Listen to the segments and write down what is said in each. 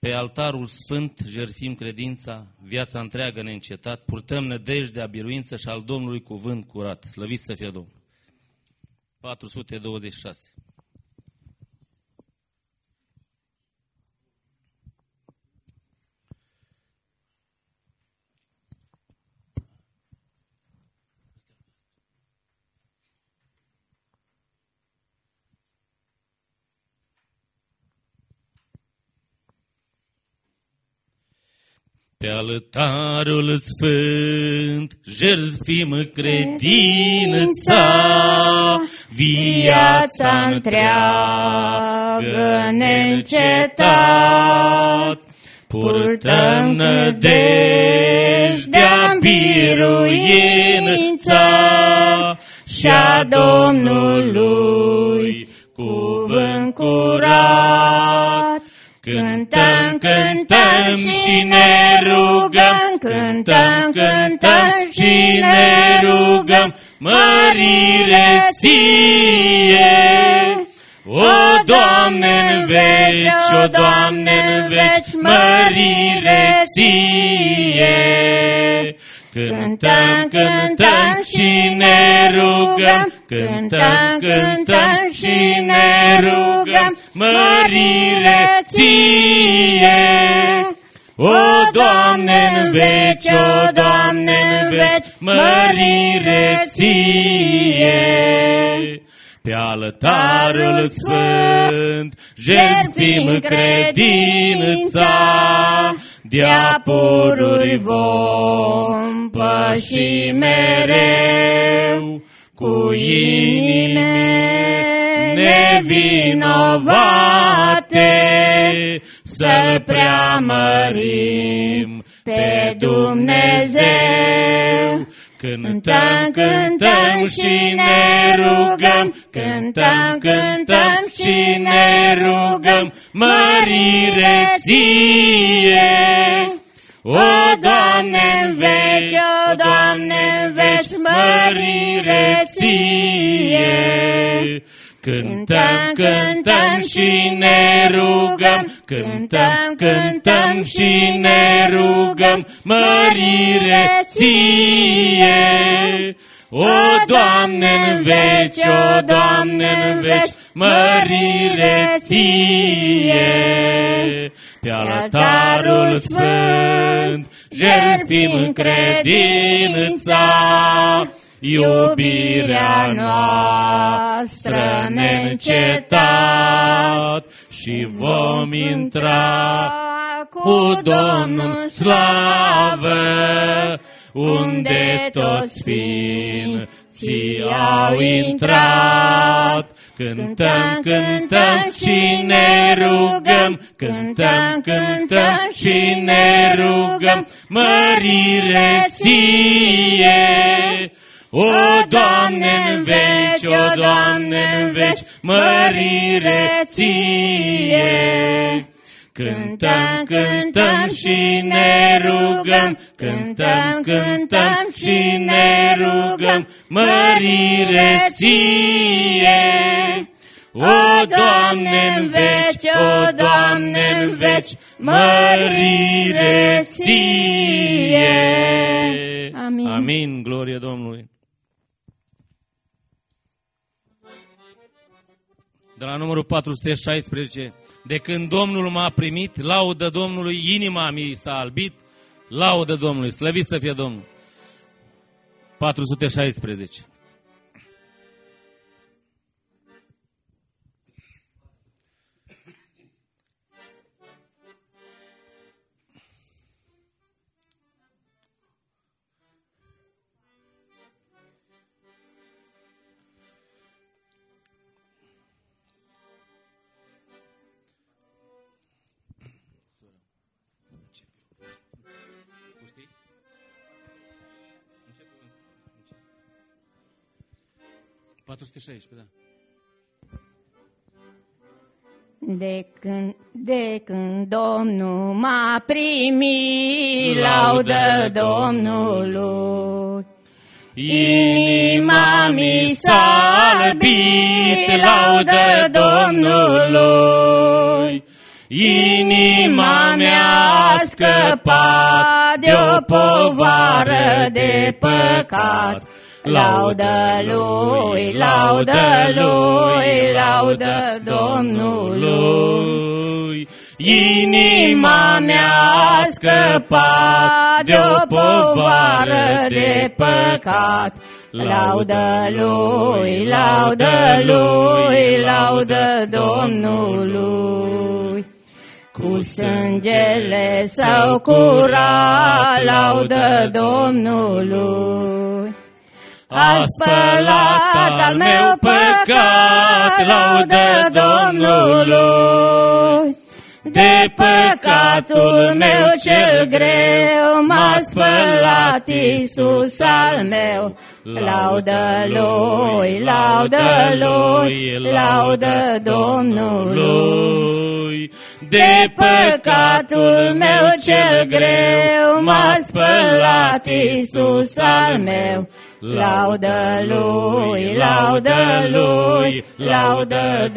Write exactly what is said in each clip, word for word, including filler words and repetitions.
Pe altarul sfânt jertfim credința, viața întreagă neîncetat, purtăm nădejdea, biruință și al Domnului cuvânt curat. Slăvit să fie Domnul. patru sute douăzeci și șase. Pe altarul sfânt jertfim credința, viața întreagă neîncetat. Purtăm nădejdea, biruința și-a Domnului cuvânt curat. Cântăm, cântăm și ne rugăm, cântăm, cântăm și ne rugăm, mărire ție. O, Doamne, în veci, o, Doamne, în veci, mărire ție. Cântăm, cântăm și ne rugăm, cântăm, cântăm și ne rugăm, mărire ție. O, Doamne, în veci, o, Doamne, în veci, mărire ție. Pe altarul sfânt jertfim credința, de-a pururi vom păși mereu, cu inime nevinovate, să-L preamărim pe Dumnezeu. Cântăm, cântăm și ne rugăm, cântăm, cântăm și ne rugăm, mărire ție. O, Doamne, în veci, o, Doamne, în veci, mărire ție. Cântăm, cântăm și ne rugăm, cântăm, cântăm și ne rugăm, mărire ție. O, Doamne, în veci, o, Doamne, în veci, mărire ție. Pe altarul sfânt jertfim în credința, iubirea noastră neîncetat, și vom intra cu Domnul slavă, unde toți sfinții au intrat. Cântăm, cântăm și ne rugăm, cântăm, cântăm și ne rugăm, mărire ție. O, Doamne, în veci, o, Doamne, în veci, mărire ție. Cântăm, cântăm și ne rugăm, cântăm, cântăm și ne rugăm, mărire ție. O, Doamne, în veci, o, Doamne, în veci, mărire ție. Amin. Amin, glorie Domnului. De la numărul patru sute șaisprezece, de când Domnul m-a primit, laudă Domnului, inima mi s-a albit, laudă Domnului, slăvit să fie Domnul. patru sute șaisprezece. patru sute șaisprezece, da. De când, de când Domnul m-a primit, laudă Domnului. Inima mi s-a albit, laudă Domnului. Inima mea a scăpat de o povară de păcat. Laudă lui, laudă lui, laudă Domnului. Inima mea a scăpat de o povară de păcat. Laudă lui, laudă lui, laudă Domnului. Cu sângele său curat, laudă Domnului. A spălat al meu păcat, laudă Domnului. De păcatul meu cel greu m-a spălat Iisus al meu. Laudă lui, laudă lui, laudă Domnului. De păcatul meu cel greu m-a spălat Iisus al meu. Laudă lui, laudă lui, laudă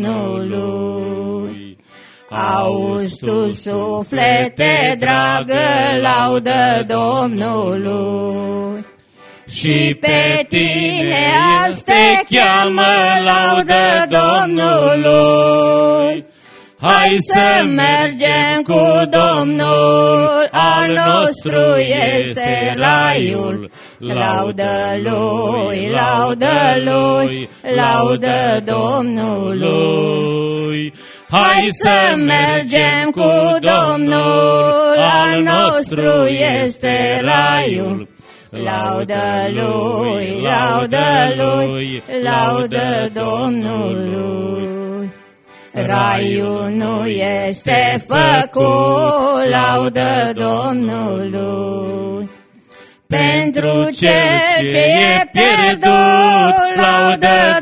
Domnului. Auzi tu, suflete dragă, laudă Domnului. Și pe tine azi te cheamă, laudă Domnului. Hai să mergem cu Domnul, al nostru este raiul. Laudă lui, laudă lui, laudă Domnului. Hai să mergem cu Domnul, al nostru este raiul. Laudă lui, laudă lui, laudă Domnului. Raiul nu este făcut, laudă Domnului. Pentru cel ce e pierdut, laudă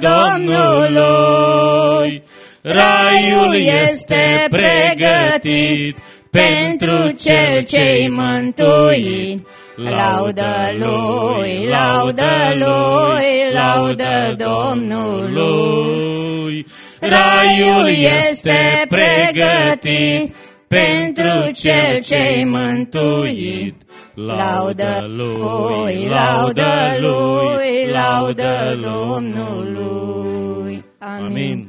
Domnului. Raiul este pregătit pentru cel ce-i mântuit. Laudă lui, laudă lui, laudă Domnului. Raiul este pregătit pentru cel ce-i mântuit. Laudă lui, laudă lui, laudă Domnului. Amin.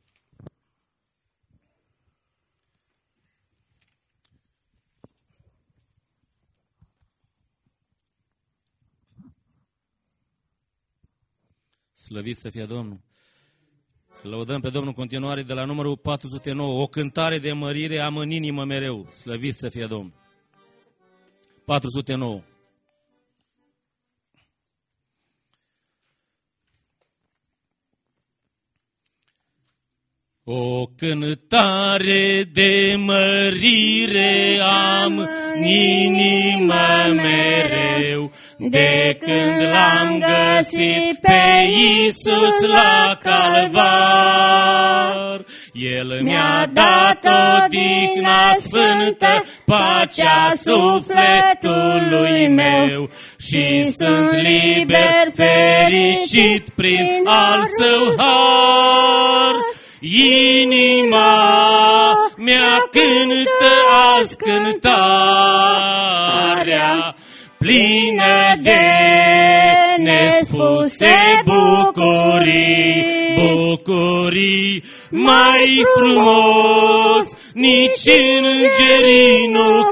Slăvit să fie Domnul. Lăudăm pe Domnul în continuare de la numărul patru sute nouă. O cântare de mărire am în inimă mereu. Slăvit să fie Domnul. patru sute nouă. O cântare de mărire am în inimă mereu, de când l-am găsit pe Iisus la calvar. El mi-a dat odihna sfântă, pacea sufletului meu, și sunt liber, fericit prin al său har. Inima mea cântă azi cântarea, plină de nespuse bucurii, bucurii mai frumos, nici îngerii nu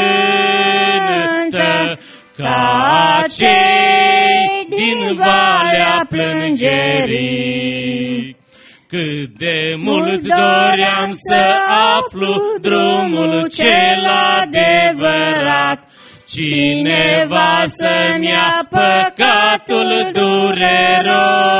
cântă ca cei din valea plângerii. Cât de mult doream să aflu drumul cel adevărat, cineva să-mi ia păcatul dureros.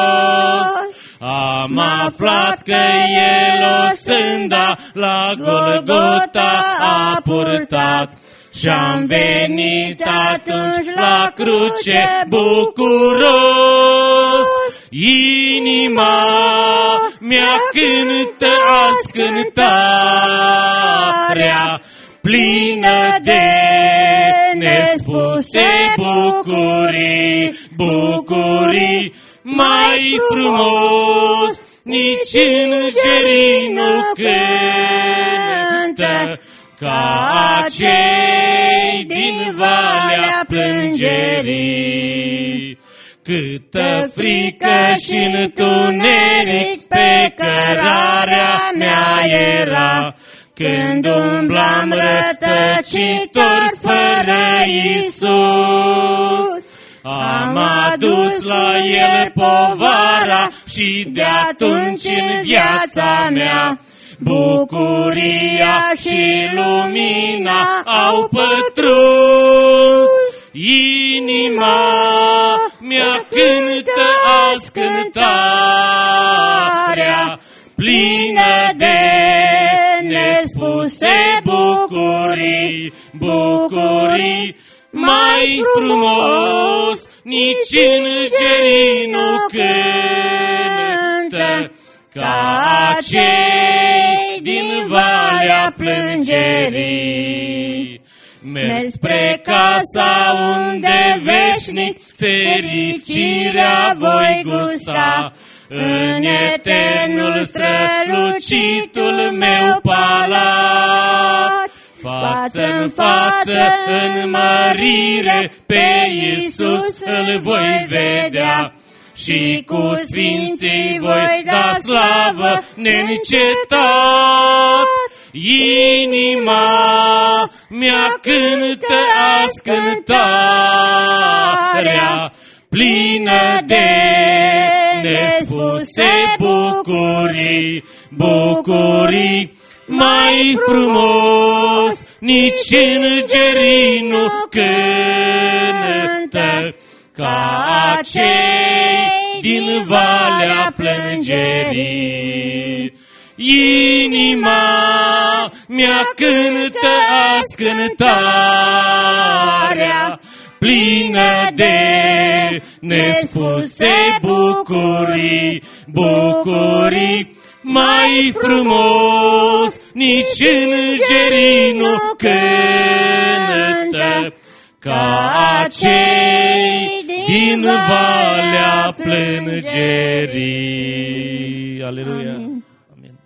Am aflat că El o sânda la Golgota a purtat, și-am venit atunci la cruce bucuros. Inima mea cântă azi cântarea, plină de nespuse bucurii, bucurii mai frumos, nici îngerii nu cântă cântă ca cei din valea plângerii. Câtă frică și întuneric pe cărarea mea era, când umblam rătăcitor fără Iisus. Am adus la El povara și de atunci în viața mea bucuria și lumina au pătruns. Inima mea cântă azi cântarea, plină de nespuse bucurii, bucurii. Mai frumos nici îngerii nu cântă ca cei din valea plângerii. Merg spre casa unde veșnic fericirea voi gusta, în eternul strălucitul meu palat. Față-n față, în mărire, pe Iisus îl voi vedea și cu sfinții voi da slavă neîncetat. Inima mea cântă azi cântarea, plină de nespuse bucurii, bucurii. Mai frumos nici îngerii nu cântă ca cei din valea plângerii. Inima mea cântă azi cântarea, plină de nespuse bucurii, bucurii. Mai frumos nici îngerii nu cântă ca cei din valea plângerii. Aleluia! Amin. Amin.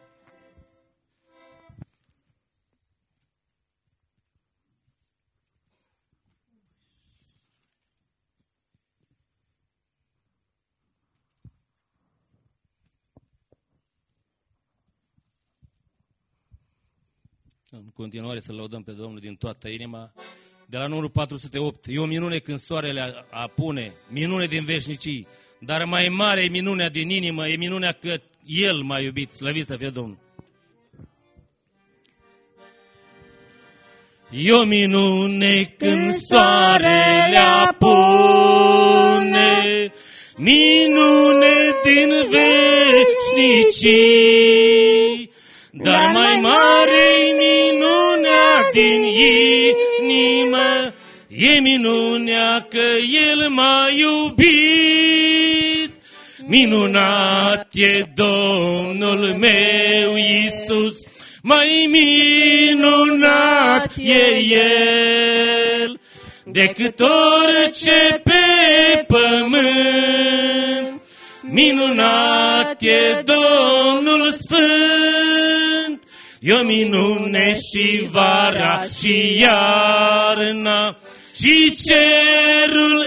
În continuare să lăudăm pe Domnul din toată inima. De la numărul patru sute opt. E o minune când soarele apune, minune din veșnicii, dar mai mare e minunea din inimă, e minunea că El m-a iubit. Slăvit să fie Domnul. E o minune când soarele apune, minune din veșnicii, dar mai mare-i minunea din inimă, e minunea că El m-a iubit. Minunat e Domnul meu Iisus, mai minunat e El decât orice pe pământ. Minunat e Domnul Sfânt, e o minune și vara și iarna și cerul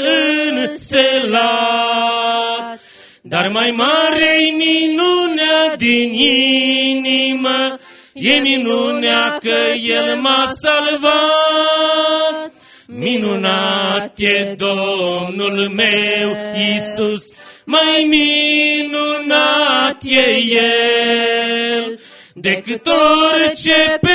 înstelat. Dar mai mare-i minunea din inimă, e minunea că El m-a salvat. Minunat e Domnul meu Iisus, mai minunat e El decât orice pe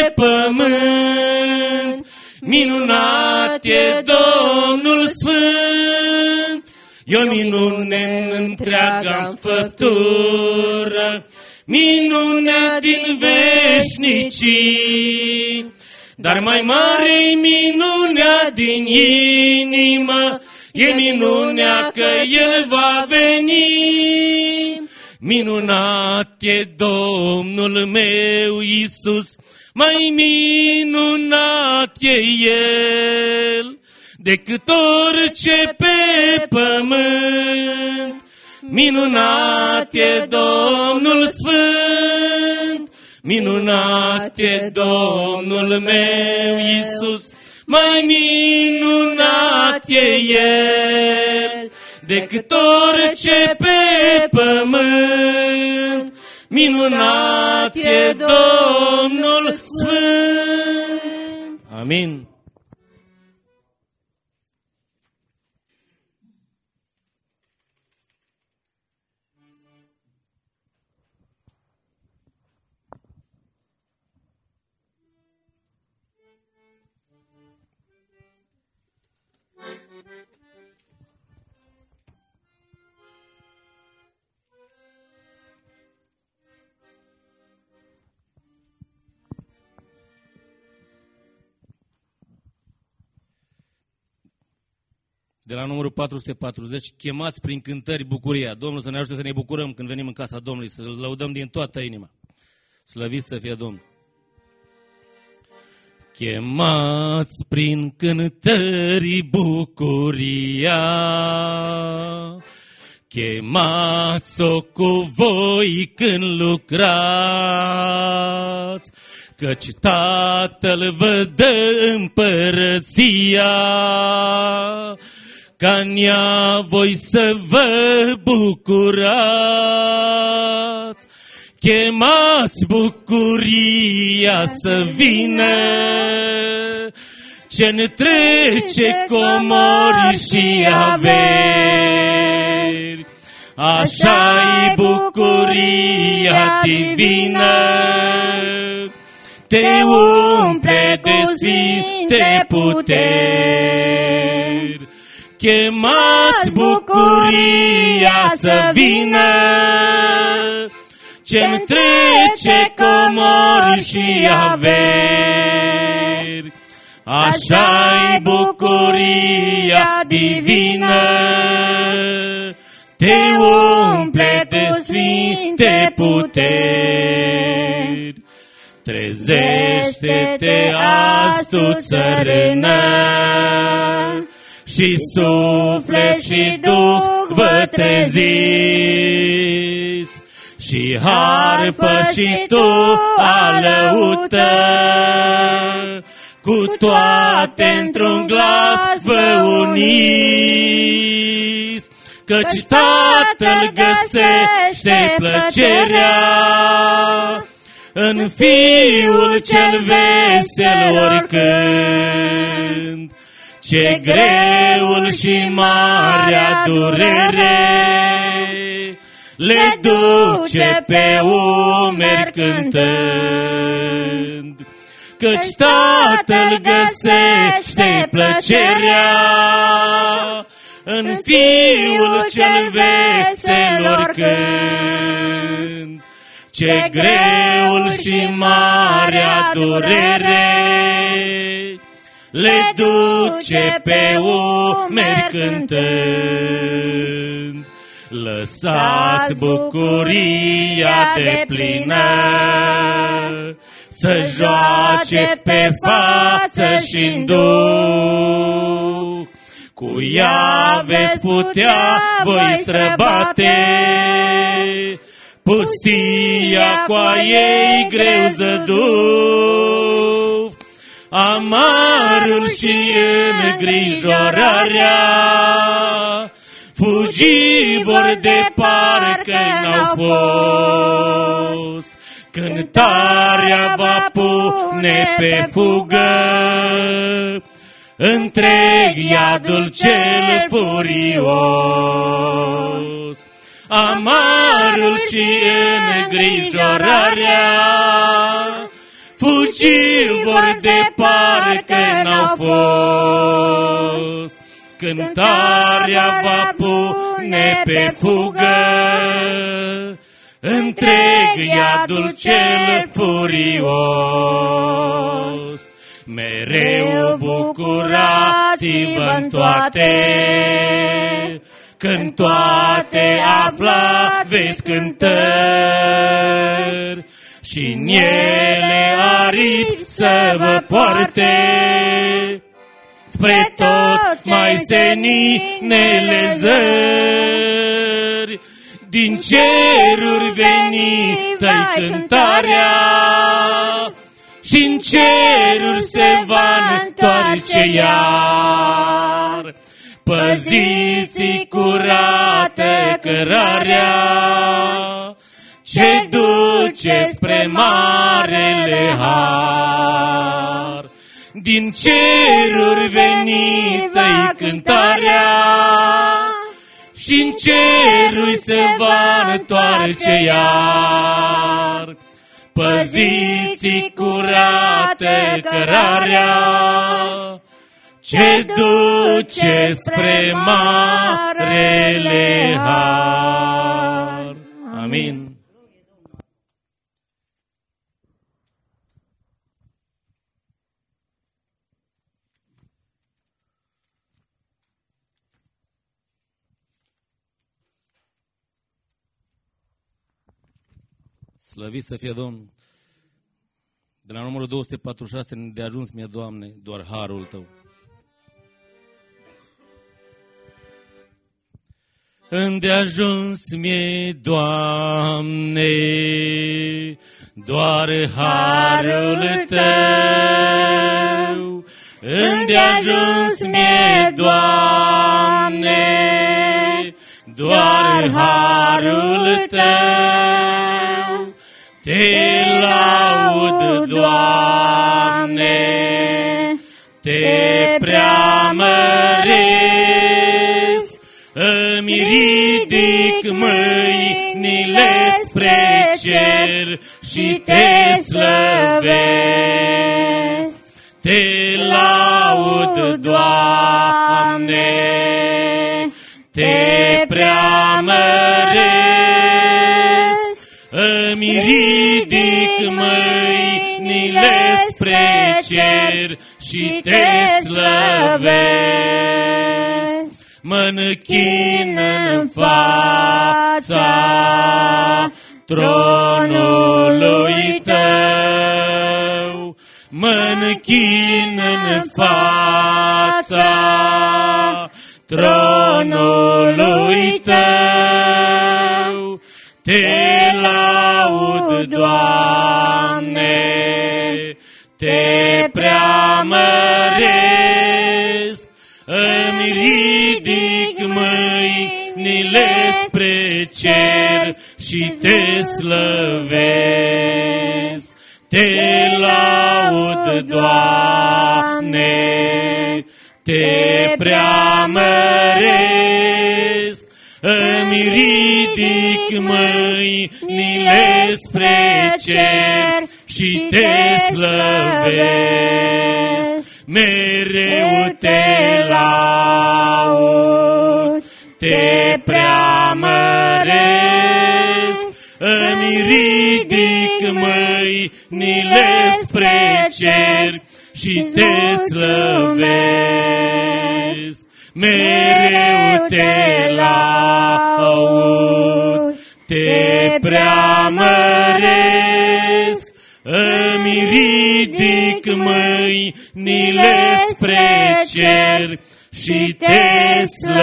pământ. Minunat e Domnul Sfânt, e o minune în întreaga făptură, minunea din veșnicii. Dar mai mare-i minunea din inimă, e minunea că El va veni. Minunat e Domnul meu Iisus, mai minunat e El decât orice pe pământ. Minunat e Domnul Sfânt, minunat e Domnul meu Iisus, mai minunat e El decât orice pe pământ. Minunat e Domnul Sfânt. Amin. De la numărul patru sute patruzeci, chemați prin cântări bucuria. Domnul să ne ajute să ne bucurăm când venim în casa Domnului, să-L lăudăm din toată inima. Slăvit să fie Domnul. Chemați prin cântări bucuria, chemați-o cu voi când lucrați, căci Tatăl vă dă împărăția, ca-n ea voi să vă bucurați. Chemați bucuria să vină, ce-n trece comori și averi. Așa-i bucuria divină, te umple de sfinte puteri. Chemați bucuria să vină, ce-mi trece comori și averi. Așa-i bucuria divină, te umple de sfinte puteri. Trezește-te azi tu, țărână, și suflet și duh vă treziți, și harpă și tu alăută, cu toate într-un glas vă uniți, căci Tatăl găsește plăcerea în Fiul cel vesel oricând. Ce greul și marea durere le duce pe umeri cântând, căci Tatăl găsește plăcerea în Fiul cel vesel oricând. Ce greul și marea durere le duce pe umeri cântând. Lăsați bucuria deplină să joace pe față și-n duh. Cu ea veți putea voi străbate pustia cu a ei greu zăduf. Amarul și îngrijorarea fugi vor de parcă n-au fost. Cântarea va pune pe fugă întreg iadul cel furios. Amarul și îngrijorarea fugi vor de parcă n-au fost. Cântarea va pune pe fugă întreg iadul cel furios. Mereu bucurați-vă în toate, când toate afla veți cântări, și în ele aripi să vă poarte spre tot mai seninele zări. Din ceruri venită-i cântarea și-n ceruri se va întoarce iar. Păziți curată cărarea ce duce spre marele har. Din ceruri venită-i cântarea și-n ceruri se va întoarce iar. Păziți curată cărarea ce duce spre marele har. Amin. Slăvit să fie Domnul. De la numărul două sute patruzeci și șase, de ajuns mie, Doamne, doar harul Tău. Îndeajuns mie, Doamne, doar harul Tău. Îndeajuns mie, Doamne, doar harul Tău. Te laud, Doamne, te preamăresc, îmi ridic mâinile spre cer și te slăvesc. Te laud, Doamne, te preamăresc, îmi ridic mâinile spre cer și te slăvesc. Mă închin în fața tronului Tău, mă închin în fața tronului Tău. Te laud, Doamne, te preamăresc, îmi ridic mâinile spre cer și te slăvesc. Te laud, Doamne, te preamăresc, îmi ridic mâinile spre cer și te slăvesc. Mereu te laud, te preamăresc, îmi ridic mâinile spre cer și te slăvesc. Mereu te laud, te preamăresc, îmi ridic mâinile spre cer și te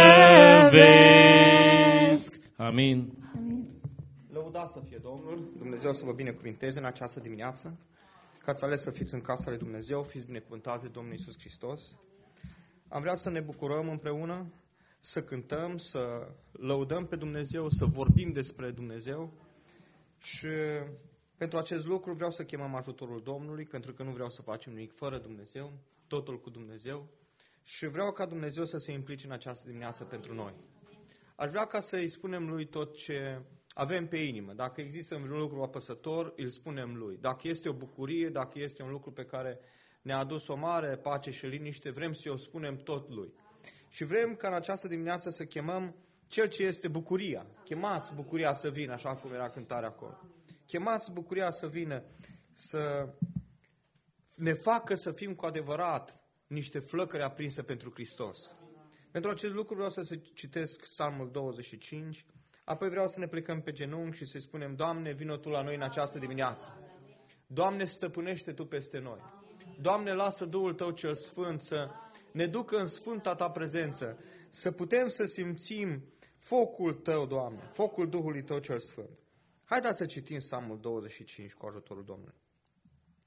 slăvesc. Amin. Lăudați să fie Domnul, Dumnezeu să vă binecuvinteze în această dimineață, că ați ales să fiți în casa lui Dumnezeu, fiți binecuvântați de Domnul Iisus Hristos. Am vrea să ne bucurăm împreună, să cântăm, să lăudăm pe Dumnezeu, să vorbim despre Dumnezeu și pentru acest lucru vreau să chemăm ajutorul Domnului, pentru că nu vreau să facem nimic fără Dumnezeu, totul cu Dumnezeu și vreau ca Dumnezeu să se implice în această dimineață pentru noi. Aș vrea ca să-i spunem Lui tot ce avem pe inimă. Dacă există un lucru apăsător, îl spunem Lui. Dacă este o bucurie, dacă este un lucru pe care ne-a adus o mare pace și liniște, vrem să o spunem tot Lui. Și vrem ca în această dimineață să chemăm Cel ce este bucuria. Chemați bucuria să vină, așa cum era cântarea acolo. Chemați bucuria să vină, să ne facă să fim cu adevărat niște flăcări aprinse pentru Hristos. Pentru acest lucru vreau să citesc Psalmul douăzeci și cinci, apoi vreau să ne plecăm pe genunchi și să-i spunem: Doamne, vină Tu la noi în această dimineață. Doamne, stăpânește Tu peste noi. Doamne, lasă Duhul Tău cel Sfânt să ne ducă în sfânta Ta prezență, să putem să simțim focul Tău, Doamne, focul Duhului Tău cel Sfânt. Haideți să citim Psalmul douăzeci și cinci cu ajutorul Domnului.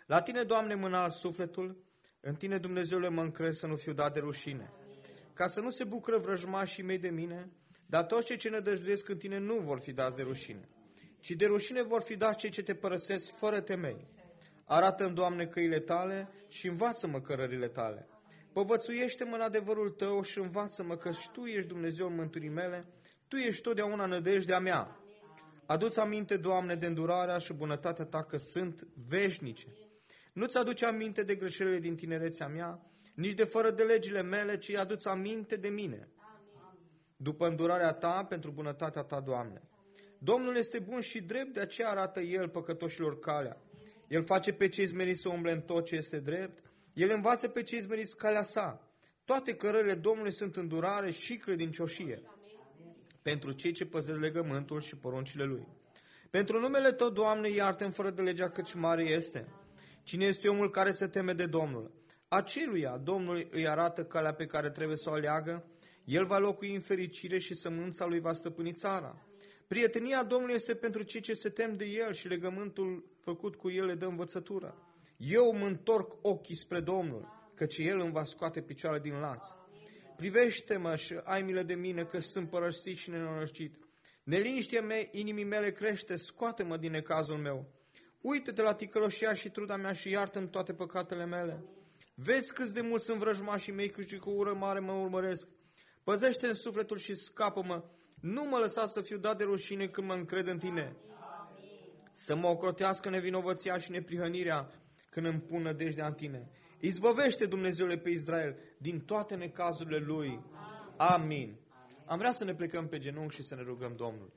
La Tine, Doamne, mă înalt sufletul, în Tine, Dumnezeule, mă încrez să nu fiu dat de rușine. Ca să nu se bucură vrăjmașii mei de mine, dar toți cei ce nădăjduiesc în Tine nu vor fi dați de rușine, ci de rușine vor fi dați cei ce Te părăsesc fără temei. Arată-mi, Doamne, căile Tale și învață-mă cărările Tale. Povățuiește-mă în adevărul Tău și învață-mă că și Tu ești Dumnezeul mântuirii mele, Tu ești totdeauna nădejdea mea. Adu-ți aminte, Doamne, de îndurarea și bunătatea Ta, că sunt veșnice. Nu-ți aduce aminte de greșelile din tinerețea mea, nici de fără de legile mele, ci adu-ți aminte de mine. După îndurarea Ta, pentru bunătatea Ta, Doamne. Domnul este bun și drept, de aceea arată El păcătoșilor calea. El face pe cei smeriți să umble în tot ce este drept, El învață pe cei smeriți calea Sa. Toate cărările Domnului sunt îndurare și credincioșie pentru cei ce păzesc legământul și poruncile Lui. Pentru numele Tău, Doamne, iartă-mi fără de legea, căci mare este. Cine este omul care se teme de Domnul? Aceluia Domnul îi arată calea pe care trebuie să o aleagă, El va locui în fericire și sămânța Lui va stăpâni țara. Prietenia Domnului este pentru cei ce se tem de El și legământul făcut cu El le dă învățătură. Eu mă întorc ochii spre Domnul, căci El îmi va scoate picioarele din laț. Privește-mă și ai milă de mine, că sunt părăsit și nenorocit. Neliniștea mea, inimii mele crește, scoate-mă din necazul meu. Uită-te la ticăloșia și truda mea și iartă-mi toate păcatele mele. Vezi câți de mult sunt vrăjmașii mei, și cu ură mare mă urmăresc. Păzește-mi sufletul și scapă-mă. Nu mă lăsa să fiu dat de rușine când mă încred în Tine. Să mă ocrotească nevinovăția și neprihănirea când îmi pun nădejdea în Tine. Izbăvește, Dumnezeule, pe Israel din toate necazurile lui. Amin. Am vrea să ne plecăm pe genunchi și să ne rugăm Domnul.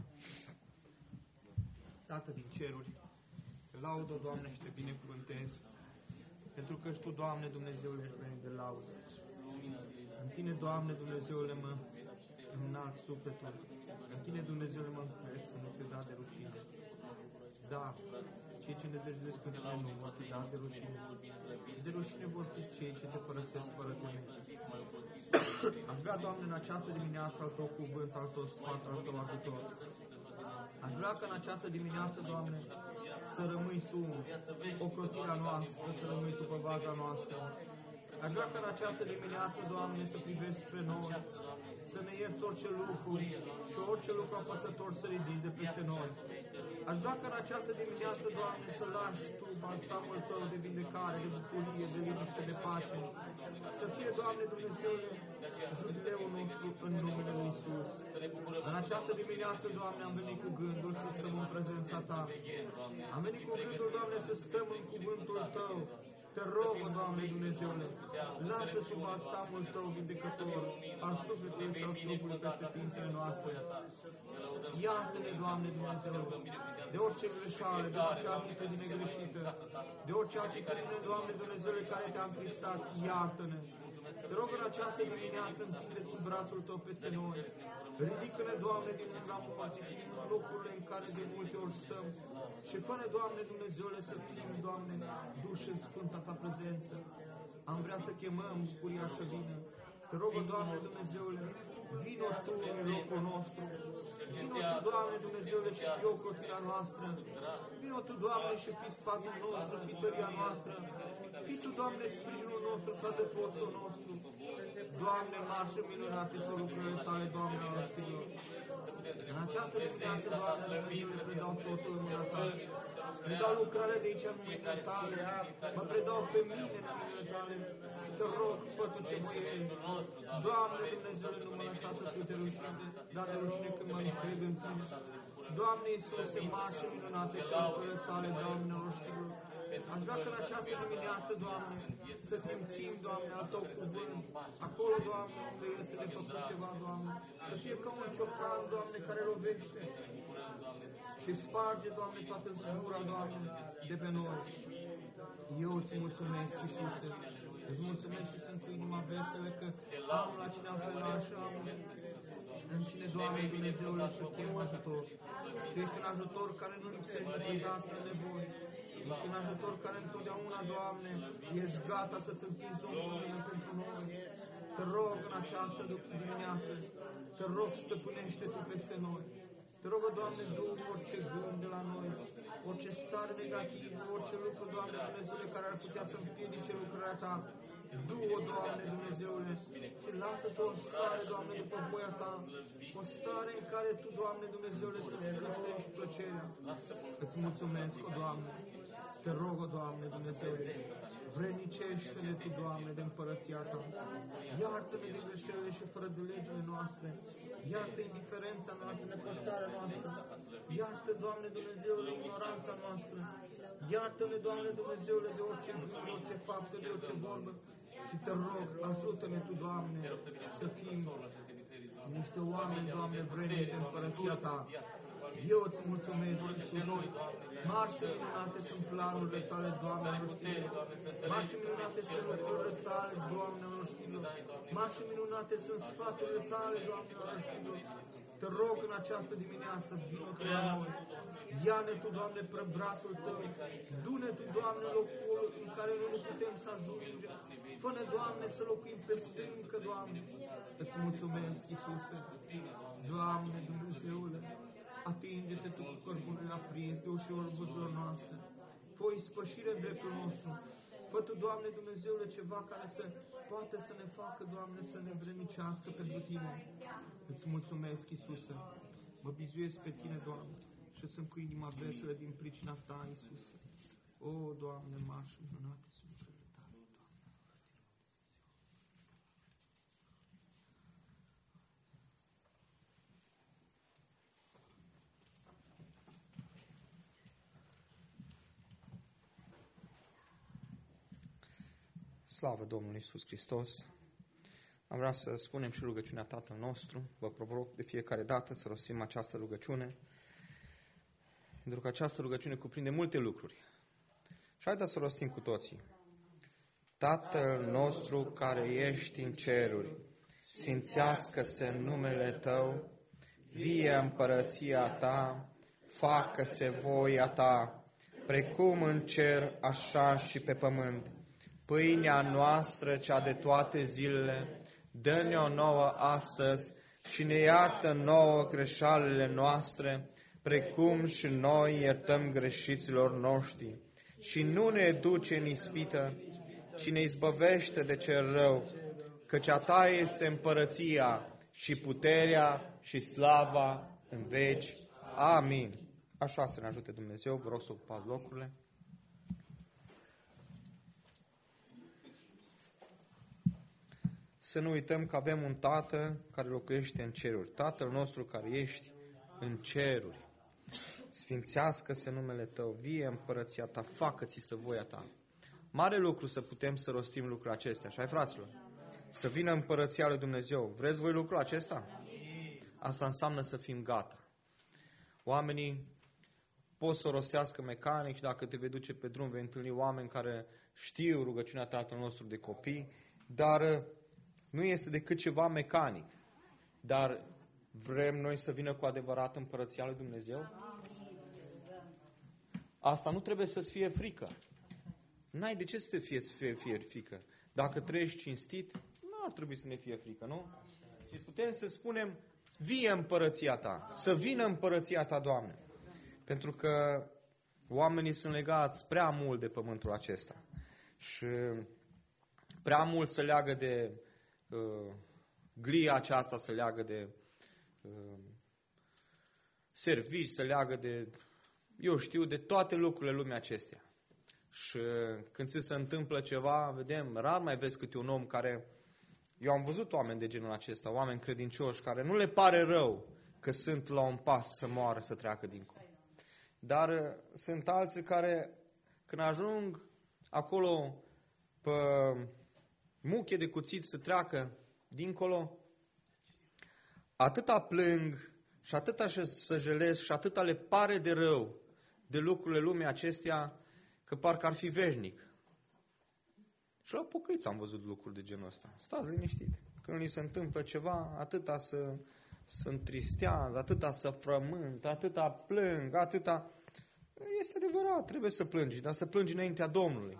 Tată din ceruri, te laudă, Doamne, și te binecuvântez, pentru că și Tu, Doamne, Dumnezeule, ești venit de laudă. În Tine, Doamne, Dumnezeule, mă înalt sufletul. În Tine, Dumnezeule, mă încred să nu fiu dat de rușine. Da, cei ce ne dăjduiesc în Tine nu vor fi dat de rușine. De rușine vor fi cei ce Te părăsesc fără temei. Aș vrea, Doamne, în această dimineață al Tău cuvânt, al Tău sfat, al Tău ajutor. Aș vrea ca în această dimineață, Doamne, să rămâi Tu ocrotirea noastră, să rămâi Tu pe baza noastră. Aș vrea ca în această dimineață, Doamne, să privești spre noi, să ne ierți orice lucru și orice lucru apăsător să ridici de peste noi. Aș vrea ca în această dimineață, Doamne, să lași Tu balsamul Tău de vindecare, de bucurie, de liniște, de pace. Să fie, Doamne Dumnezeule, jubileul nostru în numele Lui Iisus. În această dimineață, Doamne, am venit cu gândul să stăm în prezența Ta. Am venit cu gândul, Doamne, să stăm în cuvântul Tău. Te rog, Doamne Dumnezeule, lasă Tu balsamul Tău vindecător al sufletului și al trupului peste ființele noastre. Iartă-ne, Doamne Dumnezeule, de orice greșeală, de orice atitudine greșită, de orice atitudine, Doamne Dumnezeule, care Te-a întristat, iartă-ne. Te rog în această dimineață, întinde-ți brațul Tău peste noi. Ridică-ne, Doamne, din umbra morții și din locurile în care de multe ori stăm. Și fă-ne, Doamne Dumnezeule, să fim, Doamne, duși în sfânta Ta prezență. Am vrea să chemăm bucuria să vină. Te rog, Doamne Dumnezeule, vino Tu în locul nostru. Vino Tu, Doamne Dumnezeule, și fii ocrotirea noastră. Vino Tu, Doamne, și fii sfatul nostru, fii tăria noastră. Fii Tu, Doamne, sprijinul nostru și adăpostul nostru. Doamne, mari și minunate sunt lucrurile Tale, Doamne, al noștrilor. În această dimineață, Doamne, Dumnezeule, predau totul în mâna Ta. Predau lucrarea de aici în mâinile Tale. Mă predau pe mine în mâinile Tale. Și Te rog, fă Tu ce mă ești. Doamne, Dumnezeule, nu mă lăsa să fiu de rușine, dar de rușine când mă încred în Tine. Doamne Iisuse, mari și minunate sunt lucrurile Tale, Doamne, al noștrilor. Aș vrea că în această dimineață, Doamne, să simțim, Doamne, al Tău cuvânt. Acolo, Doamne, unde este de făcut ceva, Doamne, să fie ca un ciocan, Doamne, care lovește și sparge, Doamne, toată zbura, Doamne, de pe noi. Eu Îți mulțumesc, Iisuse, îți mulțumesc și sunt cu inima veselă că am la cine apela și am în cine, Doamne, Dumnezeule, să chem ajutor. Tu ești un ajutor care nu lipsești niciodată în nevoi. Ești un ajutor care întotdeauna, Doamne, ești gata să-ți întinzi o mână pentru noi. Te rog în această dimineață, te rog, stăpânește Tu peste noi. Te rog, Doamne, du orice gând de la noi, orice stare negativă, orice lucru, Doamne Dumnezeule, care ar putea să împiedice lucrarea Ta. Du-o, Doamne Dumnezeule, și lasă-te o stare, Doamne, după voia Ta, o stare în care Tu, Doamne Dumnezeule, să-ți găsești plăcerea. Îți mulțumesc, o Doamne, te rog, o Doamne Dumnezeule, vrednicește-ne Tu, Doamne, de împărăția Ta. Iartă-ne de greșelile și fără de legile noastre. Iartă indiferența noastră, nepăsarea noastră. Iartă, Doamne Dumnezeule, ignoranța noastră. Iartă-ne, Doamne Dumnezeule, de orice gând, de orice faptă, de orice vorbă. Și te rog, ajută-ne Tu, Doamne, să fim niște oameni, Doamne, vrednici de împărăția Ta. Eu îți mulțumesc, Iisuse. Mari și minunate sunt planurile Tale, Doamne, știu. Mari și minunate sunt lucrurile Tale, Doamne, știu. Mari și minunate sunt sfaturile Tale, Doamne, știu. Te rog în această dimineață, vină Tu la noi. Ia-ne Tu, Doamne, pre brațul Tău. Du-ne Tu, Doamne, locul în care noi nu putem să ajungem. Fă-ne, Doamne, să locuim pe stâncă, Doamne. Îți mulțumesc, Iisuse. Doamne, Dumnezeule, atinge-te Tu cu cărbunele aprins de ușiorul buzilor noastre. Fă o ispășire în dreptul nostru. Fă Tu, Doamne Dumnezeule, ceva care să poate să ne facă, Doamne, să ne vrenicească pentru Tine. Îți mulțumesc, Iisuse. Mă bizuiesc pe Tine, Doamne, și sunt cu inima veselă din pricina Ta, Iisuse. O, Doamne, mari și minunate sunt lucrurile Tale, Doamne. Slavă Domnului Iisus Hristos! Am vrea să spunem și rugăciunea Tatăl nostru. Vă provoc de fiecare dată să rostim această rugăciune, pentru că această rugăciune cuprinde multe lucruri. Și haideți să o rostim cu toții. Tatăl nostru care ești în ceruri, sfințească-se numele Tău, vie împărăția Ta, facă-se voia Ta, precum în cer, așa și pe pământ. Pâinea noastră, cea de toate zilele, dă-ne-o nouă astăzi și ne iartă nouă greșalele noastre, precum și noi iertăm greșiților noștri. Și nu ne duce în ispită, ci ne izbăvește de cel rău, căci a Ta este împărăția și puterea și slava în veci. Amin. Așa să ne ajute Dumnezeu. Vă rog să ocupați locurile. Să nu uităm că avem un Tată care locuiește în ceruri. Tatăl nostru care ești în ceruri. Sfințească-se numele Tău, vie împărăția Ta, facă-ți să voia Ta. Mare lucru să putem să rostim lucrurile acestea, așa-i, fraților? Să vină împărăția lui Dumnezeu. Vreți voi lucrul acesta? Asta înseamnă să fim gata. Oamenii pot să o rostească mecanic și dacă te vei duce pe drum vei întâlni oameni care știu rugăciunea Tatăl nostru de copii, dar nu este decât ceva mecanic. Dar vrem noi să vină cu adevărat împărăția lui Dumnezeu? Asta nu trebuie să-ți fie frică. N-ai de ce să te fie, fie, fie frică. Dacă trăiești cinstit, nu ar trebui să ne fie frică, nu? Și putem să spunem, vie împărăția Ta, să vină împărăția Ta, Doamne. Pentru că oamenii sunt legați prea mult de pământul acesta. Și prea mult se leagă de uh, glia aceasta, se leagă de uh, servici, se leagă de, eu știu, de toate lucrurile lumii acestea. Și când ți se întâmplă ceva, vedem, rar mai vezi câte un om care, eu am văzut oameni de genul acesta, oameni credincioși, care nu le pare rău că sunt la un pas să moară, să treacă dincolo. Dar uh, sunt alții care, când ajung acolo pe muche de cuțit să treacă dincolo, atâta plâng și atâta să jelesc și atâta le pare de rău de lucrurile lumii acestea, că parcă ar fi veșnic. Și la pocăiți am văzut lucruri de genul ăsta. Stați liniștit. Când li se întâmplă ceva, atâta să, să întristează, atâta să frământ, atâta plâng, atâta... Este adevărat, trebuie să plângi, dar să plângi înaintea Domnului.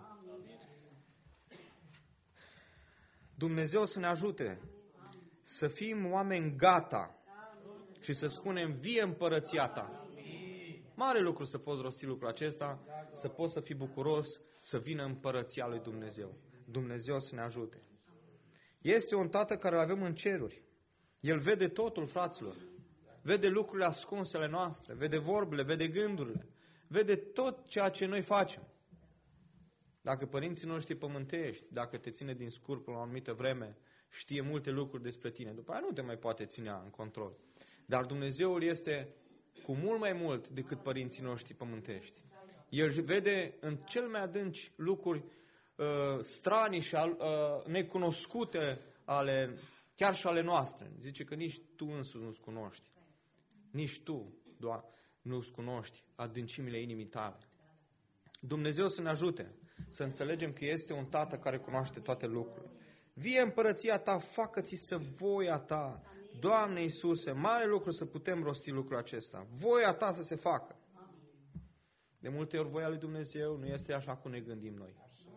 Dumnezeu să ne ajute să fim oameni gata și să spunem, vie împărăția ta. Mare lucru să poți rosti lucrul acesta, să poți să fii bucuros, să vină împărăția lui Dumnezeu. Dumnezeu să ne ajute. Este un tată care îl avem în ceruri. El vede totul, fraților. Vede lucrurile ascunse ale noastre, vede vorbele, vede gândurile, vede tot ceea ce noi facem. Dacă părinții noștri pământești, dacă te ține din scurt până la o anumită vreme, știe multe lucruri despre tine. După aia nu te mai poate ținea în control. Dar Dumnezeul este cu mult mai mult decât părinții noștri pământești. El vede în cel mai adânci lucruri uh, stranii și uh, necunoscute, ale, chiar și ale noastre. Zice că nici tu însuți nu-ți cunoști. Nici tu, doar, nu-ți cunoști adâncimile inimii tale. Dumnezeu să ne ajute să înțelegem că este un Tată care cunoaște toate lucrurile. Vie împărăția ta, facă-ți să voia ta. Doamne Iisuse, mare lucru să putem rosti lucrul acesta. Voia ta să se facă. De multe ori voia lui Dumnezeu nu este așa cum ne gândim noi.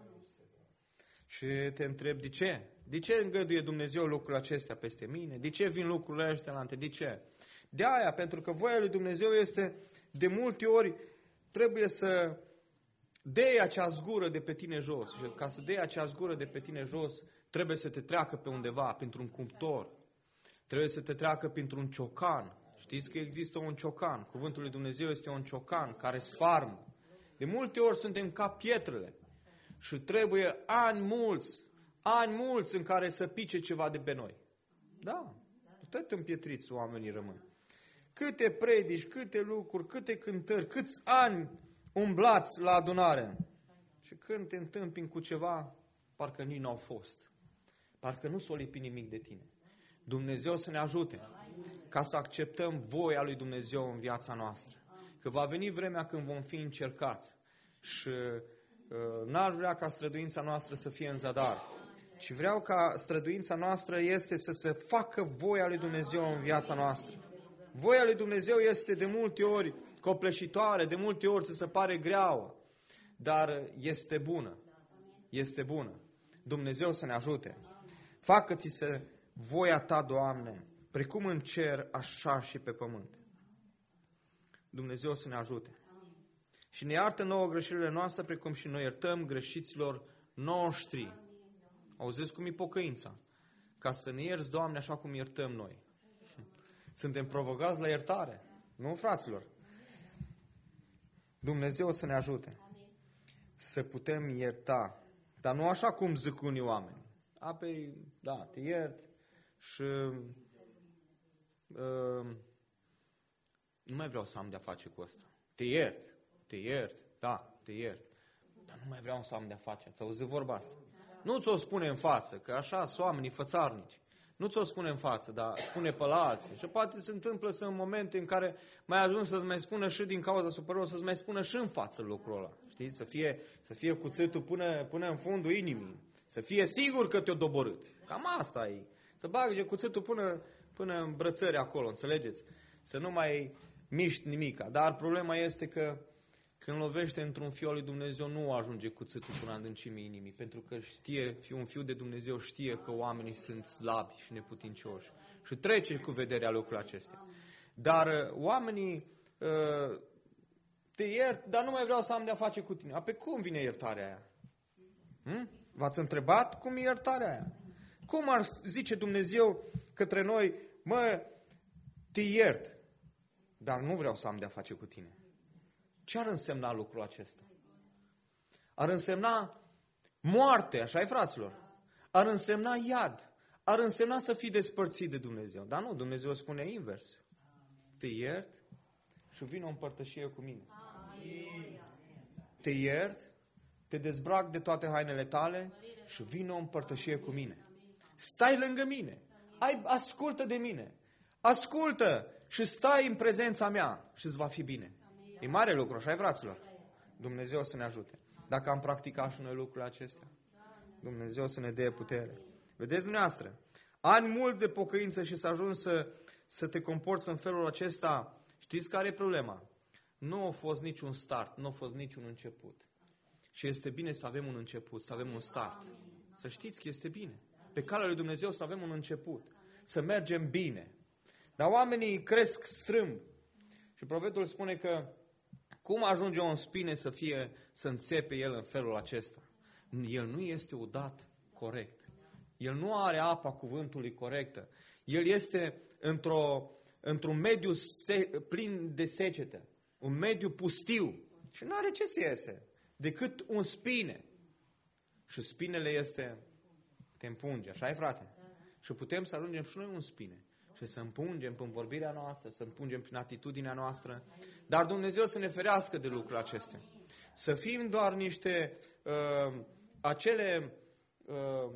Și te întreb, de ce? De ce îngăduie Dumnezeu lucrurile acestea peste mine? De ce vin lucrurile astea la ante? De ce? De aia, pentru că voia lui Dumnezeu este, de multe ori, trebuie să dea acea zgură de pe tine jos. Și ca să dea acea zgură de pe tine jos, trebuie să te treacă pe undeva, printr-un cuptor. Trebuie să te treacă printr-un ciocan. Știți că există un ciocan. Cuvântul lui Dumnezeu este un ciocan care sfarmă. De multe ori suntem ca pietrele. Și trebuie ani mulți, ani mulți în care să pice ceva de pe noi. Da, tot împietriți oamenii rămân. Câte predici, câte lucruri, câte cântări, câți ani umblați la adunare. Și când te întâmpini cu ceva, parcă nici n-au fost. Parcă nu s-o lipi nimic de tine. Dumnezeu să ne ajute ca să acceptăm voia lui Dumnezeu în viața noastră. Că va veni vremea când vom fi încercați și uh, n-ar vrea ca străduința noastră să fie în zadar, ci vreau ca străduința noastră este să se facă voia lui Dumnezeu în viața noastră. Voia lui Dumnezeu este de multe ori copleșitoare, de multe ori ți se pare greauă, dar este bună. Este bună. Dumnezeu să ne ajute. Facă-ți să voia ta, Doamne, precum în cer, așa și pe pământ. Dumnezeu să ne ajute. Și ne iartă nouă greșelile noastre, precum și noi iertăm greșiților noștri. Auziți cum e pocăința? Ca să ne ierți, Doamne, așa cum iertăm noi. Suntem provocați la iertare. Nu, fraților? Dumnezeu să ne ajute. Să putem ierta. Dar nu așa cum zic unii oameni. Apoi, da, te iert și uh, nu mai vreau să am de-a face cu asta. Te iert, te iert, da, te iert. Dar nu mai vreau să am de-a face. Ați auzit vorba asta? Nu ți-o spune în față, că așa sunt oamenii fățarnici. Nu ți-o spune în față, dar spune pe la alții. Și poate se întâmplă să în momente în care mai ajungi să-ți mai spună și din cauza supărării, să-ți mai spună și în față lucrul ăla. Știi? Să fie, să fie cuțitul până, până în fundul inimii. Să fie sigur că te-o doborât. Cam asta e. Să bage cuțitul până, până în brățări acolo, înțelegeți? Să nu mai miști nimica. Dar problema este că când lovește într-un fiu al lui Dumnezeu, nu ajunge cuțitul până în adâncimea inimii. Pentru că știe, un fiu de Dumnezeu știe că oamenii sunt slabi și neputincioși. Și trece cu vederea lucrurile acestea. Dar oamenii uh, te iert, dar nu mai vreau să am de-a face cu tine. A, pe cum vine iertarea aia? Hm? V-ați întrebat cum e iertarea aia? Cum ar zice Dumnezeu către noi, mă, te iert, dar nu vreau să am de-a face cu tine? Ce ar însemna lucrul acesta? Ar însemna moarte, așa-i, fraților? Ar însemna iad. Ar însemna să fii despărțit de Dumnezeu. Dar nu, Dumnezeu spune invers. Te iert și vino în părtășie cu mine. Te iert, te dezbrac de toate hainele tale și vino în părtășie cu mine. Stai lângă mine. Ai, ascultă de mine. Ascultă și stai în prezența mea și îți va fi bine. E mare lucru, așa-i, fraților? Dumnezeu să ne ajute. Dacă am practicat și noi lucrurile acestea, Dumnezeu să ne dea putere. Vedeți dumneavoastră, ani mult de pocăință și să ajungi să, să te comporți în felul acesta, știți care e problema? Nu a fost niciun start, nu a fost niciun început. Și este bine să avem un început, să avem un start. Să știți că este bine. Pe calea lui Dumnezeu să avem un început. Să mergem bine. Dar oamenii cresc strâmb. Și profetul spune că cum ajunge un spine să fie, să înțepe el în felul acesta? El nu este udat corect. El nu are apa cuvântului corectă. El este într-o, într-un mediu se, plin de secetă. Un mediu pustiu. Și nu are ce să iese decât un spine. Și spinele este, te împunge. Așa e, frate? Și putem să ajungem și noi un spine. Și să împungem prin vorbirea noastră, să împungem prin atitudinea noastră. Dar Dumnezeu să ne ferească de lucrurile acestea. Să fim doar niște uh, acele uh,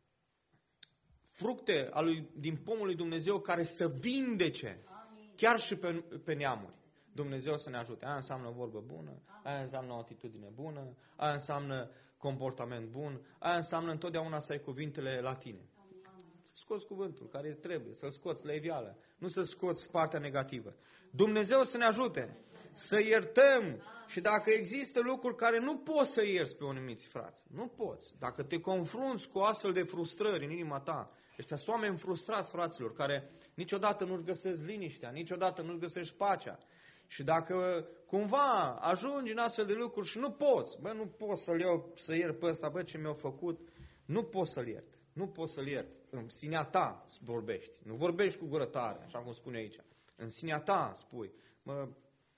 fructe al lui, din pomul lui Dumnezeu care să vindece chiar și pe, pe neamuri. Dumnezeu să ne ajute. Aia înseamnă o vorbă bună, aia înseamnă o atitudine bună, aia înseamnă comportament bun, aia înseamnă întotdeauna să ai cuvintele la tine. Să scoți cuvântul care trebuie, să-l scoți la iveală, nu să scoți partea negativă. Dumnezeu să ne ajute să iertăm și dacă există lucruri care nu poți să ierți pe o anumiți frați, nu poți. Dacă te confrunți cu astfel de frustrări în inima ta, ăștia sunt oameni frustrați, fraților, care niciodată nu-și găsesc liniștea, niciodată nu-și găsești pacea. Și dacă cumva ajungi în astfel de lucruri și nu poți, bă, nu poți să-l iau, să iert pe ăsta, bă, ce mi-a făcut, nu poți să-l iert. Nu poți să-l iert. În sinea ta vorbești. Nu vorbești cu gură tare, așa cum spune aici. În sinea ta spui, mă,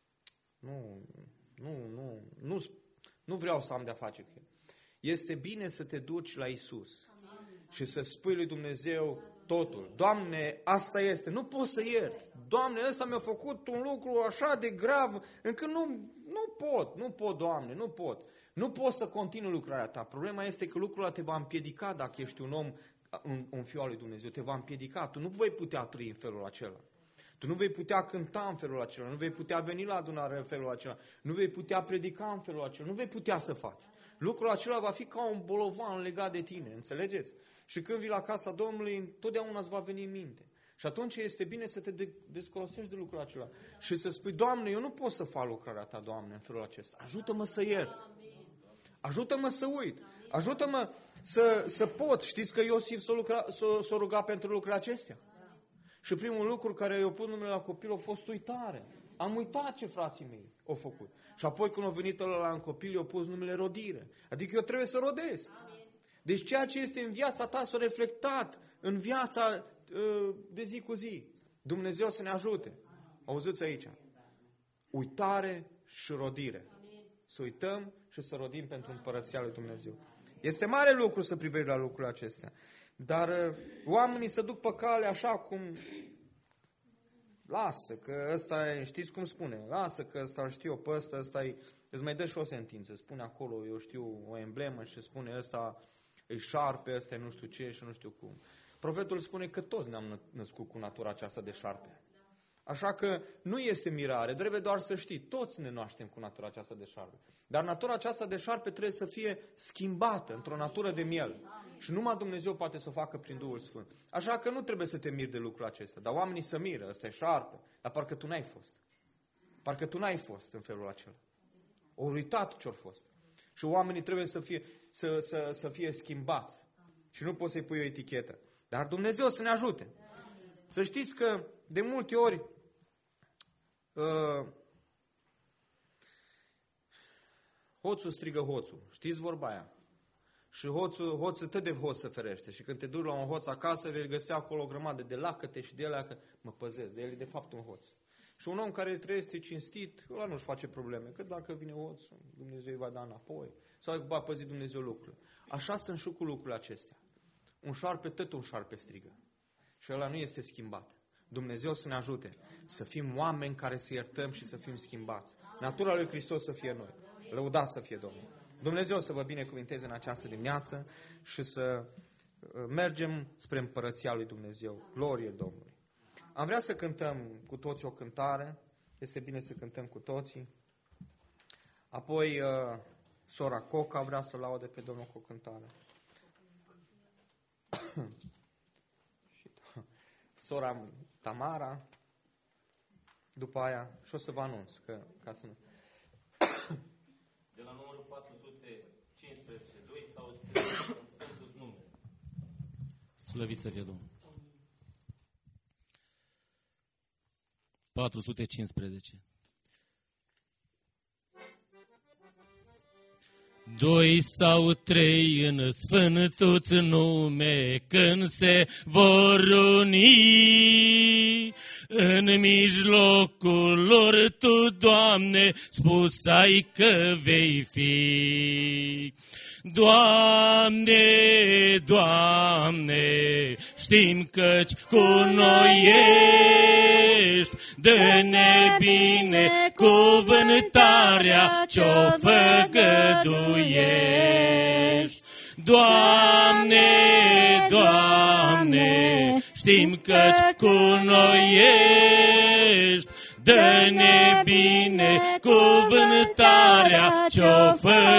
nu, nu, nu, nu, nu vreau să am de-a face cu el. Este bine să te duci la Iisus și să spui lui Dumnezeu totul. Doamne, asta este. Nu pot să iert. Doamne, ăsta mi-a făcut un lucru așa de grav încât nu, nu pot. Nu pot, Doamne, nu pot. Nu poți să continui lucrarea ta. Problema este că lucrul ăla te va împiedica dacă ești un om, un, un fiu al lui Dumnezeu. Te va împiedica. Tu nu vei putea trăi în felul acela. Tu nu vei putea cânta în felul acela. Nu vei putea veni la adunare în felul acela. Nu vei putea predica în felul acela. Nu vei putea să faci. Lucrul acela va fi ca un bolovan legat de tine. Înțelegeți? Și când vii la casa Domnului, totdeauna îți va veni în minte. Și atunci este bine să te descolosești de lucrul acela. Și să spui, Doamne, eu nu pot să fac lucrarea ta, Doamne, în felul acesta. Ajută-mă să iert. Ajută-mă să uit. Ajută-mă să, să pot. Știți că Iosif s-a, lucra, s-a, s-a rugat pentru lucrurile acestea. Și primul lucru care i-a pus numele la copil a fost uitare. Am uitat ce frații mei au făcut. Și apoi când a venit ăla în copil, i-a pus numele rodire. Adică eu trebuie să rodesc. Deci ceea ce este în viața ta s-a reflectat în viața uh, de zi cu zi. Dumnezeu să ne ajute. Auziți aici. Uitare și rodire. Să uităm și să rodim pentru împărăția lui Dumnezeu. Este mare lucru să privești la lucrurile acestea. Dar uh, oamenii se duc pe cale așa cum... Lasă că ăsta e, știți cum spune, lasă că ăsta îl știu eu pe ăsta, ăsta e, îți mai dă și o sentință, spune acolo, eu știu o emblemă și spune ăsta e șarpe, ăsta e nu știu ce și nu știu cum. Profetul spune că toți ne-am născut cu natura aceasta de șarpe. Așa că nu este mirare, trebuie doar să știi, toți ne naștem cu natura aceasta de șarpe. Dar natura aceasta de șarpe trebuie să fie schimbată într-o natură de miel. Și numai Dumnezeu poate să o facă prin Duhul Sfânt. Așa că nu trebuie să te miri de lucrul acesta. Dar oamenii se miră, ăsta e șarpe, dar parcă tu n-ai fost. Parcă tu n-ai fost în felul acela. O uitat ce-or fost. Și oamenii trebuie să fie, să, să, să fie schimbați. Și nu poți să-i pui o etichetă. Dar Dumnezeu să ne ajute. Să știți că de multe ori uh, hoțul strigă hoțul. Știți vorba aia? Și hoțul, hoțul tot de hoț se ferește. Și când te duci la un hoț acasă, vei găsi acolo o grămadă de lacăte și de alea că mă păzesc. De el e de fapt un hoț. Și un om care trăiește cinstit, ăla nu-și face probleme. Că dacă vine hoțul, Dumnezeu îi va da înapoi. Sau va păzi Dumnezeu lucrurile. Așa sunt și cu lucrurile acestea. Un șarpe, tot un șarpe strigă. Și ăla nu este schimbat. Dumnezeu să ne ajute să fim oameni care să iertăm și să fim schimbați. Natura lui Hristos să fie noi. Lăudați să fie Domnul. Dumnezeu să vă binecuvinteze în această dimineață și să mergem spre împărăția lui Dumnezeu. Glorie Domnului. Am vrea să cântăm cu toții o cântare. Este bine să cântăm cu toții. Apoi sora Coca vrea să laude pe Domnul cu o cântare. Sora Tamara, după aia, și o să vă anunț, că, ca să nu... De la numărul patru sute cincisprezece doi sau Sfântul nume. Slăvit să fie Domnul. patru sute cincisprezece. Doi sau trei în sfântuți nume, când se vor uni, în mijlocul lor Tu, Doamne, spus ai că vei fi. Doamne, Doamne, știm căci cu noi ești, dă-ne bine cuvântarea ce-o făgăduiești. Doamne, Doamne, știm căci cu noi ești, dă-ne bine cuvântarea ce-o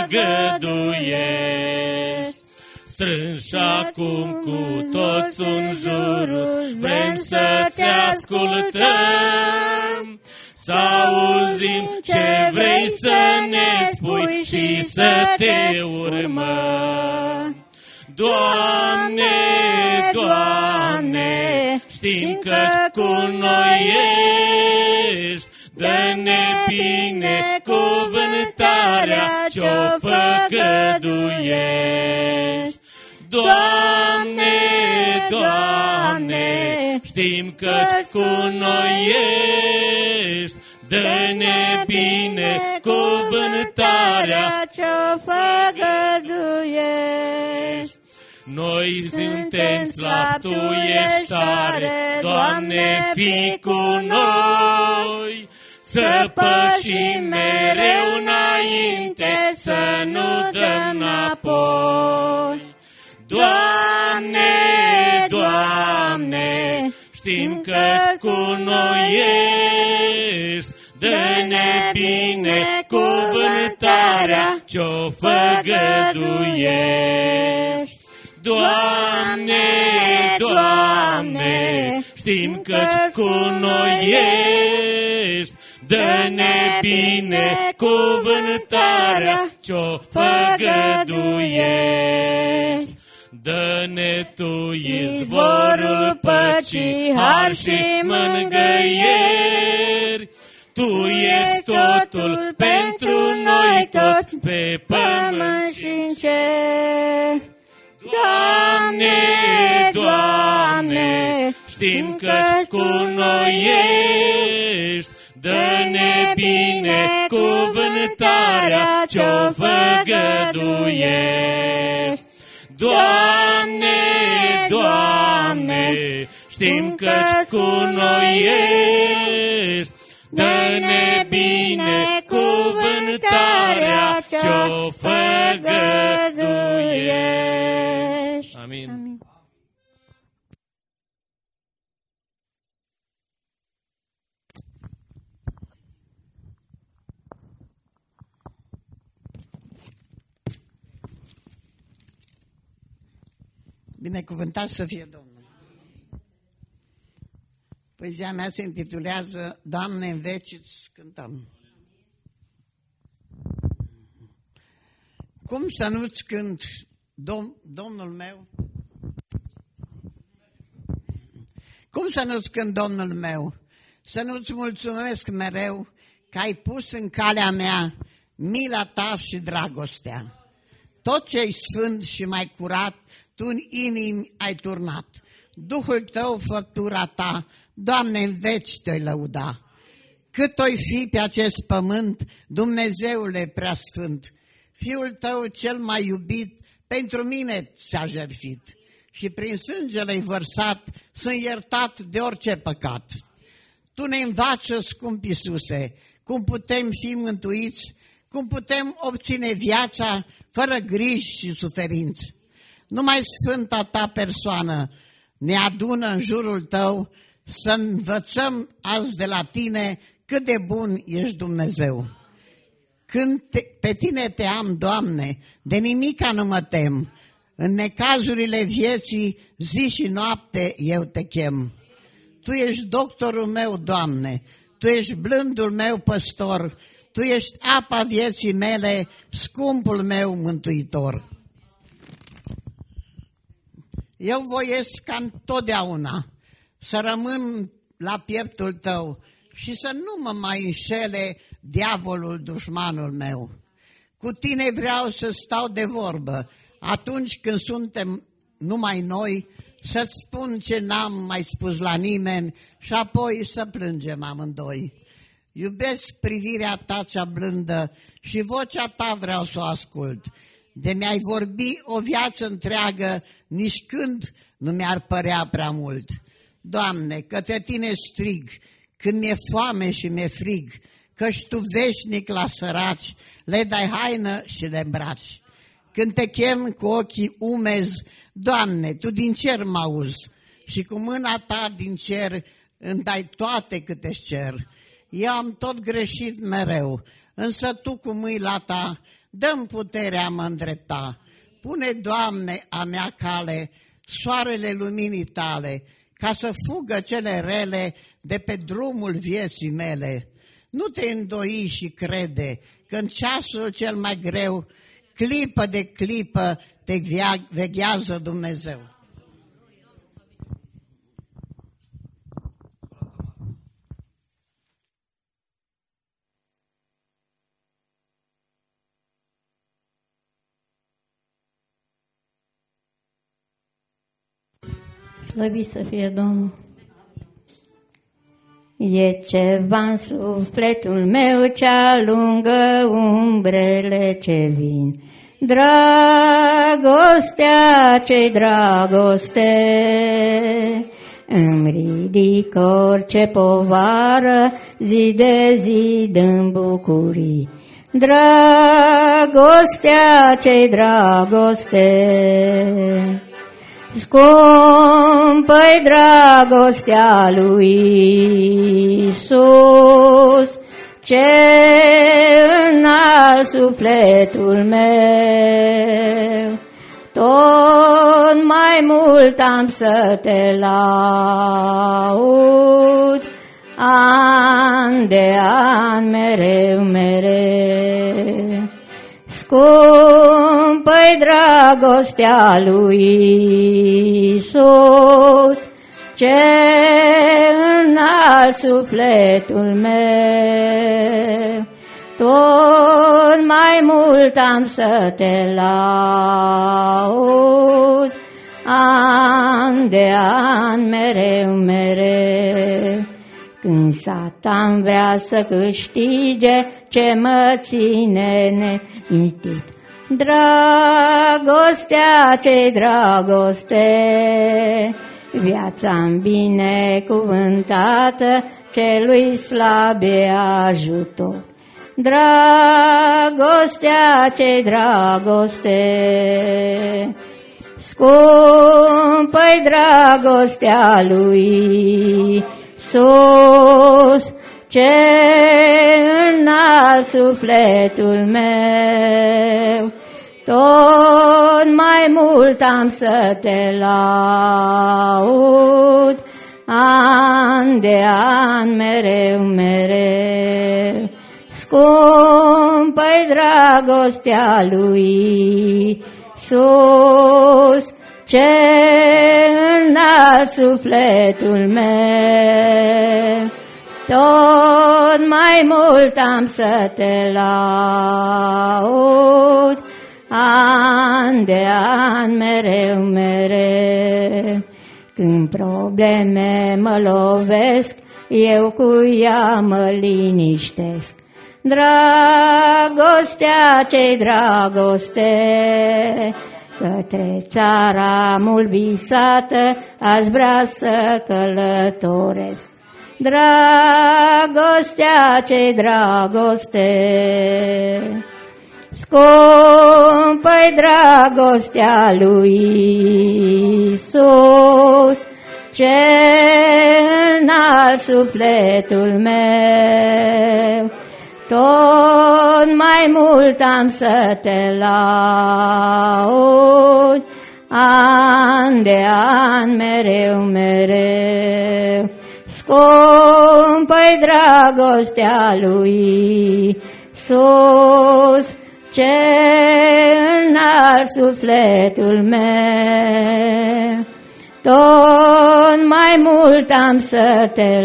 făgăduiești. Strânși acum cu toți în jurul, vrem să Te ascultăm, să auzim ce vrei să ne spui și să Te urmăm. Doamne, Doamne, știm că cu noi ești, dă-ne bine cuvântarea ce-o făgăduiești. Doamne, Doamne, știm că cu noi ești, dă-ne bine cuvântarea ce-o făgăduiești. Noi suntem slabi, Tu ești tare, Doamne, fii cu noi, să pășim mereu înainte, să nu dăm înapoi. Doamne, Doamne, știm că cu noi ești, dă-ne bine cuvântarea ce-o făgăduiești. Doamne, Doamne, știm căci cu noi ești, dă-ne bine cuvântarea ce-o făgăduiești. Dă-ne Tu izvorul păcii, har și mângâieri. Tu ești totul pentru noi toți, pe pământ și în cer. Doamne, Doamne, știm că cu noi ești, dă-ne bine cuvântarea ce-o făgăduiești. Doamne, Doamne, știm că cu noi ești, dă-ne bine cuvântarea ce-o făgăduiești. Amin. Amin. Binecuvântat să fie Domnul. Poezia mea se intitulează Doamne, în veci îți cântăm. Cum să nu-ți cânt, Dom Domnul meu? Cum să nu-ți cânt, Domnul meu? Să nu-ți mulțumesc mereu că ai pus în calea mea mila Ta și dragostea. Tot ce-i sfânt și mai curat, Tu în inimi ai turnat. Duhul Tău, făptura Ta, Doamne, în veci Te-ai lăuda. Cât oi fi pe acest pământ, Dumnezeule preasfânt, Fiul Tău cel mai iubit, pentru mine ți-a jertfit. Și prin sângele-i vărsat, sunt iertat de orice păcat. Tu ne învață, scump Iisuse, cum putem fi mântuiți, cum putem obține viața fără griji și suferinți. Numai Sfânta Ta persoană ne adună în jurul Tău să învățăm azi de la Tine cât de bun ești Dumnezeu. Când te, pe Tine Te am, Doamne, de nimica nu mă tem. În necazurile vieții, zi și noapte, eu Te chem. Tu ești doctorul meu, Doamne, Tu ești blândul meu păstor, Tu ești apa vieții mele, scumpul meu mântuitor. Eu voiesc ca întotdeauna să rămân la pieptul Tău și să nu mă mai înșele diavolul, dușmanul meu. Cu tine vreau să stau de vorbă, atunci când suntem numai noi, să-ți spun ce n-am mai spus la nimeni și apoi să plângem amândoi. Iubesc privirea ta cea blândă și vocea ta vreau să o ascult. De mi-ai vorbi o viață întreagă, nici când nu mi-ar părea prea mult. Doamne, către tine strig, când mi-e foame și mi-e frig, căci tu veșnic la săraci le dai haină și le îmbraci. Când te chem cu ochii umezi, Doamne, tu din cer mă auzi și cu mâna ta din cer îmi dai toate câte-ți cer. Eu am tot greșit mereu, însă tu cu mâila ta dă-mi puterea a mă îndrepta. Pune, Doamne, a mea cale soarele luminii tale, ca să fugă cele rele de pe drumul vieții mele. Nu te îndoi și crede că în ceasul cel mai greu, clipă de clipă, te veghează Dumnezeu. Slăvit să fie Domnul! E ceva în sufletul meu ce alungă umbrele ce vin. Dragostea ce-i dragoste îmi ridic orice povară, zi de zi în bucurii. Dragostea ce-i dragoste, scumpă-i dragostea lui Iisus, ce înalt sufletul meu. Tot mai mult am să te laud, an de an, mereu, mereu. Scumpă-i dragostea lui Iisus, ce înalt sufletul meu. Tot mai mult am să te laud, an de an, mereu, mereu. Când Satan vrea să câștige, ce mă ține neliniștit. Dragostea ce-i dragoste, viața-mi binecuvântată, celui slab e ajutor. Dragostea ce-i dragoste, scumpă-i dragostea lui Iisus, ce înalt sufletul meu. Tot mai mult am să te laud, an de an, mereu, mereu. Scumpă-i dragostea lui Iisus, ce înalt sufletul meu. Tot mai mult am să te laud, an de an, mereu, mereu. Când probleme mă lovesc, eu cu ea mă liniștesc. Dragostea ce-i dragoste, către țara mult visată aș vrea să călătoresc. Dragostea ce-i dragoste, scumpă-i dragostea lui Iisus, ce înalt sufletul meu. Tot mai mult am să te laud, an de an, mereu, mereu. Scumpă-i dragostea lui Iisus, ce înalt sufletul meu. Tot mai mult am să te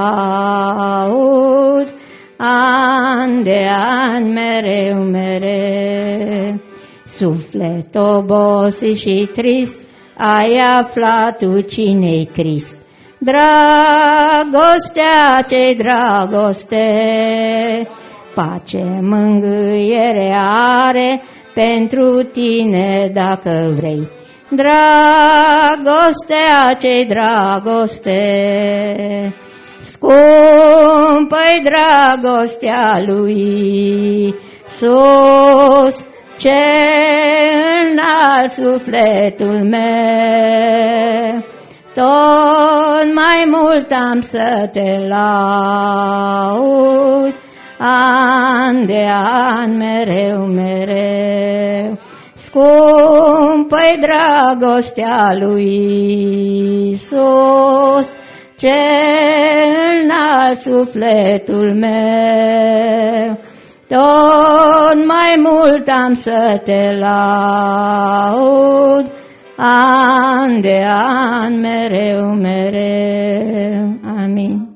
laud, an de an, mereu, mereu. Suflet obosit și trist, ai aflat tu cine-i Crist. Dragostea ce-i dragoste, pace, mângâiere are pentru tine dacă vrei. Dragostea ce-i dragoste, scumpă-i dragostea lui sus, ce înalt sufletul meu. Tot mai mult am să te laud, an de an, mereu, mereu. Scumpă-i dragostea lui Iisus, ce înalt sufletul meu. Tot mai mult am să te laud, an de an, mereu, mereu. Amin.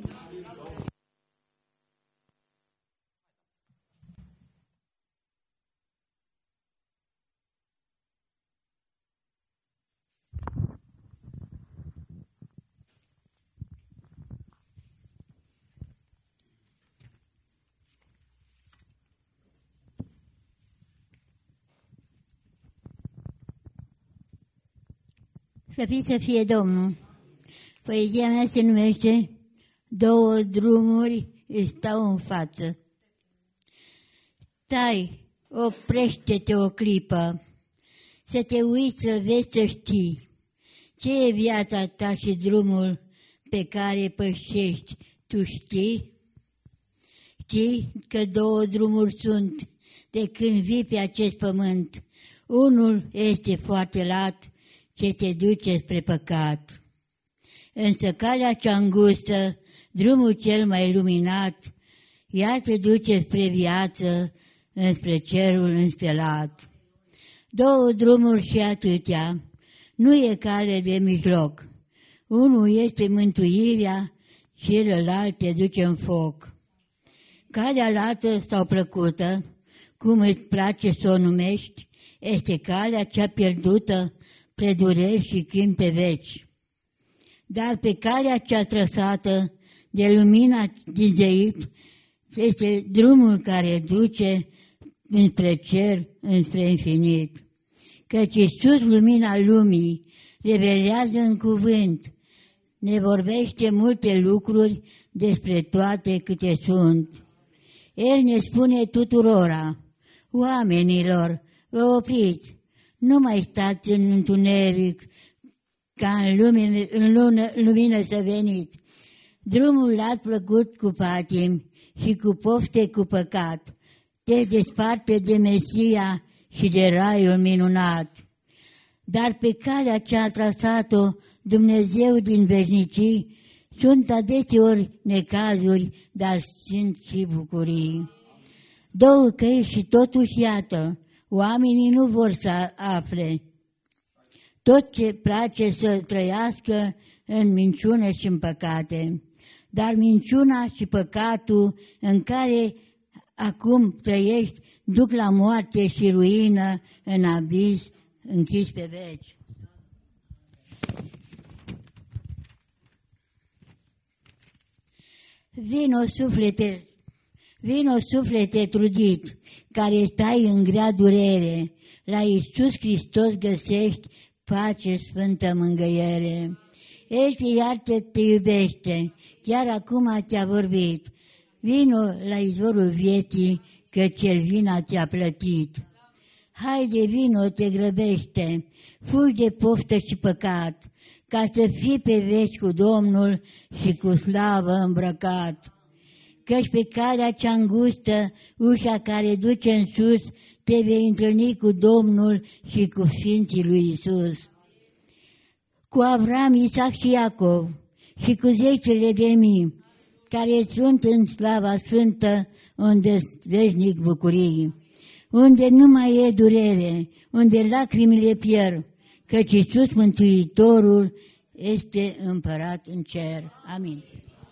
Să fie să fie Domnul. Poezia mea se numește Două drumuri îți stau în față. Stai, oprește-te o clipă, să te uiți să vezi, să știi ce e viața ta și drumul pe care pășești, tu știi? Știi că două drumuri sunt de când vii pe acest pământ. Unul este foarte lat, ce te duce spre păcat. Însă calea cea îngustă, drumul cel mai luminat, ea te duce spre viață, înspre cerul înstelat. Două drumuri și atâtea, nu e cale de mijloc. Unul este mântuirea, celălalt te duce în foc. Calea lată sau plăcută, cum îți place să o numești, este calea cea pierdută, spre dureri și chin pe veci. Dar pe calea cea trăsată de lumina din zeit este drumul care duce înspre cer, înspre infinit. Căci Iisus, lumina lumii, revelează în cuvânt, ne vorbește multe lucruri despre toate câte sunt. El ne spune tuturora, oamenilor, vă opriți, nu mai stați în întuneric, ca în lumină, în lună, lumină să veniți. Drumul lat plăcut cu patim și cu pofte cu păcat, te desparte de Mesia și de raiul minunat. Dar pe calea ce a trasat-o Dumnezeu din veșnicii, sunt adeseori necazuri, dar sunt și bucurii. Două căi și totuși iată, oamenii nu vor să afle tot ce place să trăiască în minciună și în păcate. Dar minciuna și păcatul în care acum trăiești duc la moarte și ruină în abis închis pe veci. Vino suflete, vino suflete trudit, care stai în grea durere, la Iisus Hristos găsești pace, sfântă mângâiere. El te iartă, te iubește, chiar acum ți-a vorbit. Vino la izvorul vieții, că cel vina ți-a plătit. Haide, vino, te grăbește, fugi de poftă și păcat, ca să fii pe veci cu Domnul și cu slavă îmbrăcat. Căci pe calea cea îngustă, ușa care duce în sus, te vei întâlni cu Domnul și cu Sfinții lui Iisus. Cu Avram, Isaac și Iacov și cu zecile de mii, care sunt în slava sfântă, unde veșnic bucurii, unde nu mai e durere, unde lacrimile pierd, căci Iisus Mântuitorul este împărat în cer. Amin.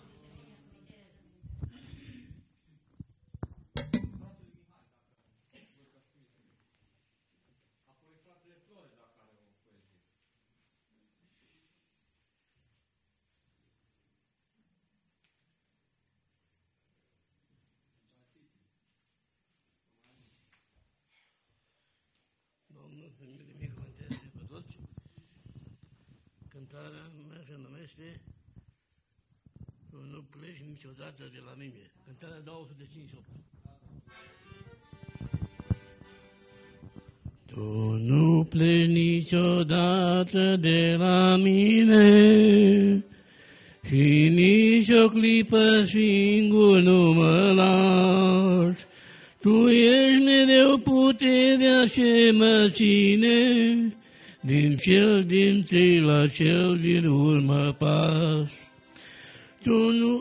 Domnul să ne binecuvânteze pe toți. Cântarea mea se numește Tu nu pleci niciodată de la mine. Cântarea două sute cincizeci și opt. Tu nu pleci niciodată de la mine și nici o clipă singur nu mă lași. Tu ești mereu puterea ce mă ține, din cel din tâi la cel din urmă pas. Tu nu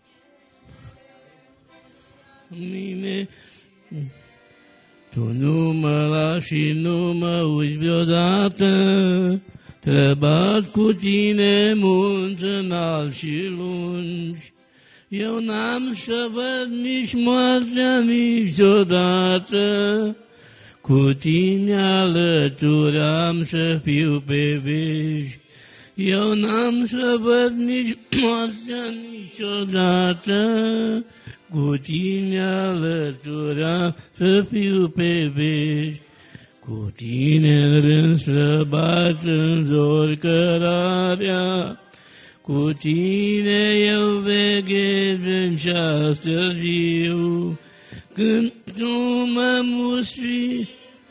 mine, tu nu mă lași și nu mă uiți vreodată, trăbat cu tine munți înalți și lungi. Eu n-am să văd nici moartea niciodată, cu tine alături am să fiu pe veci. Eu n-am să văd nici moartea niciodată, cu tine alături am să fiu pe veci. Cu tine în rând străbat în zori cărarea, cu tine eu veghez în ceas târziu, când tu mă mustri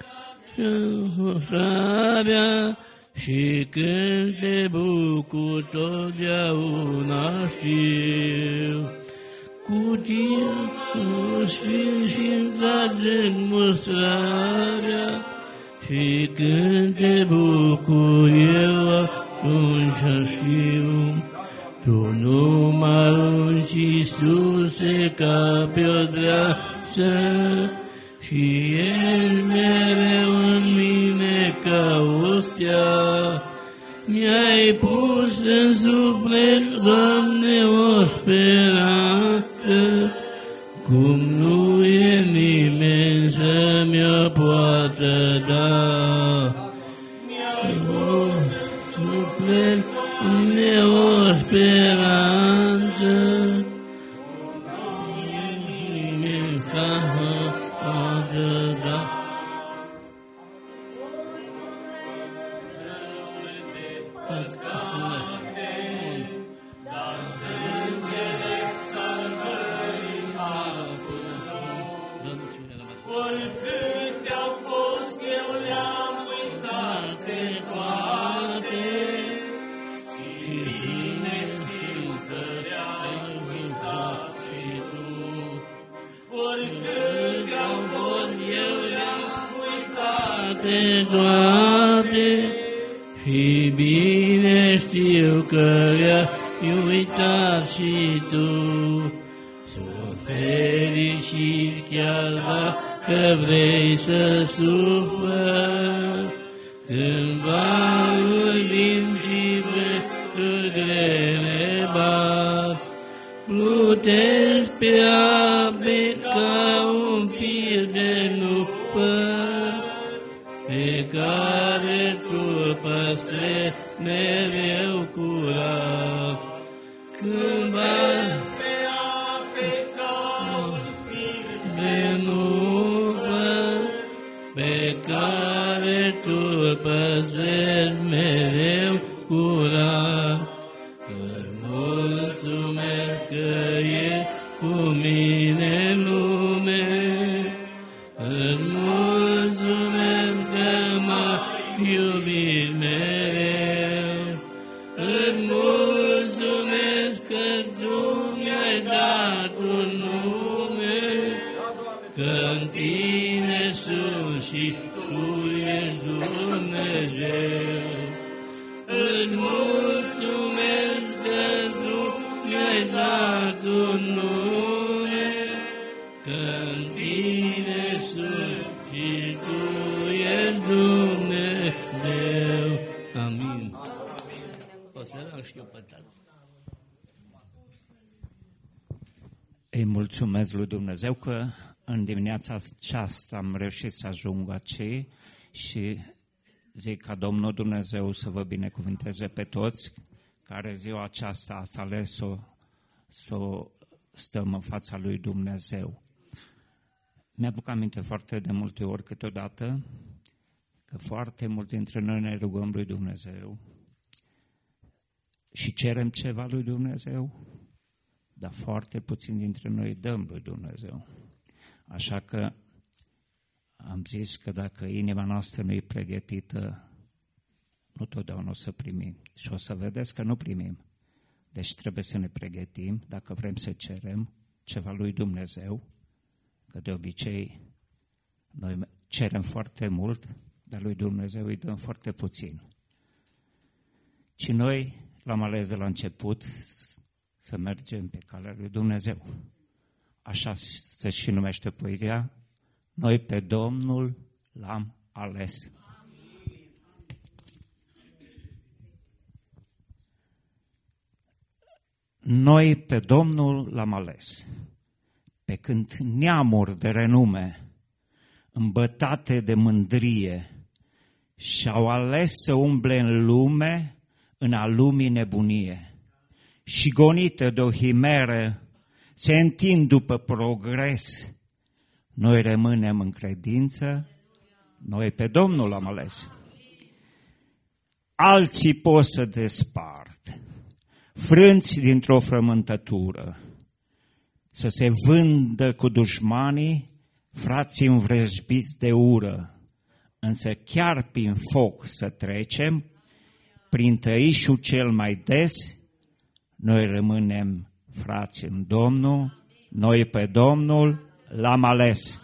starea și când te bucur totdeauna știu. Cu tine mustri și-mi adânc mustrarea și când te bucur eu atunci știu. Tu nu mă arunci, Iisuse, ca pe o dreaptă și ești mereu în mine ca o stea. Mi-ai pus în suflet, Doamne, o speranță, cum nu e nimeni să mi-o poată da. Mi-ai pus în suflet, Doamne, o speranță, cum nu e nimeni să mi-o poată da. Toate, și bine știu că i-ai uitat și tu. Sunt fericit chiar dacă vrei să sufăr, când valul din și vânturi grele bat, plutesc pe ape ca un fir de nupăr, pe care tu păstrezi mereu curat. Când bați pe ape ca un fir de nupăr, pe care tu păstrezi mereu curat. Îți mulțumesc că ești cu mine în lume, îți mulțumesc că m-ai iubit mereu, îți mulțumesc că tu mi-ai dat un nume, că-n tine sunt și tu ești Dumnezeu. Îți mulțumesc că tu mi-ai dat un nume, că-n tine sunt și tu ești Dumnezeu. Amin. seara, știu pe tată. Îi mulțumesc lui Dumnezeu că în dimineața aceasta am reușit să ajung aici și zic ca Domnul Dumnezeu să vă binecuvânteze pe toți care ziua aceasta ați ales să, să stăm în fața lui Dumnezeu. Mi-aduc aminte foarte de multe ori câteodată că foarte mulți dintre noi ne rugăm lui Dumnezeu și cerem ceva lui Dumnezeu, dar foarte puțin dintre noi dăm lui Dumnezeu. Așa că am zis că dacă inima noastră nu e pregătită, nu totdeauna o să primim. Și o să vedeți că nu primim. Deci trebuie să ne pregătim dacă vrem să cerem ceva lui Dumnezeu, că de obicei noi cerem foarte mult, dar lui Dumnezeu îi dăm foarte puțin. Și noi l-am ales de la început să mergem pe calea lui Dumnezeu. Așa se și numește poezia. Noi pe Domnul l-am ales. Noi pe Domnul l-am ales. Pe când neamuri de renume, îmbătate de mândrie, și-au ales să umble în lume, în a lumii nebunie, și gonite de o himeră, se întind după progres. Noi rămânem în credință, noi pe Domnul am ales. Alții pot să despart, frânți dintr-o frământătură, să se vândă cu dușmanii, frații învrăjbiți de ură, însă chiar prin foc să trecem, prin tăișul cel mai des, noi rămânem frați în Domnul, noi pe Domnul l-am ales.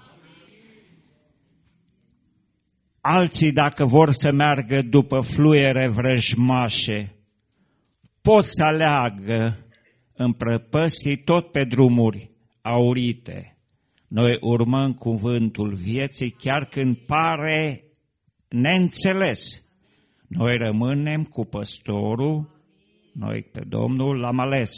Alții, dacă vor să meargă după fluiere vrăjmașe, pot să aleagă în prăpăstii tot pe drumuri aurite. Noi urmăm cuvântul vieții chiar când pare neînțeles. Noi rămânem cu păstorul, noi pe Domnul l-am ales.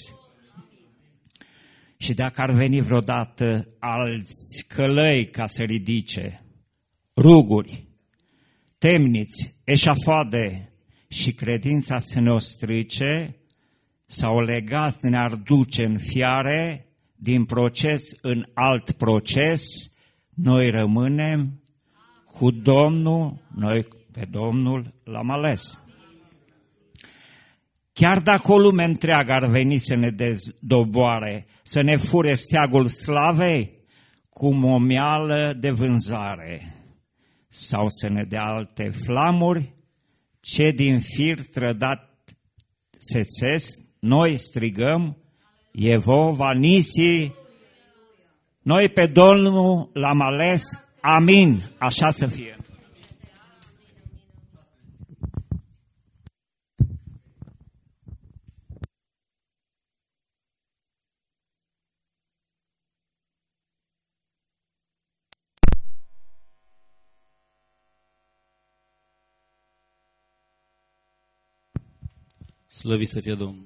Și dacă ar veni vreodată alți călăi ca să ridice, ruguri, temniți, eșafade și credința să ne o strice, sau legați ne-ar duce în fiare, din proces în alt proces, noi rămânem cu Domnul, noi pe Domnul l-am ales. Chiar dacă o lume întreagă ar veni să ne dezdoboare, să ne fure steagul slavei cu momeală de vânzare, sau să ne dea alte flamuri, ce din fir trădat sețesc, noi strigăm, Jehova Nisi, noi pe Domnul l-am ales, amin, așa să fie. Slăvit să fie Domnul.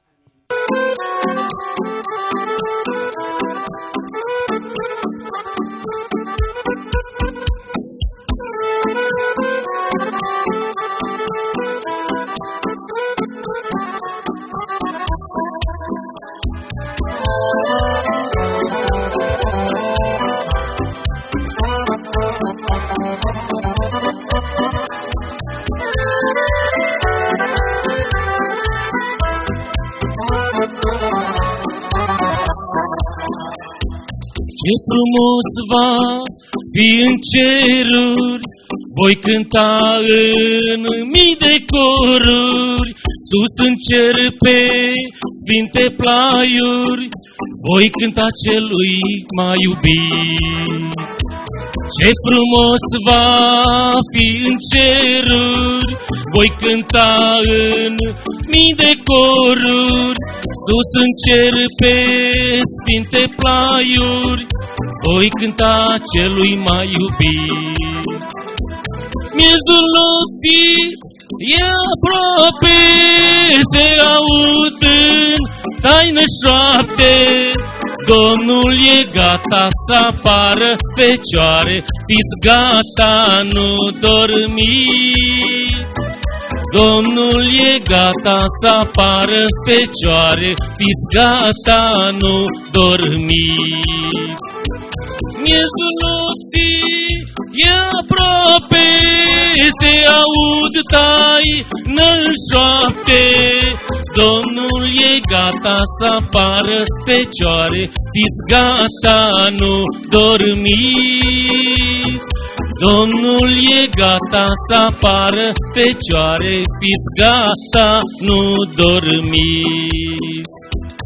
Ce frumos va fi în ceruri, voi cânta în mii de coruri, sus în cer pe sfinte plaiuri, voi cânta celui mai iubit. Ce frumos va fi în ceruri, voi cânta în mii de coruri, sus în cer pe sfinte plaiuri, voi cânta celui mai iubit. Miezul nopții e aproape, se aud în taină șoapte. Domnul e gata să apară fecioare, fiți gata, nu dormiți. Domnul e gata să apară fecioare, fiți gata, nu dormiți. Miezul nopții e aproape, se aud taină în șoapte. Domnul e gata să apară fecioare, fiți gata, nu dormiți. Domnul e gata să apară fecioare, fiți gata, nu dormiți.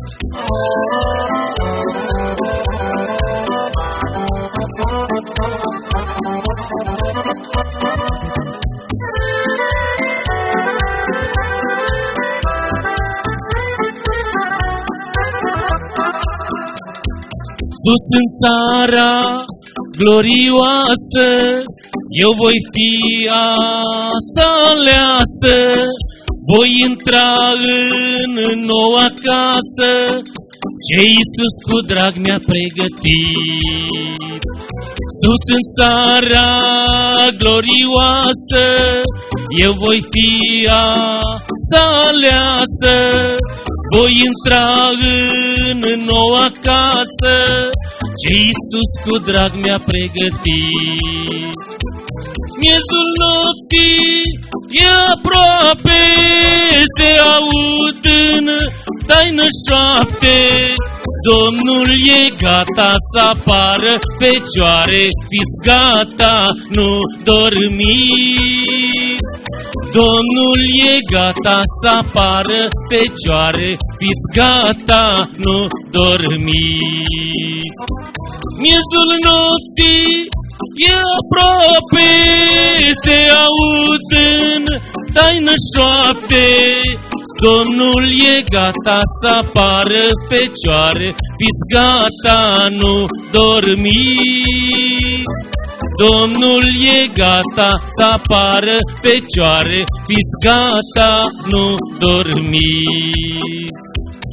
Sus în țara glorioasă, eu voi fi asa aleasă. Voi intra în noua casă, ce Iisus cu drag mi-a pregătit. Sus în țara glorioasă, eu voi fi asa aleasă. Voi intra în noua casă, ce Iisus cu drag mi-a pregătit. Miezul nopții e aproape, se aud în taină șoapte. Domnul e gata să apară fecioare, fiți gata, nu dormiți. Domnul e gata să apară fecioare, fiți gata, nu dormiți. Miezul nopții e aproape, se aud în taină șoapte. Domnul e gata să apară fecioare, fiți gata, nu dormiți. Domnul e gata să apară fecioare, fiți gata, nu dormiți.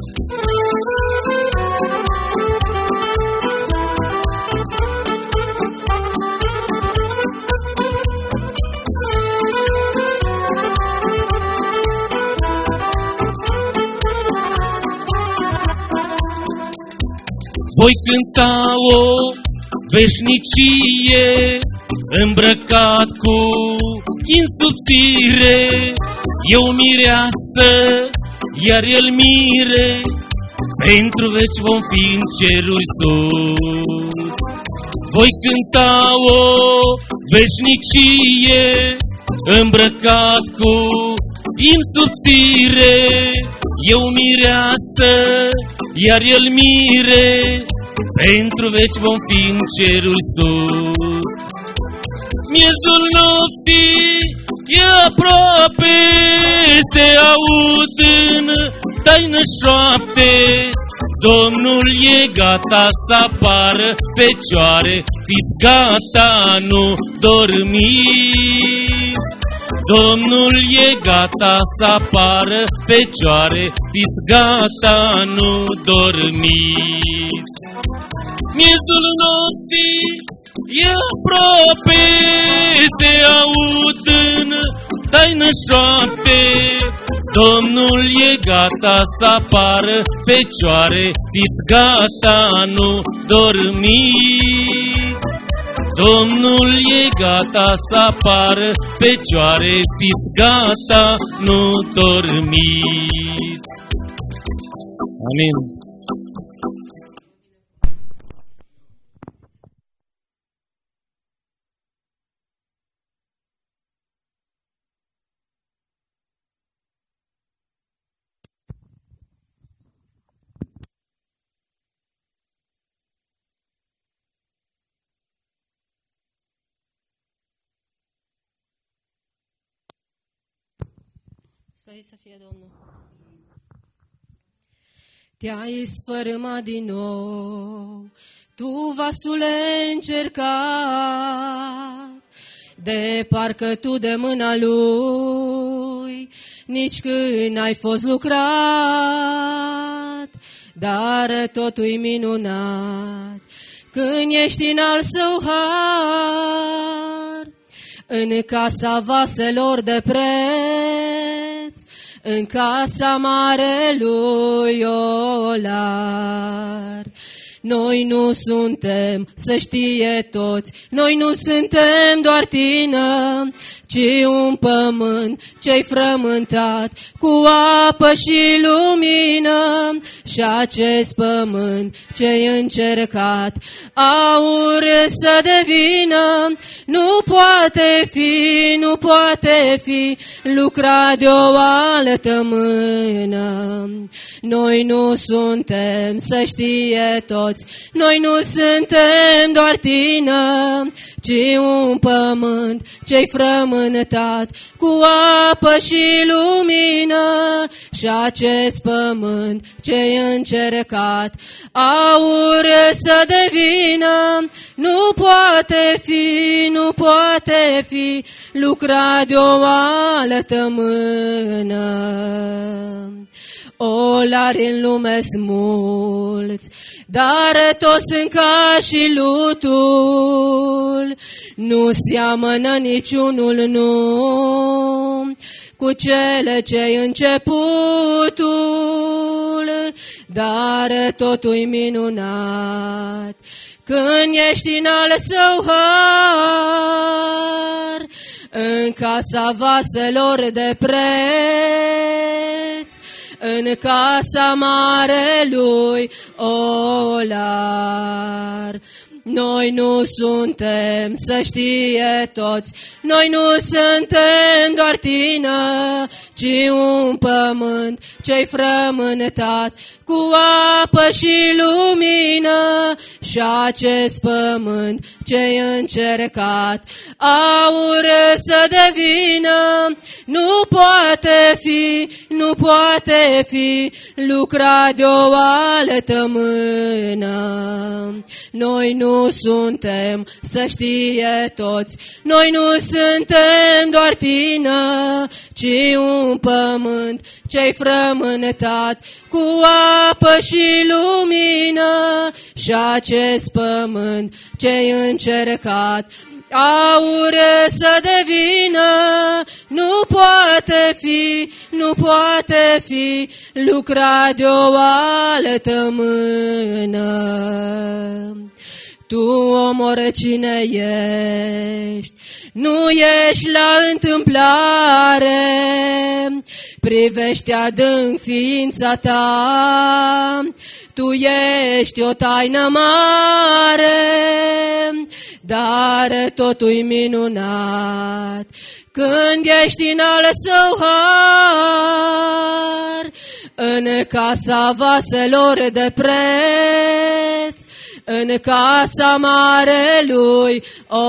Voi cânta o veșnicie, îmbrăcat cu insubțire. Eu mireasă, iar el mire, pentru veci vom fi în ceruri sus. Voi cânta o veșnicie, îmbrăcat cu insubțire. Eu mireasă, iar el mire, pentru veci vom fi în ceruri sus. Miezul nopții e aproape, se aud în taină șoapte. Domnul e gata să apară fecioare, fiți gata, nu dormiți. Domnul e gata să apară fecioare, fiți gata, nu dormiți. Miezul nopții e aproape, se aud în taină șoapte. Domnul e gata să apară fecioare, fiți gata, nu dormiți. Domnul e gata să apară fecioare, fiți gata, nu dormiți. Amin. Slăvit să fie Domnul! Te-ai sfărâmat din nou, tu vasule încercat, de parcă tu de mâna lui nici când ai fost lucrat, dar totul-i minunat când ești în al său har. În casa vaselor de preț, în casa marelui olar. Noi nu suntem, să știe toți, noi nu suntem doar tină, ci un pământ ce-i frământat cu apă și lumină. Și acest pământ ce-i încercat aur să devină. Nu poate fi, nu poate fi lucrat de o altă mână. Noi nu suntem, să știe toți, noi nu suntem doar tină, ci un pământ ce-i frământat cu apă și lumină. Și acest pământ ce-i încercat aur să devină. Nu poate fi, nu poate fi lucrat de o altă mână. Olari în lume sunt mulți, dar toți sunt ca și lutul. Nu seamănă niciunul, nu, cu cele ce-i începutul, dar totul-i minunat când ești în al său har. În casa vaselor de preț, în casa marelui olar. Noi nu suntem, să știe toți, noi nu suntem doar tină, ci un pământ ce-i frământat cu apă și lumină. Și acest pământ ce-i încercat aur să devină. Nu poate fi, nu poate fi lucrat de o altă mână. Noi nu suntem, să știe toți, noi nu suntem doar tină, ci un pământ ce-i frământat cu apă și lumină. Și acest pământ ce-i încercat aur să devină. Nu poate fi, nu poate fi lucrat de o altă mână. Tu, om, oricine ești, nu ești la întâmplare, privește adânc ființa ta, tu ești o taină mare, dar totul-i minunat când ești în al său har. În casa vaselor de preț, în casa marelui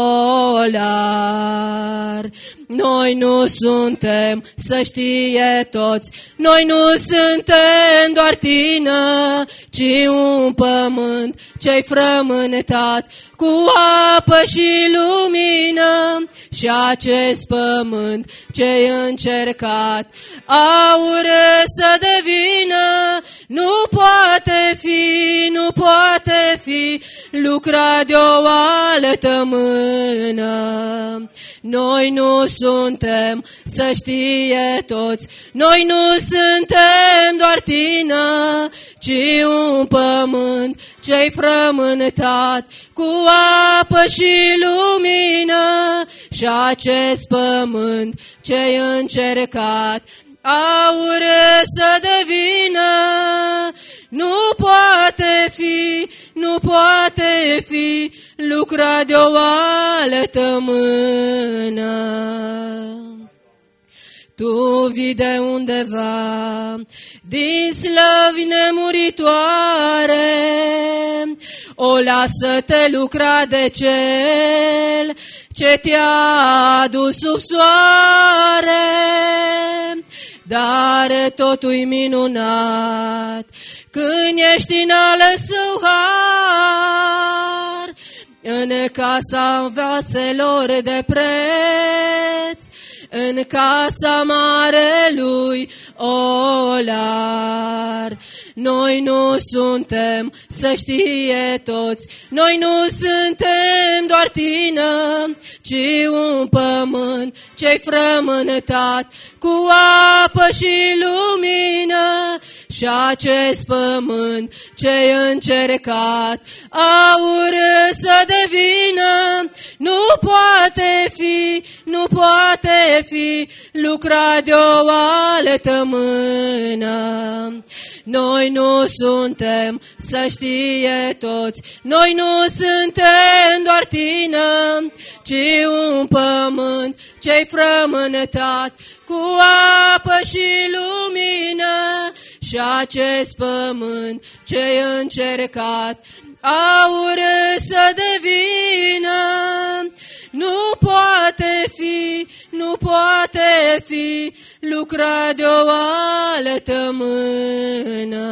olar. Noi nu suntem, să știe toți, noi nu suntem doar tină, ci un pământ ce-i frământat cu apă și lumină. Și acest pământ ce-i încercat aur să devină. Nu poate fi, nu poate fi lucrat de o altă mână. Noi nu suntem, să știe toți, noi nu suntem doar tină, ci un pământ ce-i frământat cu apă și lumină. Și acest pământ ce-i încercat aur să devină. Nu poate fi, nu poate fi lucrat de o altă mână. Tu vii de undeva, din slăvi nemuritoare, o lasă-te lucra de cel ce te-a adus sub soare. Dar totul-i minunat când ești în al său har. În casa vaselor de preț, în casa marelui olar. Noi nu suntem, să știe toți, noi nu suntem doar tină, ci un pământ ce-i frământat cu apă și lumină. Și acest pământ ce-i încercat aur să devină, nu poate fi, nu poate fi lucrat de o altă mână. Noi nu suntem, să știe toți, noi nu suntem doar tină, ci un pământ ce-i frământat cu apă și lumină. Și acest pământ ce-i încercat aur să devină, nu poate fi, nu poate fi lucrat de o altă mână.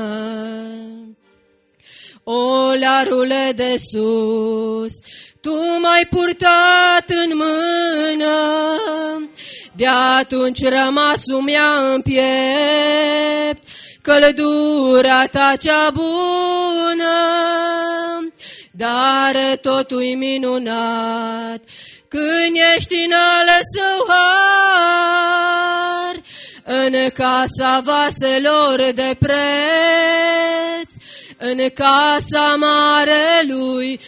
Olarule de sus, tu m-ai purtat în mână, de atunci rămas-o mea în piept căldura ta cea bună. Dar totul-i minunat când ești în al său har, în casa vaselor de preț, în casa marelui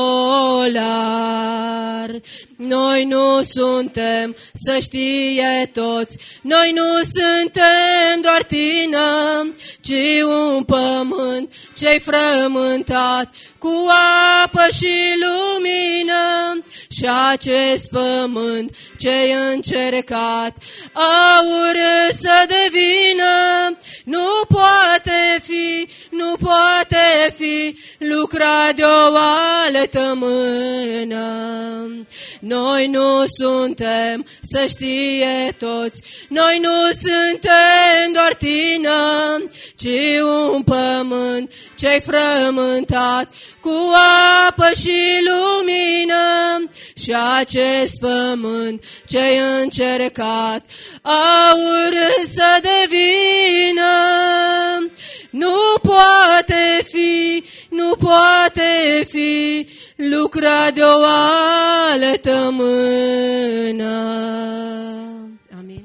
olar. Noi nu suntem, să știe toți, noi nu suntem doar tină, ci un pământ ce-i frământat cu apă și lumină. Și acest pământ ce-i încercat aur să devină, nu poate fi, nu poate fi lucrat de o altă mână. Noi nu suntem, să știe toți, noi nu suntem doar tină, ci un pământ ce-i frământat cu apă și lumină. Și acest pământ ce-i încercat aur să devină, nu poate fi, nu poate fi lucrat de o altă mână. Amin.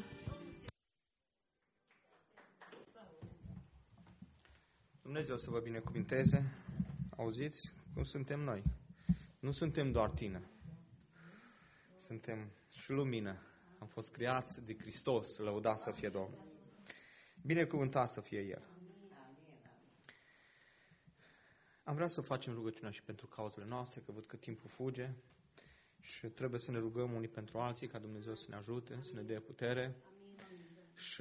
Dumnezeu să vă binecuvinteze. Auziți cum suntem noi? Nu suntem doar tină. Suntem și lumină. Am fost creați de Hristos, lăudat să fie Domnul. Binecuvântat să fie El. Am vrea să facem rugăciunea și pentru cauzele noastre, că văd că timpul fuge și trebuie să ne rugăm unii pentru alții, ca Dumnezeu să ne ajute, să ne dea putere. Și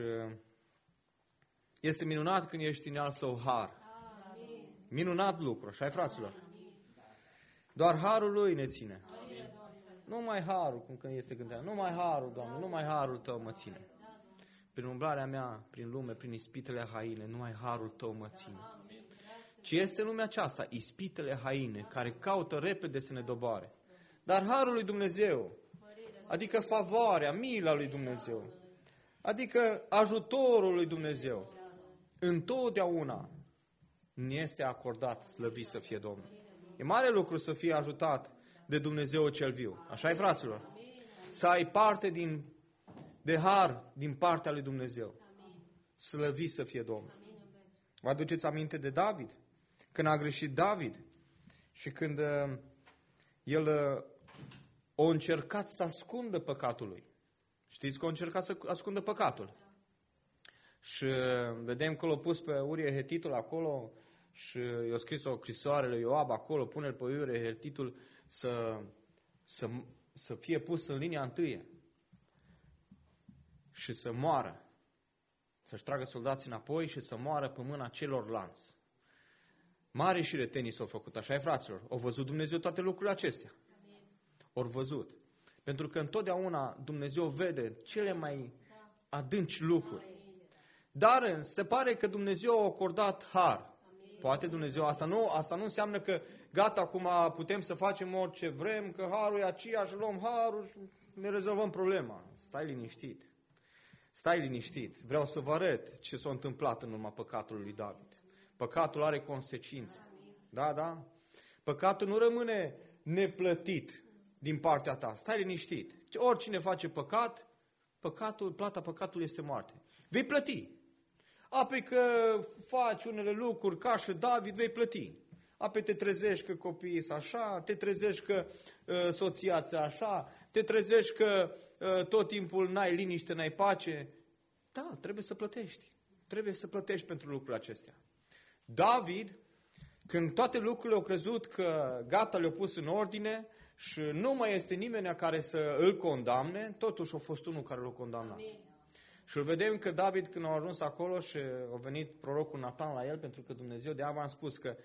este minunat când ești în al său har. Minunat lucru, așa-i, fraților? Doar harul Lui ne ține. Numai harul, cum că este cântarea, numai harul, Doamne, numai harul Tău mă ține. Prin umblarea mea, prin lume, prin ispitele haine, numai harul Tău mă ține. Ce este lumea aceasta? Ispitele haine, care caută repede să ne doboare. Dar harul lui Dumnezeu, adică favoarea, mila lui Dumnezeu, adică ajutorul lui Dumnezeu, întotdeauna ne este acordat, slăvit să fie Domnul. E mare lucru să fii ajutat de Dumnezeu cel viu. Așa-i, fraților? Să ai parte din, de har din partea lui Dumnezeu. Slăvit să fie Domnul. Vă aduceți aminte de David? Când a greșit David și când uh, el uh, a încercat să ascundă păcatul lui. Știți că a încercat să ascundă păcatul. Și uh, vedem că l-a pus pe Urie Hetitul acolo și i-a scris o scrisoare lui Ioab acolo, pune-l pe Urie Hetitul să, să, să fie pus în linia întâie și să moară. Să-și tragă soldații înapoi și să moară pe mâna celorlalți. Mare și retenii s-au făcut, așa e, fraților. Au văzut Dumnezeu toate lucrurile acestea. Au văzut. Pentru că întotdeauna Dumnezeu vede cele mai adânci lucruri. Dar se pare că Dumnezeu a acordat har. Poate Dumnezeu, asta nu, asta nu înseamnă că gata, acum putem să facem orice vrem, că harul e aceeași, luăm harul. ne rezolvăm problema. Stai liniștit. Stai liniștit. Vreau să vă arăt ce s-a întâmplat în urma păcatului lui David. Păcatul are consecințe. Da, da? Păcatul nu rămâne neplătit din partea ta. Stai liniștit. Oricine face păcat, păcatul, plata păcatului este moarte. Vei plăti. Apoi că faci unele lucruri ca și David, vei plăti. Apoi te trezești că copiii sunt așa, te trezești că uh, soția ți așa, te trezești că uh, tot timpul n-ai liniște, n-ai pace. Da, trebuie să plătești. Trebuie să plătești pentru lucrurile acestea. David, când toate lucrurile au crezut că gata, le-au pus în ordine și nu mai este nimeni care să îl condamne, totuși a fost unul care l-a condamnat. Și îl vedem că David, când a ajuns acolo și a venit prorocul Natan la el, pentru că Dumnezeu, de aia am spus că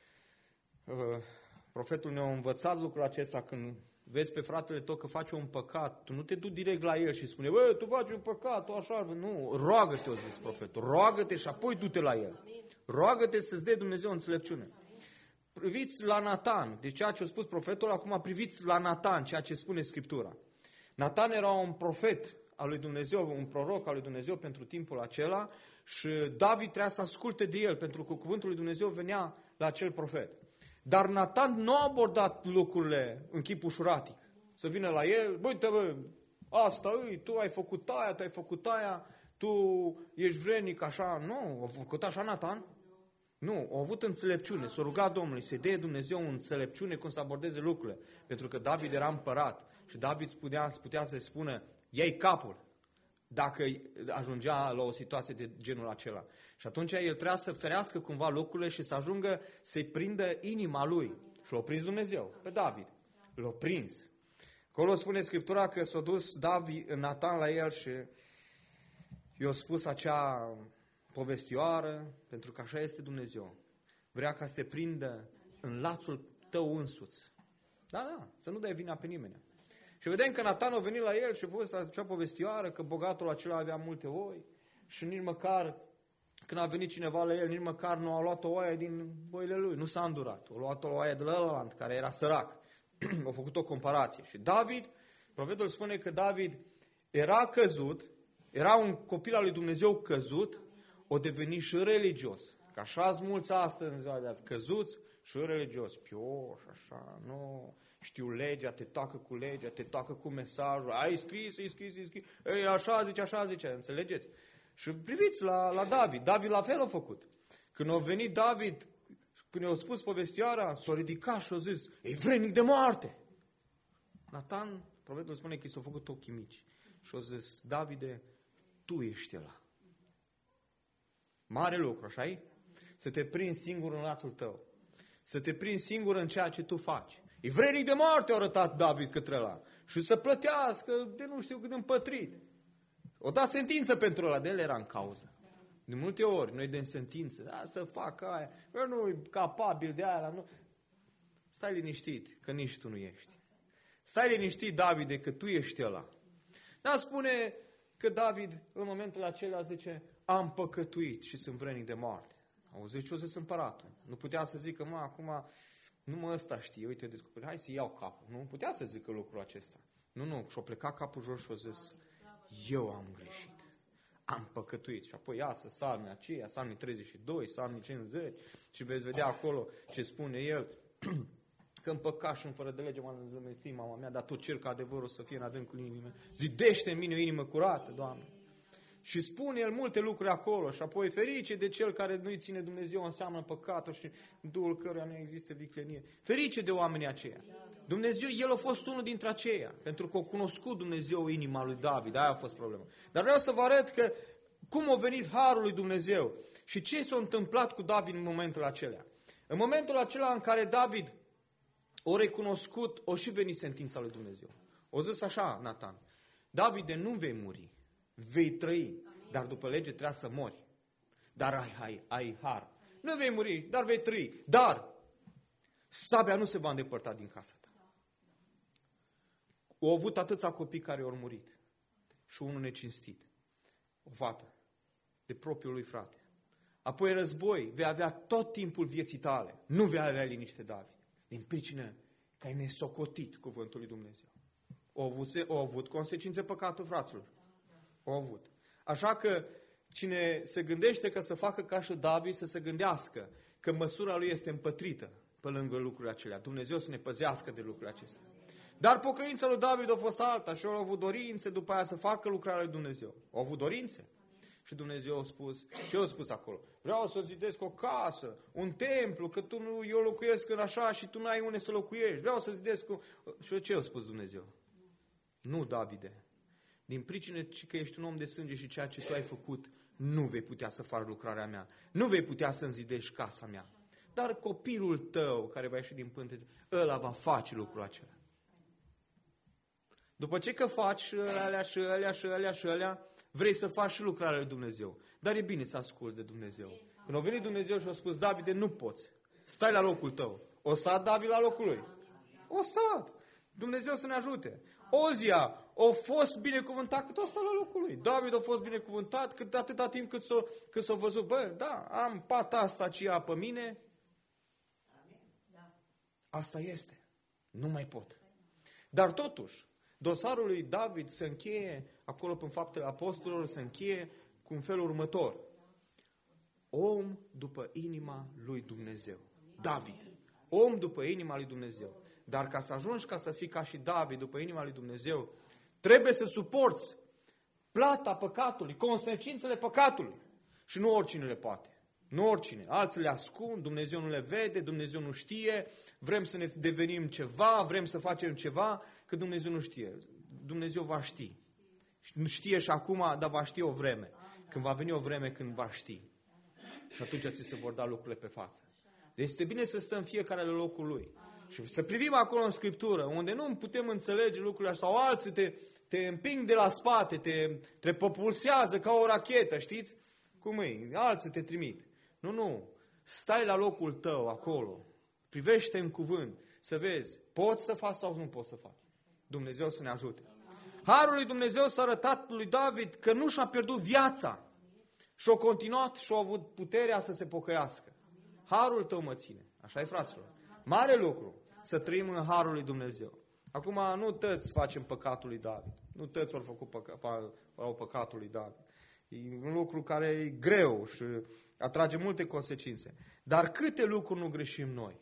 uh, profetul ne-a învățat lucrul acesta, când vezi pe fratele tău că face un păcat, tu nu te duci direct la el și spune, bă, tu faci un păcat, tu așa, nu, roagă-te, a zis profetul, roagă-te și apoi du-te la el. Roagă-te să-ți dea Dumnezeu înțelepciune. Priviți la Natan, deci ceea ce a spus profetul, acum priviți la Natan, ceea ce spune Scriptura. Natan era un profet al lui Dumnezeu, un proroc al lui Dumnezeu pentru timpul acela și David trebuia să asculte de el, pentru că cuvântul lui Dumnezeu venea la acel profet. Dar Natan nu a abordat lucrurile în chip ușuratic. Să vină la el, băi, uite, bă, asta îi, tu ai făcut aia, tu ai făcut aia, tu ești vrednic, așa. Nu, a făcut așa Natan? Nu, a avut înțelepciune, s-a rugat Domnului, să-i dea Dumnezeu înțelepciune cum să abordeze lucrurile. Pentru că David era împărat și David putea, putea să-i spună, ia-i capul, dacă ajungea la o situație de genul acela. Și atunci el trebuia să ferească cumva lucrurile și să ajungă să-i prindă inima lui. Și l-a prins Dumnezeu, pe David. L-a prins. Acolo spune Scriptura că s-a dus David, Natan la el și i-a spus acea povestioară, pentru că așa este Dumnezeu. Vrea ca să te prindă în lațul tău însuți. Da, da, să nu dai vina pe nimeni. Și vedem că Natan a venit la el și a pus acea povestioară că bogatul acela avea multe oi și nici măcar, când a venit cineva la el, nici măcar nu a luat o oaie din oile lui, nu s-a îndurat. A luat o oaie de la ălalt, care era sărac. A făcut o comparație. Și David, profetul spune că David era căzut, era un copil al lui Dumnezeu căzut, o deveni și religios. Că așa-s mulți astăzi în ziua de azi, căzuți și religios. Pioș, așa, nu... Știu legea, te toacă cu legea, te toacă cu mesajul, ai scris, ai scris, ai scris, ei, așa zice, așa zice, înțelegeți? Și priviți la, la David, David la fel a făcut. Când a venit David, când i-a spus povestioara, s-a ridicat și a zis, e vrednic de moarte. Natan, profetul spune că i s-au făcut ochii mici și a zis, Davide, tu ești ăla. Mare lucru, așa-i? Să te prinzi singur în lațul tău, să te prinzi singur în ceea ce tu faci. E vrednic de moarte, a arătat David către ăla. Și să plătească de nu știu cât de împătrit. O da sentință pentru ăla, de el era în cauză. De multe ori noi dăm sentință, da, să fac aia, eu nu e capabil de aia. Nu. Stai liniștit, că nici tu nu ești. Stai liniștit, Davide, că tu ești ăla. Dar spune că David, în momentul acela, zice, am păcătuit și sunt vrednic de moarte. Auziți ce o zis împăratul? Nu putea să zică, mă, acum... Nu mă ăsta știe, uite, descoperi, hai să iau capul. Nu putea să zică lucrul acesta. Nu, nu, și-o plecat capul jos și-o zis, eu am greșit, am păcătuit. Și apoi iasă salmii aceia, salmii treizeci și doi, salmii cincizeci, și veți vedea acolo ce spune el, că în păcat și în fără de lege m-am zămestit, mama mea, dar tot cer ca adevărul să fie în adâncul inimii. Zidește în mine o inimă curată, Doamne. Și spune el multe lucruri acolo și apoi ferice de cel care nu-i ține Dumnezeu, înseamnă păcatul și în duhul căruia nu există viclenie. Ferice de oamenii aceia. Dumnezeu, el a fost unul dintre aceia, pentru că a cunoscut Dumnezeu inima lui David, aia a fost problema. Dar vreau să vă arăt că cum a venit harul lui Dumnezeu și ce s-a întâmplat cu David în momentul acela. În momentul acela în care David a recunoscut, o și venit sentința lui Dumnezeu. O zis așa, Natan, Davide, nu vei muri. Vei trăi, dar după lege trebuie să mori. Dar ai, ai, ai har. Nu vei muri, dar vei trăi. Dar sabia nu se va îndepărta din casa ta. Au avut atâția copii care au murit. Și unul necinstit. O fată de propriul lui frate. Apoi război, vei avea tot timpul vieții tale. Nu vei avea liniște, David. Din pricină că ai nesocotit cuvântul lui Dumnezeu. Au avut, au avut consecințe păcatul, fraților. Au avut. Așa că cine se gândește că să facă ca și David, să se gândească că măsura lui este împătrită pe lângă lucrurile acelea. Dumnezeu să ne păzească de lucrurile acestea. Dar pocăința lui David a fost alta și au avut dorințe după aia să facă lucrarea lui Dumnezeu. Au avut dorințe. Și Dumnezeu a spus, ce a spus acolo? Vreau să zidesc o casă, un templu, că tu nu, eu locuiesc în așa și tu n-ai unde să locuiești. Vreau să zidesc o... Și ce a spus Dumnezeu? Nu, Davide. Din pricină că ești un om de sânge și ceea ce tu ai făcut, nu vei putea să faci lucrarea mea. Nu vei putea să înzidești casa mea. Dar copilul tău, care va ieși din pânte, ăla va face lucrul acela. După ce că faci și alea și alea și alea și alea, vrei să faci și lucrarea lui Dumnezeu. Dar e bine să asculți de Dumnezeu. Când a venit Dumnezeu și a spus, Davide, nu poți. Stai la locul tău. O stat David la locul lui. O stat. Dumnezeu să ne ajute. Ozia a fost binecuvântat cât o stat la locul lui. David a fost binecuvântat cât atâta timp cât s-a, cât s-a văzut. Bă, da, am pata asta aceea pe mine. Asta este. Nu mai pot. Dar totuși, dosarul lui David se încheie, acolo în Faptele Apostolilor, se încheie cu un fel următor. Om după inima lui Dumnezeu. David. Om după inima lui Dumnezeu. Dar ca să ajungi ca să fii ca și David după inima lui Dumnezeu, trebuie să suporți plata păcatului, consecințele păcatului. Și nu oricine le poate. Nu oricine. Alții le ascund, Dumnezeu nu le vede, Dumnezeu nu știe, vrem să ne devenim ceva, vrem să facem ceva, că Dumnezeu nu știe. Dumnezeu va ști. Nu știe și acum, dar va ști o vreme. Când va veni o vreme când va ști. Și atunci ți se vor da lucrurile pe față. Deci este bine să stăm fiecare la locul lui. Și să privim acolo în Scriptură, unde nu putem înțelege lucrurile așa, sau alții te, te împing de la spate, te, te propulsează ca o rachetă, știți? Cum e? Alții te trimit. Nu, nu. Stai la locul tău acolo. Privește în cuvânt. Să vezi, poți să faci sau nu poți să faci. Dumnezeu să ne ajute. Harul lui Dumnezeu s-a arătat lui David că nu și-a pierdut viața. Și-a continuat și-a avut puterea să se pocăiască. Harul tău mă ține. Așa e, fraților. Mare lucru să trăim în harul lui Dumnezeu. Acum nu toți facem păcatul lui David. Nu toți au făcut păca, au păcatul lui David. E un lucru care e greu și atrage multe consecințe. Dar câte lucruri nu greșim noi?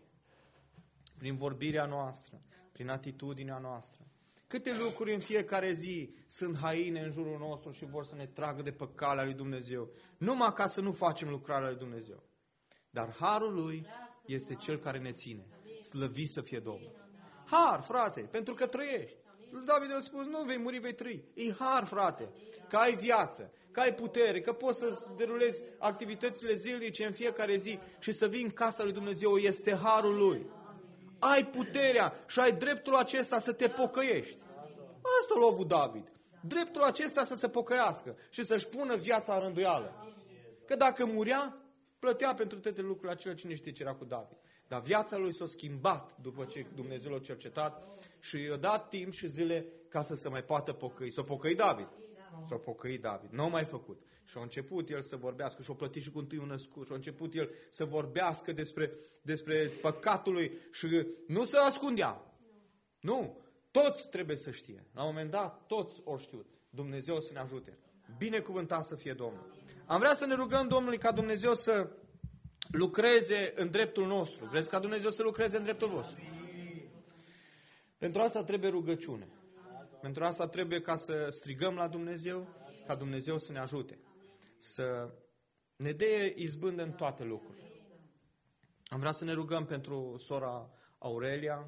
Prin vorbirea noastră, prin atitudinea noastră. Câte lucruri în fiecare zi sunt haine în jurul nostru și vor să ne tragă de pe calea lui Dumnezeu. Numai ca să nu facem lucrarea lui Dumnezeu. Dar harul lui este cel care ne ține. Slăvit să fie Domnul. Har, frate, pentru că trăiești. David a spus, nu vei muri, vei trăi. E har, frate, că ai viață, că ai putere, că poți să derulezi activitățile zilnice în fiecare zi și să vii în casa lui Dumnezeu. Este harul lui. Ai puterea și ai dreptul acesta să te pocăiești. Asta l-a avut David. Dreptul acesta să se pocăiască și să-și pună viața în rânduială. Că dacă murea, plătea pentru toate lucrurile acelea, cine știe ce era cu David. Dar viața lui s-a schimbat după ce Dumnezeu l-a cercetat și i-a dat timp și zile ca să se mai poată pocăi. S-a pocăit David. S-a pocăit David. Nu a mai făcut. Și a început el să vorbească și a plătit și cu întâiul născut. Și a început el să vorbească despre, despre păcatul lui și nu se ascundea. Nu. Toți trebuie să știe. La un moment dat, toți o știut. Dumnezeu să ne ajute. Binecuvântat să fie Domnul. Am vrea să ne rugăm Domnului ca Dumnezeu să lucreze în dreptul nostru. Vreți ca Dumnezeu să lucreze în dreptul vostru? Pentru asta trebuie rugăciune. Pentru asta trebuie ca să strigăm la Dumnezeu, ca Dumnezeu să ne ajute. Să ne dea izbândă în toate lucrurile. Am vrea să ne rugăm pentru sora Aurelia.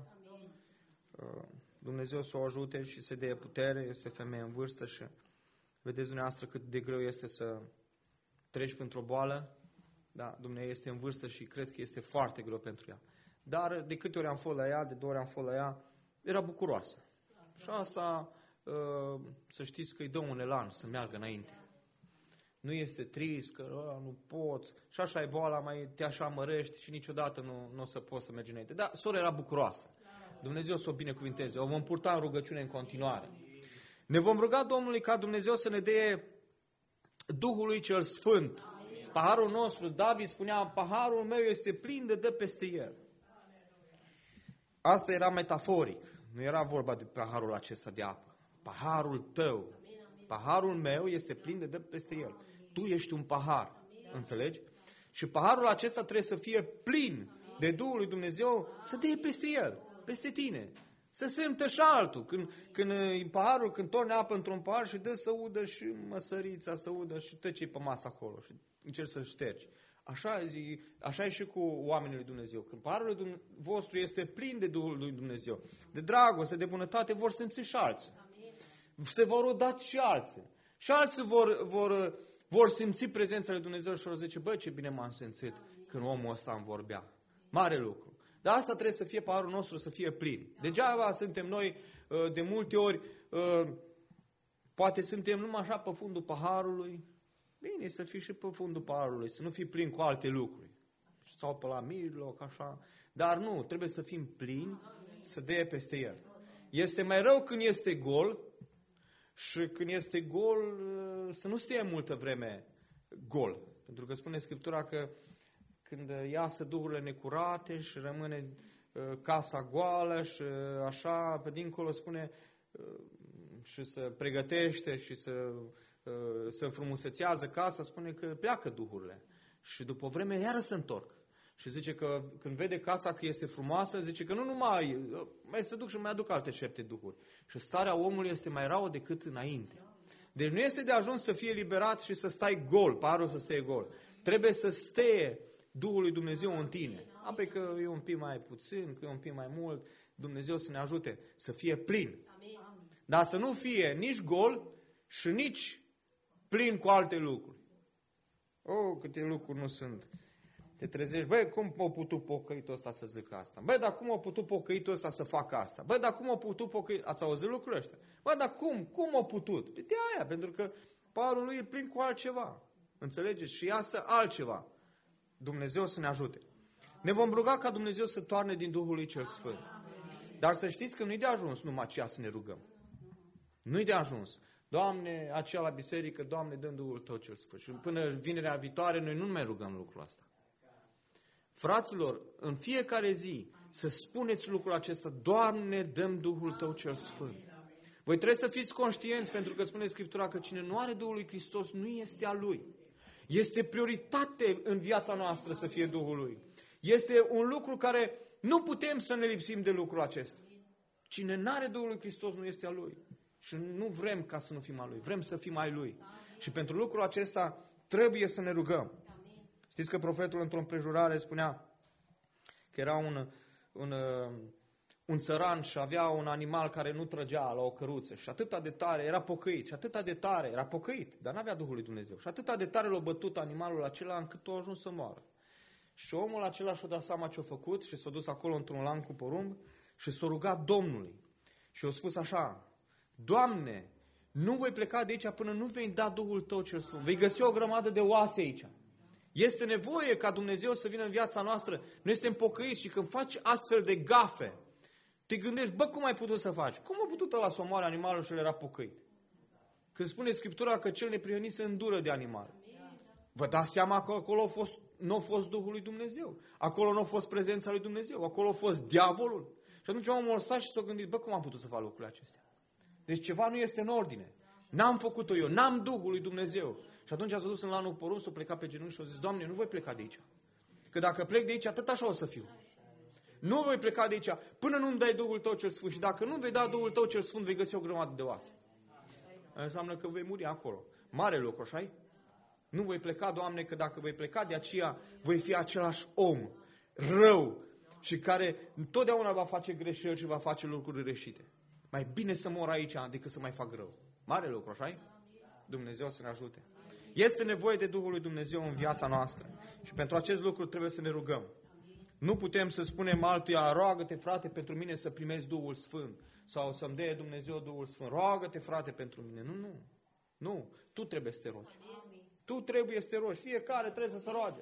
Dumnezeu să o ajute și să dea putere. Este femeie în vârstă și vedeți dumneavoastră cât de greu este să treci pentru o boală. Da, Dumnezeu este în vârstă și cred că este foarte greu pentru ea. Dar de câte ori am fost la ea, de două ori am fost la ea, era bucuroasă. Și asta, să știți că îi dă un elan să meargă înainte. Nu este trist, că nu pot, și așa e boala, mai te așa mărești și niciodată nu, nu o să poți să mergi înainte. Dar sora era bucuroasă. Dumnezeu să o binecuvinteze. O vom purta în rugăciune în continuare. Ne vom ruga Domnului ca Dumnezeu să ne dea Duhului cel Sfânt. Paharul nostru, David spunea, paharul meu este plin de dă peste el. Asta era metaforic. Nu era vorba de paharul acesta de apă. Paharul tău, paharul meu este plin de dă peste el. Tu ești un pahar, înțelegi? Și paharul acesta trebuie să fie plin de Duhul lui Dumnezeu, să dea peste el, peste tine. Să simtă și altul. Când, când paharul, când torne apă într-un pahar și dă să udă și măsărița, să udă și tot ce-i pe masă acolo și încerci să-l ștergi. Așa, zi, așa e și cu oamenii lui Dumnezeu. Când paharul vostru este plin de Duhul lui Dumnezeu, de dragoste, de bunătate, vor simți și alții. Se vor roda și alții. Și alții vor, vor, vor simți prezența lui Dumnezeu și vor zice, bă, ce bine m-am simțit când omul ăsta îmi vorbea. Mare lucru. Dar asta trebuie să fie paharul nostru, să fie plin. Degeaba suntem noi, de multe ori, poate suntem numai așa pe fundul paharului. Bine, să fii și pe fundul paharului, să nu fii plin cu alte lucruri. Sau pe la mijloc, așa. Dar nu, trebuie să fim plini, să dea peste el. Este mai rău când este gol și când este gol să nu stea multă vreme gol. Pentru că spune Scriptura că când iasă duhurile necurate și rămâne uh, casa goală și uh, așa, pe dincolo spune uh, și se pregătește și să, uh, să frumusețează casa, spune că pleacă duhurile. Și după o vreme iară se întorc. Și zice că când vede casa că este frumoasă, zice că nu numai, mai se duc și mai aduc alte șapte duhuri. Și starea omului este mai rău decât înainte. Deci nu este de ajuns să fie eliberat și să stai gol, parul să stea gol. Trebuie să stea Duhul lui Dumnezeu în tine. Apoi că e un pic mai puțin, că e un pic mai mult, Dumnezeu să ne ajute să fie plin. Amin. Dar să nu fie nici gol și nici plin cu alte lucruri. Oh, câte lucruri nu sunt. Te trezești, băi, cum a putut pocăitul ăsta să zică asta? Băi, dar cum a putut pocăitul ăsta să facă asta? Băi, dar cum a putut pocăitul... Ați auzit lucrurile astea? Băi, dar cum? Cum a putut? Păi de aia, pentru că parul lui e plin cu altceva. Înțelegeți? Și iasă altceva. Dumnezeu să ne ajute. Ne vom ruga ca Dumnezeu să toarne din Duhul lui cel Sfânt. Dar să știți că nu-i de ajuns numai aceea să ne rugăm. Nu-i de ajuns. Doamne, aceea la biserică, Doamne, dă-mi Duhul Tău cel Sfânt. Și până vinerea viitoare, noi nu mai rugăm lucrul ăsta. Fraților, în fiecare zi să spuneți lucrul acesta, Doamne, dă-mi Duhul Tău cel Sfânt. Voi trebuie să fiți conștienți, pentru că spune Scriptura că cine nu are Duhul lui Hristos nu este a Lui. Este prioritate în viața noastră să fie Duhul Lui. Este un lucru care nu putem să ne lipsim de lucrul acesta. Cine nu are Duhul lui Hristos nu este a Lui. Și nu vrem ca să nu fim a Lui. Vrem să fim ai Lui. Și pentru lucrul acesta trebuie să ne rugăm. Știți că profetul într-o împrejurare spunea că era un, un, un țăran și avea un animal care nu trăgea la o căruță și atâta de tare, era pocăit și atâta de tare, era pocăit, dar n-avea Duhul lui Dumnezeu. Și atâta de tare l-a bătut animalul acela încât a ajuns să moară. Și omul acela și-a dat seama ce-a făcut și s-a dus acolo într-un lan cu porumb și s-a rugat Domnului. Și a spus așa, Doamne, nu voi pleca de aici până nu vei da Duhul Tău cel Sfânt. Vei găsi o grămadă de oase aici. Este nevoie ca Dumnezeu să vină în viața noastră. Noi suntem pocăiți și când faci astfel de gafe, te gândești, bă, cum ai putut să faci? Cum a putut ăla să omoare animalul și el era pocăit? Când spune Scriptura că cel neprihănit se îndură de animal. Vă dați seama că acolo a fost, nu a fost Duhul lui Dumnezeu. Acolo nu a fost prezența lui Dumnezeu. Acolo a fost diavolul. Și atunci omul a stat și s-a gândit, bă, cum am putut să fac lucrurile acestea? Deci ceva nu este în ordine. N-am făcut-o eu, n-am Duhul lui Dumnezeu. Și atunci a dus în lanul porumb, s-a plecat pe genunchi și a zis, Doamne, nu voi pleca de aici. Că dacă plec de aici, atât așa o să fiu. Nu voi pleca de aici până nu-mi dai Duhul Tău cel Sfânt. Și dacă nu vei da Duhul Tău cel Sfânt, vei găsi o grămadă de oase. Înseamnă că vei muri acolo. Mare lucru, așa-i? Nu voi pleca, Doamne, că dacă voi pleca de aceea, voi fi același om rău și care întotdeauna va face greșeli și va face lucruri greșite. Mai bine să mor aici decât să mai fac rău. Mare lucru, așa-i? Dumnezeu să ne ajute. Este nevoie de Duhul lui Dumnezeu în viața noastră. Și pentru acest lucru trebuie să ne rugăm. Nu putem să spunem altuia, roagă-te, frate, pentru mine să primezi Duhul Sfânt. Sau să-mi dea Dumnezeu Duhul Sfânt. Roagă-te, frate, pentru mine. Nu, nu. Nu. Tu trebuie să te rogi. Tu trebuie să te rogi. Fiecare trebuie să se roage.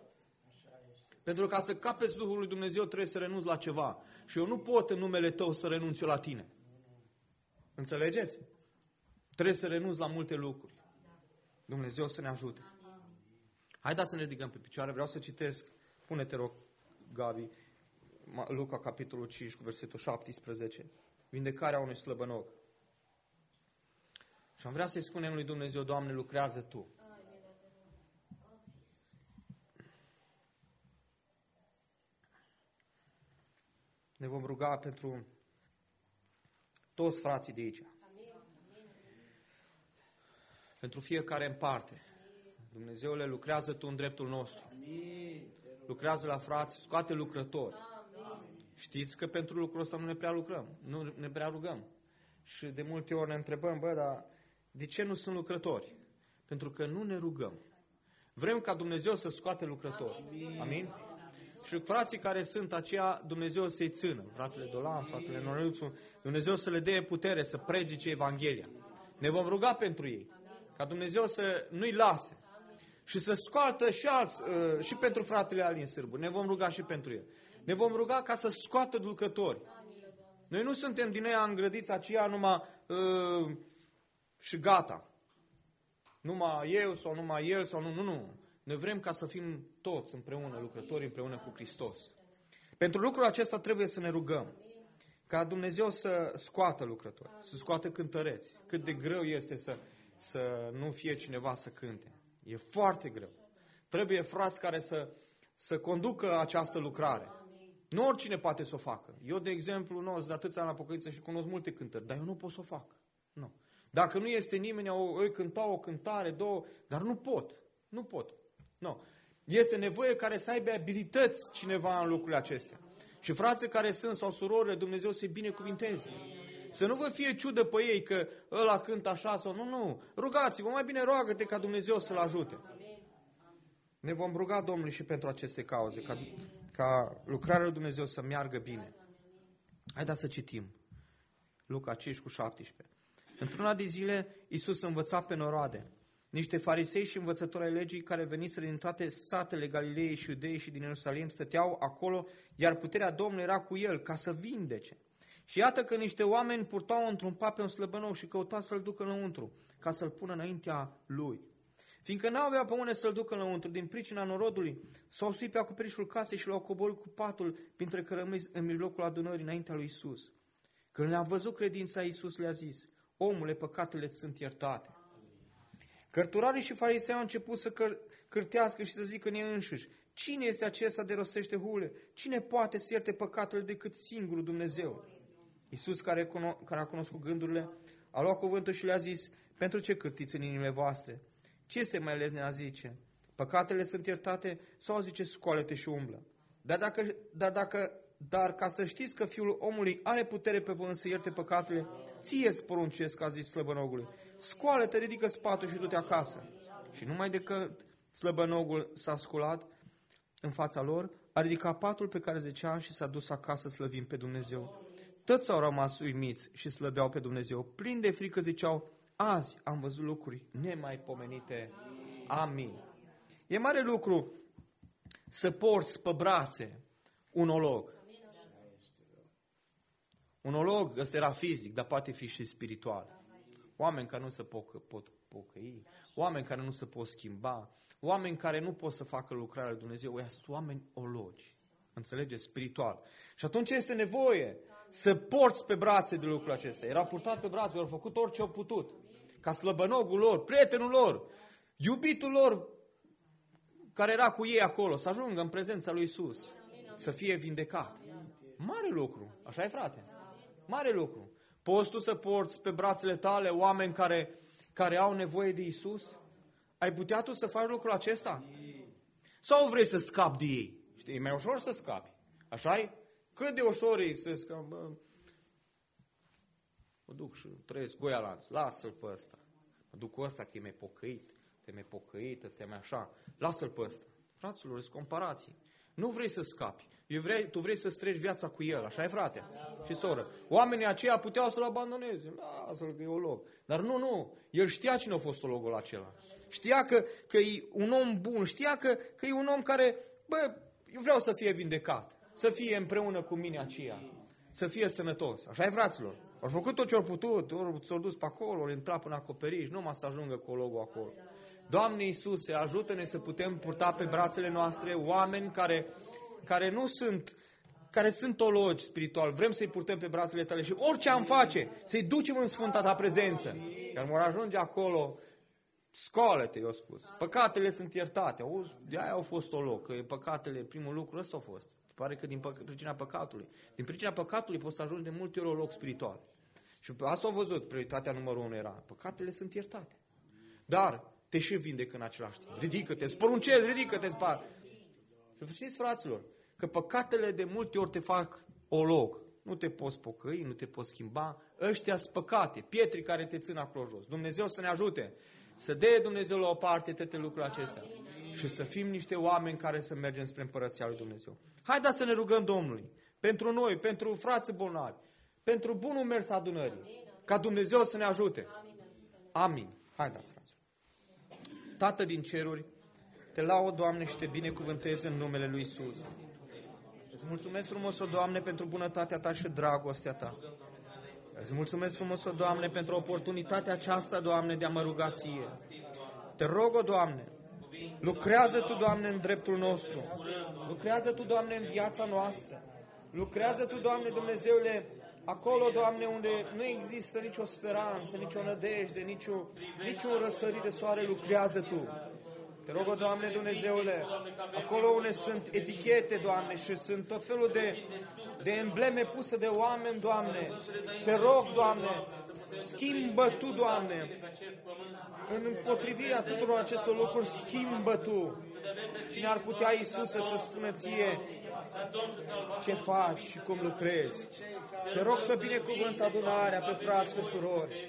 Pentru că ca să capeți Duhul lui Dumnezeu trebuie să renunți la ceva. Și eu nu pot în numele tău să renunț eu la tine. Înțelegeți? Trebuie să renunț la multe lucruri. Dumnezeu să ne ajute. Haideți să ne ridicăm pe picioare. Vreau să citesc. Pune-te rog, Gabi, Luca, capitolul cinci, cu versetul șaptesprezece. vindecarea unui slăbănog. Și am vrea să-i spunem lui Dumnezeu, Doamne, lucrează Tu. Ne vom ruga pentru toți frații de aici. Pentru fiecare în parte. Dumnezeule, lucrează Tu în dreptul nostru. Lucrează la frați, scoate lucrători. Știți că pentru lucrul ăsta nu ne prea lucrăm, nu ne prea rugăm. Și de multe ori ne întrebăm, bă, dar de ce nu sunt lucrători? Pentru că nu ne rugăm. Vrem ca Dumnezeu să scoate lucrători. Amin? Amin? Și frații care sunt aceia, Dumnezeu să-i țină. Fratele Dolan, fratele Noriuțu, Dumnezeu să le dea putere să predice Evanghelia. Ne vom ruga pentru ei. Ca Dumnezeu să nu-i lase. Și să scoată și alți, uh, și pentru fratele Alin Sârbu. Ne vom ruga și pentru el. Ne vom ruga ca să scoată lucrători. Noi nu suntem din ea îngrădiți aceea numai uh, și gata. Numai eu sau numai el sau nu, nu, nu. Noi vrem ca să fim toți împreună, lucrători împreună cu Hristos. Pentru lucrul acesta trebuie să ne rugăm. Ca Dumnezeu să scoată lucrători, să scoată cântăreți. Cât de greu este să, să nu fie cineva să cânte. E foarte greu. Trebuie frați care să, să conducă această lucrare. Nu oricine poate să o facă. Eu, de exemplu, nu sunt de atâția ani la pocăință și cunosc multe cântări, dar eu nu pot să o fac. Nu. Dacă nu este nimeni, eu cânta o cântare, două, dar nu pot. Nu pot. Nu. Este nevoie care să aibă abilități cineva în lucrurile acestea. Și frații care sunt sau surorile, Dumnezeu să-i binecuvinteze. Să nu vă fie ciudă pe ei că ăla cântă așa sau nu, nu. Rugați-vă, mai bine roagă-te ca Dumnezeu să-l ajute. Ne vom ruga Domnului și pentru aceste cauze, ca, ca lucrarea lui Dumnezeu să meargă bine. Haideți să citim. Luca cinci cu șaptesprezece. Într-una de zile, Iisus învăța pe noroade. Niște farisei și învățători ai legii care veniseră din toate satele Galilei și Iudeii și din Ierusalim stăteau acolo, iar puterea Domnului era cu el ca să vindece. Și iată că niște oameni purtau într-un pat pe un slăbănog și căutau să-l ducă înăuntru, ca să-l pună înaintea lui. Fiindcă n-aveau pe unde să-l ducă înăuntru, din pricina norodului, s-au suit pe acoperișul casei și l-au coborât cu patul, printre cărămizi în mijlocul adunării înaintea lui Iisus. Când le-a văzut credința, Iisus le-a zis: omule, păcatele sunt iertate. Cărturarii și farisei au început să căr- cârtească și să zică în ei înșiși: cine este acesta de rostește hule? Cine poate să ierte păcatele decât singurul Dumnezeu? Iisus, care, cuno- care a cunoscut gândurile, a luat cuvântul și le-a zis: pentru ce cârtiți în inimile voastre? Ce este mai lesne a zice? Păcatele sunt iertate sau zice: scoală-te și umblă? Dar dacă, dar dacă Dar ca să știți că Fiul omului are putere pe pământ să ierte păcatele, ție îți poruncesc, a zis slăbănogului: scoală-te, ridică spatul și du-te acasă. Și numai decât slăbănogul s-a sculat în fața lor, a ridicat patul pe care zicea și s-a dus acasă slăvind pe Dumnezeu. Toți au rămas uimiți și slăbeau pe Dumnezeu. Plini de frică ziceau: azi am văzut lucruri nemaipomenite. Amin. E mare lucru să porți pe brațe un olog. Un olog, ăsta era fizic, dar poate fi și spiritual. Oameni care nu se pot, pot pocăi, oameni care nu se pot schimba, oameni care nu pot să facă lucrarea lui Dumnezeu, ăia sunt oameni ologi. Înțelegeți? Spiritual. Și atunci este nevoie să porți pe brațe de lucrul acesta. Era purtat pe brațe, au făcut orice au putut. Ca slăbănogul lor, prietenul lor, iubitul lor, care era cu ei acolo, să ajungă în prezența lui Iisus, să fie vindecat. Mare lucru, așa e, frate? Mare lucru. Poți tu să porți pe brațele tale oameni care, care au nevoie de Iisus? Ai putea tu să faci lucrul acesta? Sau vrei să scapi de ei? Știi, e mai ușor să scapi. Așa-i? Cât de ușor e să scapi? Bă, mă duc și trăiesc goia lanț. Lasă-l pe ăsta. Mă duc cu ăsta că e mai pocăit. Te mai pocăit, ăsta e mai așa. Lasă-l pe ăsta. Fraților, sunt comparații. Nu vrei să scapi. Eu vrei, tu vrei să treci viața cu el. Așa e, frate și soră. Oamenii aceia puteau să-l abandoneze. Lasă-l că e olog. Dar nu, nu. El știa cine a fost ologul acela. Știa că, că e un om bun. Știa că, că e un om care, bă, eu vreau să fie vindecat. Să fie împreună cu mine aceea. Să fie sănătos. Așa e, fraților. Au făcut tot ce au putut. Ori s-au dus pe acolo, ori intrat până acoperiș. Numai să ajungă cu ologul acolo. Doamne Iisuse, ajută-ne să putem purta pe brațele noastre oameni care, care nu sunt care sunt teologi spiritual, vrem să-i purtăm pe brațele tale și orice am face, să-i ducem în Sfânta ta prezență. Iar vor ajunge acolo, scoală-te, eu spus. Păcatele sunt iertate. Auzi, de-aia au fost teolog, că păcatele, primul lucru ăsta a fost. Se pare că din păc- pricina păcatului. Din pricina păcatului poți să ajungi de multe ori teolog spiritual. Și asta au văzut, prioritatea numărul unu era, păcatele sunt iertate. Dar te și vindecă în același timp. Ridică-te, spăruncezi, ridică-te, spar. Să știți, fraților, că păcatele de multe ori te fac olog. Nu te poți pocăi, nu te poți schimba. Ăștia-s păcate, pietri care te țin acolo jos. Dumnezeu să ne ajute. Să dea Dumnezeu la o parte toate lucrurile acestea. Și să fim niște oameni care să mergem spre Împărăția lui Dumnezeu. Haideți să ne rugăm Domnului. Pentru noi, pentru frații bolnavi. Pentru bunul mers adunării. Ca Dumnezeu să ne ajute. Amin. Haideți, fraților. Tată din ceruri, te laud, Doamne, și te binecuvântez în numele lui Iisus. Îți mulțumesc frumos, o Doamne, pentru bunătatea ta și dragostea ta. Îți mulțumesc frumos, o Doamne, pentru oportunitatea aceasta, Doamne, de a mă ruga ție. Te rog, o Doamne, lucrează Tu, Doamne, în dreptul nostru. Lucrează Tu, Doamne, în viața noastră. Lucrează Tu, Doamne, Dumnezeule, acolo, Doamne, unde nu există nicio speranță, nicio nădejde, nicio, niciun răsărit de soare, lucrează Tu. Te rog, o Doamne, Dumnezeule, acolo unde sunt etichete, Doamne, și sunt tot felul de, de embleme puse de oameni, Doamne, te rog, Doamne, schimbă Tu, Doamne, în împotrivirea tuturor acestor lucruri, schimbă Tu. Cine ar putea, Iisuse, să spună ție ce faci și cum lucrezi? Te rog să binecuvânți adunarea pe frați, pe surori.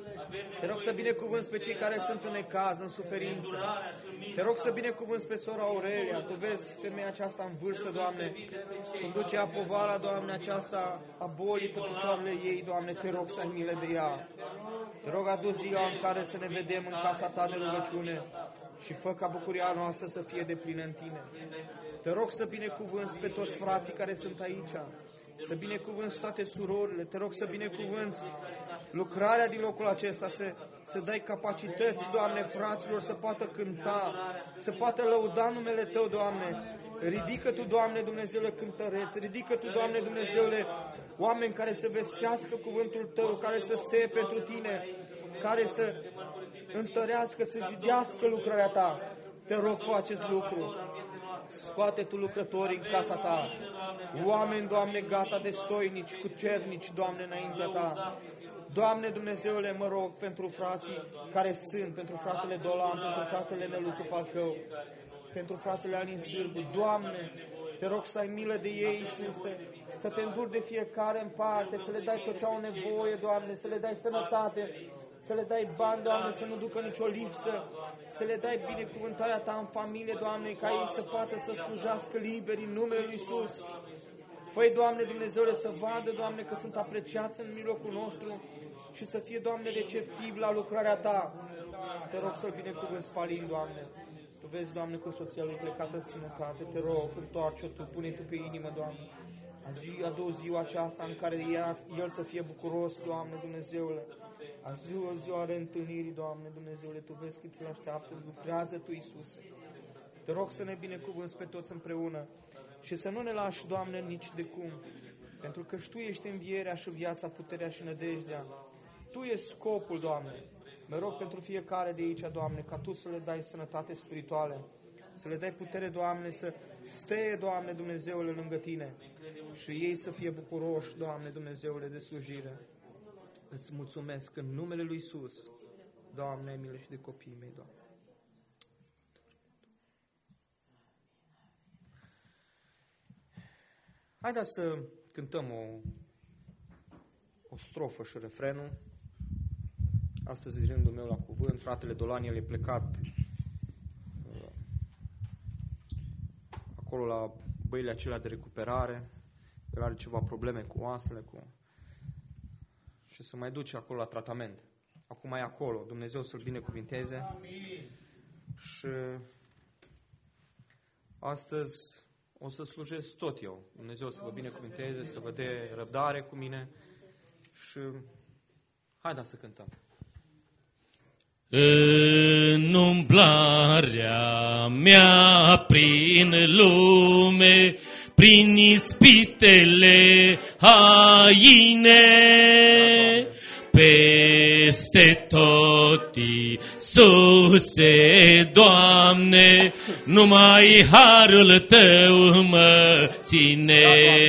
Te rog să binecuvânți pe cei care sunt în necaz, în suferință. Te rog să binecuvânți pe sora Aurelia. Tu vezi femeia aceasta în vârstă, Doamne, cum duce a povara, Doamne, aceasta a bolii pe picioarele ei, Doamne, te rog să ai milă de ea. Te rog, adu ziua în care să ne vedem în casa Ta de rugăciune și fă ca bucuria noastră să fie deplină în Tine. Te rog să binecuvânți pe toți frații care sunt aici, să binecuvânți toate surorile, te rog să binecuvânți lucrarea din locul acesta, să, să dai capacități, Doamne, fraților, să poată cânta, să poată lăuda numele Tău, Doamne. Ridică Tu, Doamne, Dumnezeule, cântăreți, ridică Tu, Doamne, Dumnezeule, oameni care să vestească cuvântul Tău, care să stea pentru Tine, care să întărească, să zidească lucrarea Ta. Te rog, fă acest lucru. Scoate Tu lucrătorii în casa Ta, oameni, Doamne, gata de stoinici, cu cernici, Doamne, înaintea Ta. Doamne, Dumnezeule, mă rog pentru frații care sunt, pentru fratele Dolan, pentru fratele Neluțu Palcău, pentru fratele Alin Sârbu. Doamne, te rog să ai milă de ei, Iisuse, să Te înduri de fiecare în parte, să le dai tot ce au nevoie, Doamne, să le dai sănătate, să le dai bani, Doamne, să nu ducă nicio lipsă, să le dai binecuvântarea Ta în familie, Doamne, ca ei să poată să slujească liberi în numele Lui Iisus. Fă-i, Doamne, Dumnezeule, să vadă, Doamne, că sunt apreciați în mijlocul nostru și să fie, Doamne, receptiv la lucrarea Ta. Te rog să-l binecuvânți Palin, Doamne. Tu vezi, Doamne, cu soția lui plecată în sănătate. Te rog, întoarce-o Tu, pune Tu pe inimă, Doamne. Azi, adu ziua aceasta în care el să fie bucuros, Doamne, Dumnezeule. Azi o ziua reîntâlnirii, Doamne, Dumnezeule, Tu vezi cât îl așteaptă, lucrează Tu, Iisuse. Te rog să ne binecuvânți pe toți împreună și să nu ne lași, Doamne, nici de cum, pentru că Tu ești învierea și viața, puterea și nădejdea. Tu ești scopul, Doamne. Mă rog pentru fiecare de aici, Doamne, ca Tu să le dai sănătate spirituală, să le dai putere, Doamne, să steie, Doamne, Dumnezeule, lângă Tine și ei să fie bucuroși, Doamne, Dumnezeule, de slujire. Îți mulțumesc în numele Lui Iisus. Doamne, ai milă și de copiii mei, Doamne. Haideți să cântăm o, o strofă și refrenul. Astăzi e rândul meu la cuvânt. Fratele Dolan, el e plecat uh, acolo la băile acelea de recuperare. El are ceva probleme cu oasele, cu... și să mai duce acolo la tratament. Acum e acolo. Dumnezeu să-l binecuvinteze. Amin. Și astăzi o să slujesc tot eu. Dumnezeu să vă binecuvinteze, să vă dea răbdare cu mine și haideți să cântăm. În umblarea mea prin lume, prin ispitele haine, peste tot, Iisuse, Doamne, numai harul Tău mă ține.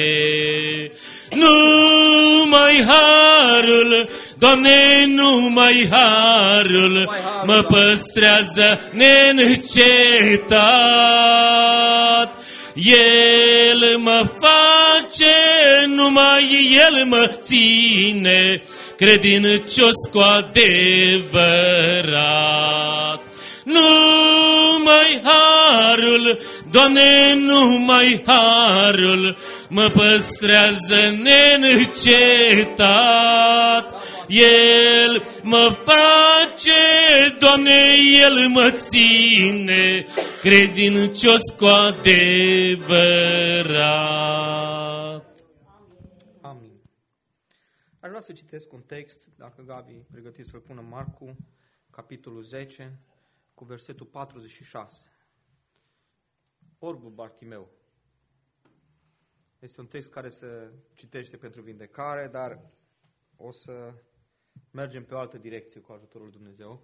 Numai harul, Doamne, numai harul mă păstrează neîncetat. El mă face, numai El mă ține, credincios cu adevărat. Numai harul, Doamne, numai harul mă păstrează neîncetat. El mă face, Doamne, El mă ține, credincios cu adevărat. Amin. Aș vrea să citesc un text, dacă Gabi pregătit să-l pună, Marcu, capitolul zece, cu versetul patruzeci și șase. Orbul Bartimeu. Este un text care se citește pentru vindecare, dar o să mergem pe o altă direcție cu ajutorul lui Dumnezeu.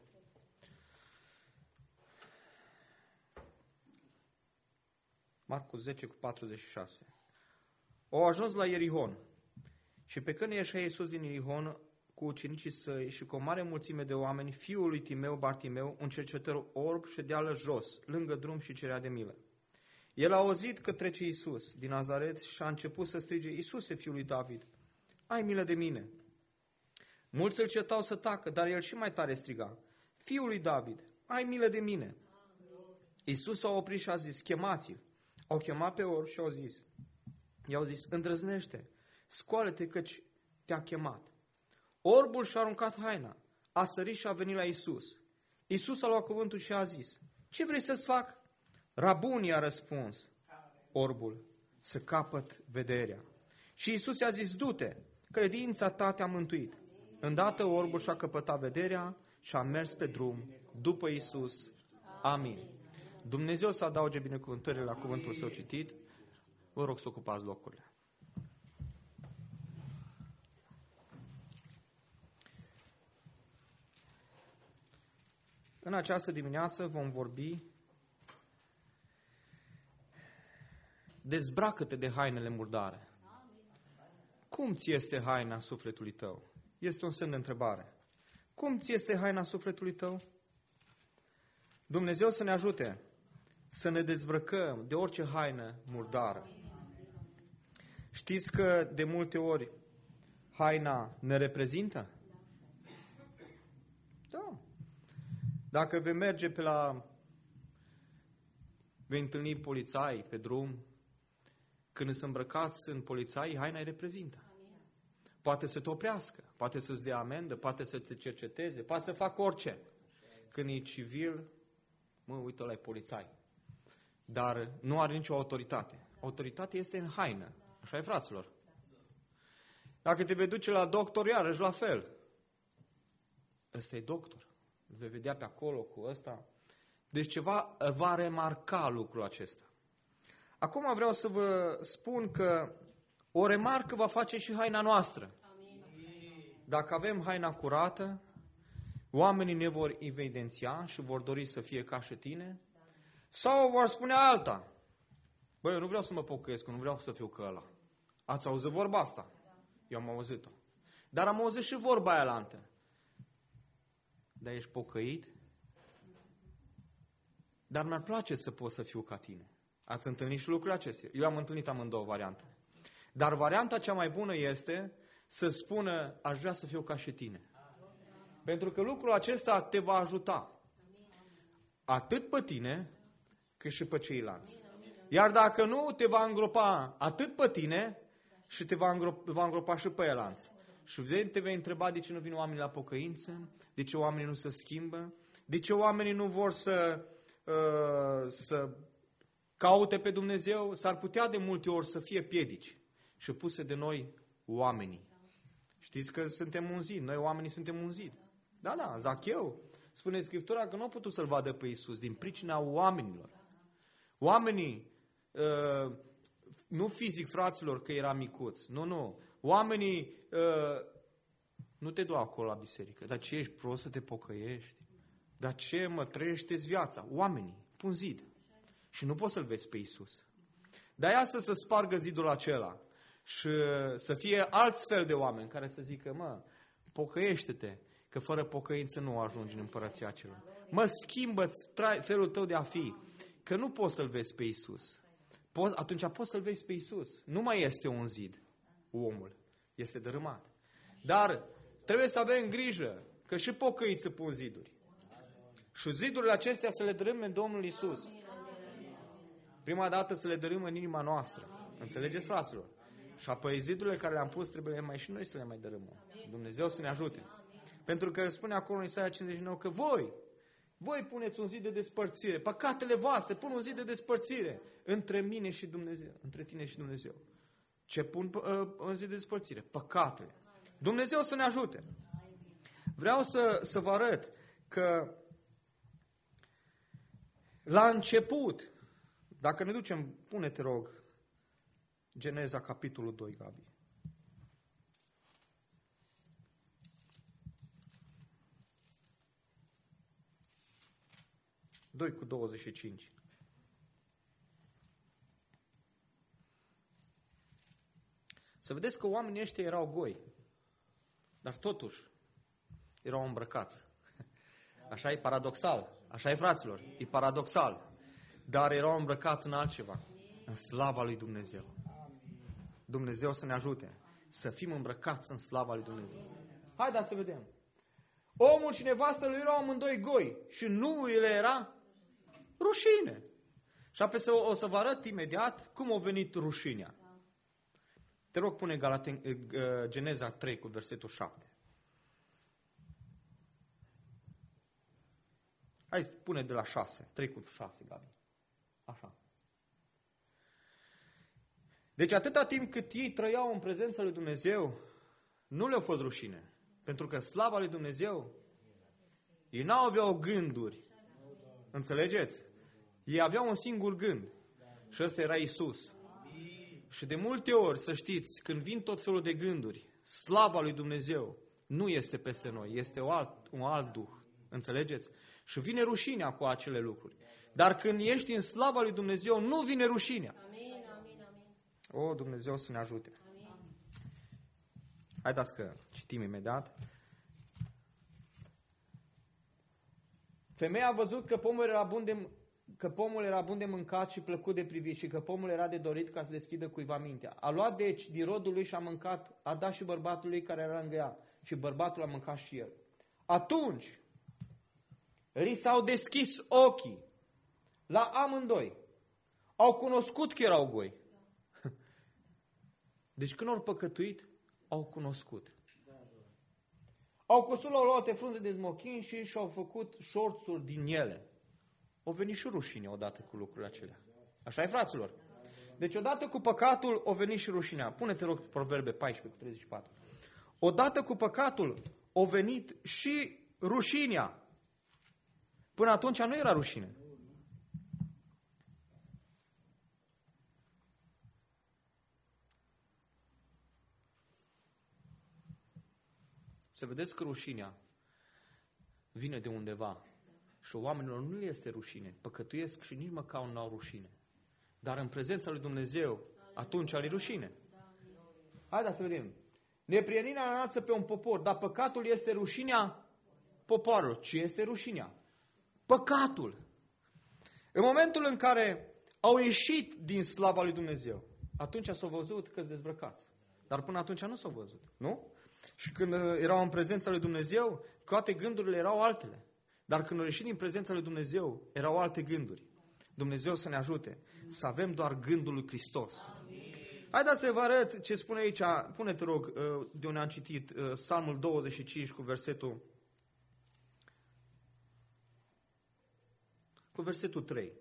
Marcu zece cu patruzeci și șase. Au ajuns la Ierihon și pe când ieșea Iisus din Ierihon cu ucenicii săi și cu o mare mulțime de oameni, fiul lui Timeu, Bartimeu, un cercetător orb, ședea jos, lângă drum și cerea de milă. El a auzit că trece Iisus din Nazaret și a început să strige: Iisuse, fiul lui David, ai milă de mine. Mulți îl certau să tacă, dar el și mai tare striga: Fiul lui David, ai milă de mine. Iisus a oprit și a zis: chemați-l. Au chemat pe orb și au zis, i-au zis: îndrăznește, scoală-te căci te-a chemat. Orbul și-a aruncat haina, a sărit și a venit la Iisus. Iisus a luat cuvântul și a zis: ce vrei să-ți fac? Rabuni, a răspuns orbul, să capăt vederea. Și Iisus i-a zis: du-te, credința ta te-a mântuit. Îndată orbul și-a căpătat vederea și a mers pe drum după Iisus. Amin. Dumnezeu să adauge binecuvântările la cuvântul său citit. Vă rog să ocupați locurile. În această dimineață vom vorbi: dezbracă-te de hainele murdare. Cum ți este haina sufletului tău? Este un semn de întrebare. Cum ți este haina sufletului tău? Dumnezeu să ne ajute să ne dezbrăcăm de orice haină murdară. Știți că de multe ori haina ne reprezintă? Da. Dacă vei merge pe la... vei întâlni polițai pe drum, când sunt îmbrăcați în polițai, haina îi reprezintă. Poate să te oprească, poate să-ți dea amendă, poate să te cerceteze, poate să facă orice. Când e civil, mă, uite, ăla e polițai. Dar nu are nicio autoritate. Autoritatea este în haină. Așa e, fraților. Dacă te vei duce la doctor, iarăși la fel. Ăsta e doctor. Îl vei vedea pe acolo cu ăsta. Deci ceva va remarca lucrul acesta. Acum vreau să vă spun că o remarcă va face și haina noastră. Dacă avem haina curată, oamenii ne vor evidenția și vor dori să fie ca și tine, sau vor spune alta. Băi, eu nu vreau să mă pocăiesc, nu vreau să fiu ca ăla. Ați auzit vorba asta? Eu am auzit-o. Dar am auzit și vorba aia lantă. Dar ești pocăit? Dar mi-ar place să pot să fiu ca tine. Ați întâlnit și lucrurile acestea? Eu am întâlnit amândouă variante. Dar varianta cea mai bună este să spună: aș vrea să fiu ca și tine. Pentru că lucrul acesta te va ajuta. Atât pe tine, cât și pe ceilalți. Iar dacă nu, te va îngropa atât pe tine și te va îngropa, va îngropa și pe ceilalți. Și te vei întreba de ce nu vin oamenii la pocăință, de ce oamenii nu se schimbă, de ce oamenii nu vor să, uh, să caute pe Dumnezeu. S-ar putea de multe ori să fie piedici și puse de noi oamenii. Știți că suntem unziți, noi oamenii suntem unziți. Da, da, Zacheu spune Scriptura că nu au putut să-L vadă pe Iisus din pricina oamenilor. Oamenii, uh, nu fizic, fraților, că era micuț, nu, nu. Oamenii, uh, nu te du acolo la biserică, dar ce ești prost să te pocăiești? Dar ce, mă, trăiește-ți viața? Oamenii, pun zid. Și nu poți să-L vezi pe Iisus. Dar ia să se spargă zidul acela și să fie alți fel de oameni care să zică, mă, pocăiește-te, că fără pocăință nu ajungi în împărăția celor. Mă, schimbă-ți felul tău de a fi, că nu poți să-L vezi pe Iisus. Poți, atunci poți să-L vezi pe Iisus. Nu mai este un zid, omul, este dărâmat. Dar trebuie să avem grijă, că și pocăiți pun ziduri. Și zidurile acestea să le dărâme în Domnul Iisus. Prima dată să le dărâmă în inima noastră. Înțelegeți, fraților? Și apoi zidurile care le-am pus trebuie mai și noi să le mai dărâmăm. Dumnezeu să ne ajute. Pentru că spune acolo în Isaia cincizeci și nouă că voi, voi puneți un zid de despărțire. Păcatele voastre pun un zid de despărțire între mine și Dumnezeu. Între tine și Dumnezeu. Ce pun uh, un zid de despărțire? Păcatele. Dumnezeu să ne ajute. Vreau să, să vă arăt că la început, dacă ne ducem, pune, te rog, Geneza, capitolul doi, Gabi. doi cu douăzeci și cinci. Să vedeți că oamenii ăștia erau goi, dar totuși erau îmbrăcați. Așa e paradoxal. Așa e, fraților. E paradoxal. Dar erau îmbrăcați în altceva. În slava lui Dumnezeu. Dumnezeu să ne ajute să fim îmbrăcați în slava lui Dumnezeu. Haideți să vedem. Omul și nevastă lui erau amândoi goi și nu le era rușine. Și apoi o să vă arăt imediat cum a venit rușinea. Te rog, pune Galaten, Geneza trei cu versetul șapte. Hai, pune de la șase. trei cu șase, Gabi. Așa. Deci atâta timp cât ei trăiau în prezența lui Dumnezeu, nu le-a fost rușine. Pentru că slava lui Dumnezeu, ei n-au aveau gânduri. Înțelegeți? Ei aveau un singur gând. Și ăsta era Iisus. Și de multe ori, să știți, când vin tot felul de gânduri, slava lui Dumnezeu nu este peste noi, este un alt, un alt duh. Înțelegeți? Și vine rușinea cu acele lucruri. Dar când ești în slava lui Dumnezeu, nu vine rușinea. Amin, amin, amin. O, Dumnezeu să ne ajute. Amin. Haideți că citim imediat. Femeia a văzut că pomul era bun de, că pomul era bun de mâncat și plăcut de privit și că pomul era de dorit ca să deschidă cuiva mintea. A luat deci din rodul lui și a mâncat, a dat și bărbatului care era lângă ea și bărbatul a mâncat și el. Atunci li s-au deschis ochii la amândoi. Au cunoscut că erau goi. Deci când au păcătuit, au cunoscut. Au cosut la o luate frunze de smochin și și-au făcut șorțuri din ele. Au venit și rușine odată cu lucrurile acelea. Așa e, fraților? Deci odată cu păcatul au venit și rușinea. Pune-te, rog, Proverbe paisprezece cu treizeci și patru. Odată cu păcatul au venit și rușinea. Până atunci nu era rușine. Să vedeți că rușinea vine de undeva și oamenilor nu le este rușine. Păcătuiesc și nici măcar nu au rușine. Dar în prezența lui Dumnezeu, atunci are rușine. Haideți să vedem. Neprienirea înalță pe un popor, dar păcatul este rușinea poporului. Ce este rușinea? Păcatul. În momentul în care au ieșit din slava lui Dumnezeu, atunci s-au văzut că-s dezbrăcați. Dar până atunci nu s-au văzut, nu? Și când erau în prezența lui Dumnezeu, toate gândurile erau altele. Dar când au ieșit din prezența lui Dumnezeu, erau alte gânduri. Dumnezeu să ne ajute să avem doar gândul lui Hristos. Haideți să vă arăt ce spune aici, pune-te rog, de unde am citit, Psalmul douăzeci și cinci cu versetul cu versetul trei.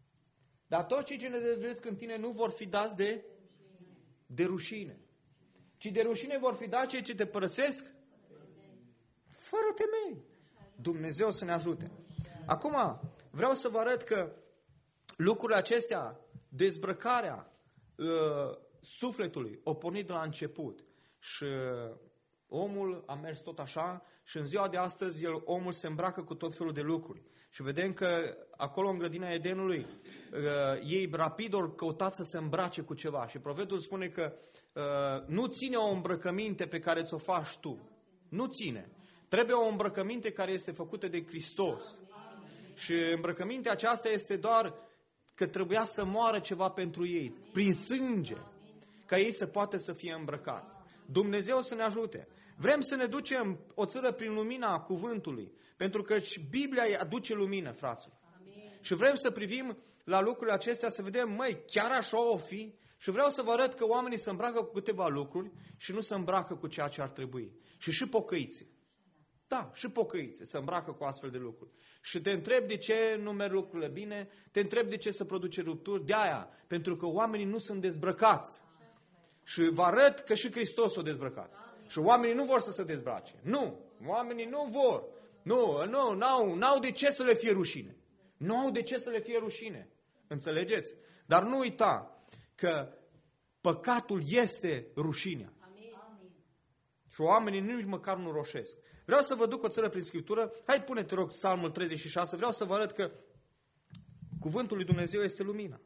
Dar toți cei ce ne dezvăluiesc în tine nu vor fi dați de, de rușine. ci de rușine vor fi dați cei ce te părăsesc fără temei. Dumnezeu să ne ajute. Acum, vreau să vă arăt că lucrurile acestea, dezbrăcarea uh, sufletului, o pornit de la început. Și uh, omul a mers tot așa și în ziua de astăzi el, omul se îmbracă cu tot felul de lucruri. Și vedem că acolo în grădina Edenului uh, ei rapid ori căutat să se îmbrace cu ceva. Și profetul spune că uh, nu ține o îmbrăcăminte pe care ți-o faci tu. Nu ține. Trebuie o îmbrăcăminte care este făcută de Hristos. Și îmbrăcămintea aceasta este doar că trebuia să moară ceva pentru ei, prin sânge, ca ei să poată să fie îmbrăcați. Dumnezeu să ne ajute. Vrem să ne ducem o țară prin lumina cuvântului, pentru că și Biblia aduce lumină, fraților. Și vrem să privim la lucrurile acestea, să vedem, măi, chiar așa o fi? Și vreau să vă arăt că oamenii se îmbracă cu câteva lucruri și nu se îmbracă cu ceea ce ar trebui. Și și pocăiții. Da, și pocăiții se îmbracă cu astfel de lucruri. Și te întreb de ce nu merg lucrurile bine, te întreb de ce se produce rupturi, de aia, pentru că oamenii nu sunt dezbrăcați. Și vă arăt că și Hristos o dezbrăcat. Și oamenii nu vor să se dezbrace. Nu, oamenii nu vor. Nu, nu, n-au, n-au de ce să le fie rușine. Nu au de ce să le fie rușine. Înțelegeți? Dar nu uita că păcatul este rușinea. Și oamenii nici măcar nu roșesc. Vreau să vă duc o țară prin Scriptură. Hai, pune-te, rog, Psalmul treizeci și șase. Vreau să vă arăt că cuvântul lui Dumnezeu este lumina.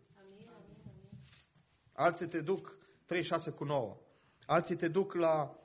Alții te duc treizeci și șase cu nouă. Alții te duc la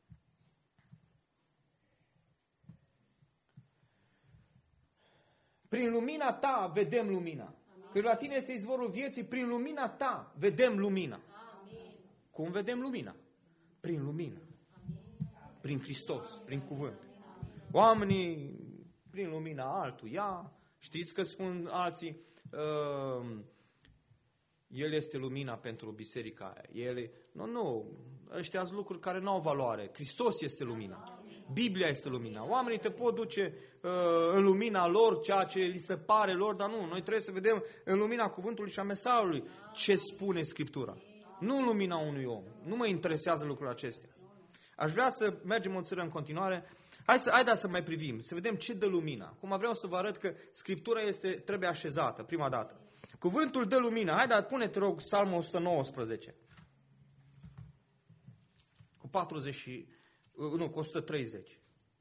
prin lumina ta vedem lumina. Că la tine este izvorul vieții, prin lumina ta vedem lumina. Cum vedem lumina? Prin lumină. Prin Hristos, prin cuvânt. Oamenii, prin lumina altuia, știți că spun alții, uh, El este lumina pentru biserica aia. El, nu, nu, ăștia sunt lucruri care nu au valoare. Hristos este lumina. Biblia este lumina. Oamenii te pot duce uh, în lumina lor, ceea ce li se pare lor, dar nu. Noi trebuie să vedem în lumina cuvântului și a mesajului ce spune Scriptura. Nu în lumina unui om. Nu mă interesează lucrurile acestea. Aș vrea să mergem o țară în continuare. Hai să, hai da să mai privim, să vedem ce dă lumina. Acum vreau să vă arăt că Scriptura este, trebuie așezată, prima dată. Cuvântul dă lumină. Hai da, pune-te, rog, Psalmul o sută nouăsprezece. Cu patruzeci, nu, cu o sută treizeci.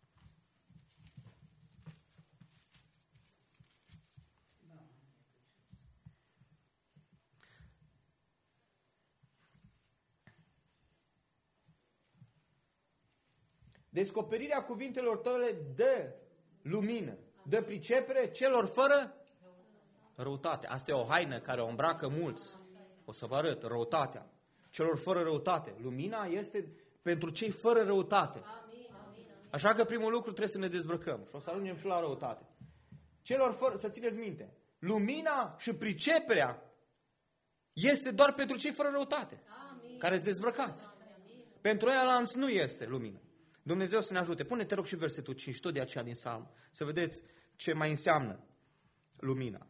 Descoperirea cuvintelor tale dă lumină, dă pricepere celor fără răutate. Asta e o haină care o îmbracă mulți. O să vă arăt, răutatea. Celor fără răutate. Lumina este pentru cei fără răutate. Așa că primul lucru trebuie să ne dezbrăcăm. Și o să ajungem și la răutate. Celor fără, să țineți minte, lumina și priceperea este doar pentru cei fără răutate. Care sunt dezbrăcați. Pentru aia lanț nu este lumină. Dumnezeu să ne ajute. Pune-te, rog, și versetul cinci, tot de aceea din Psalm, să vedeți ce mai înseamnă lumina.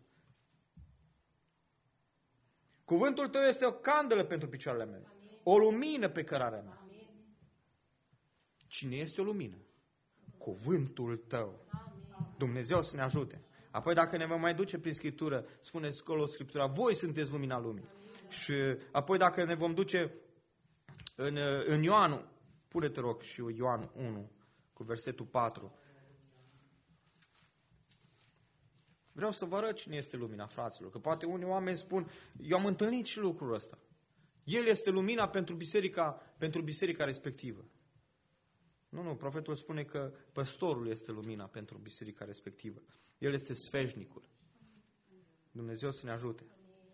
Cuvântul tău este o candelă pentru picioarele mele, o lumină pe cărarea mea. Cine este o lumină? Cuvântul tău. Dumnezeu să ne ajute. Apoi dacă ne vom mai duce prin Scriptură, spune acolo Scriptura, voi sunteți lumina lumii. Și apoi dacă ne vom duce în, în Ioan, pune-te, rog, și Ioan unu, cu versetul patru. Vreau să vă arăt cine este lumina, fraților, că poate unii oameni spun, eu am întâlnit și lucrul ăsta. El este lumina pentru biserica, pentru biserica respectivă. Nu, nu, profetul spune că păstorul este lumina pentru biserica respectivă. El este sfeșnicul. Dumnezeu să ne ajute.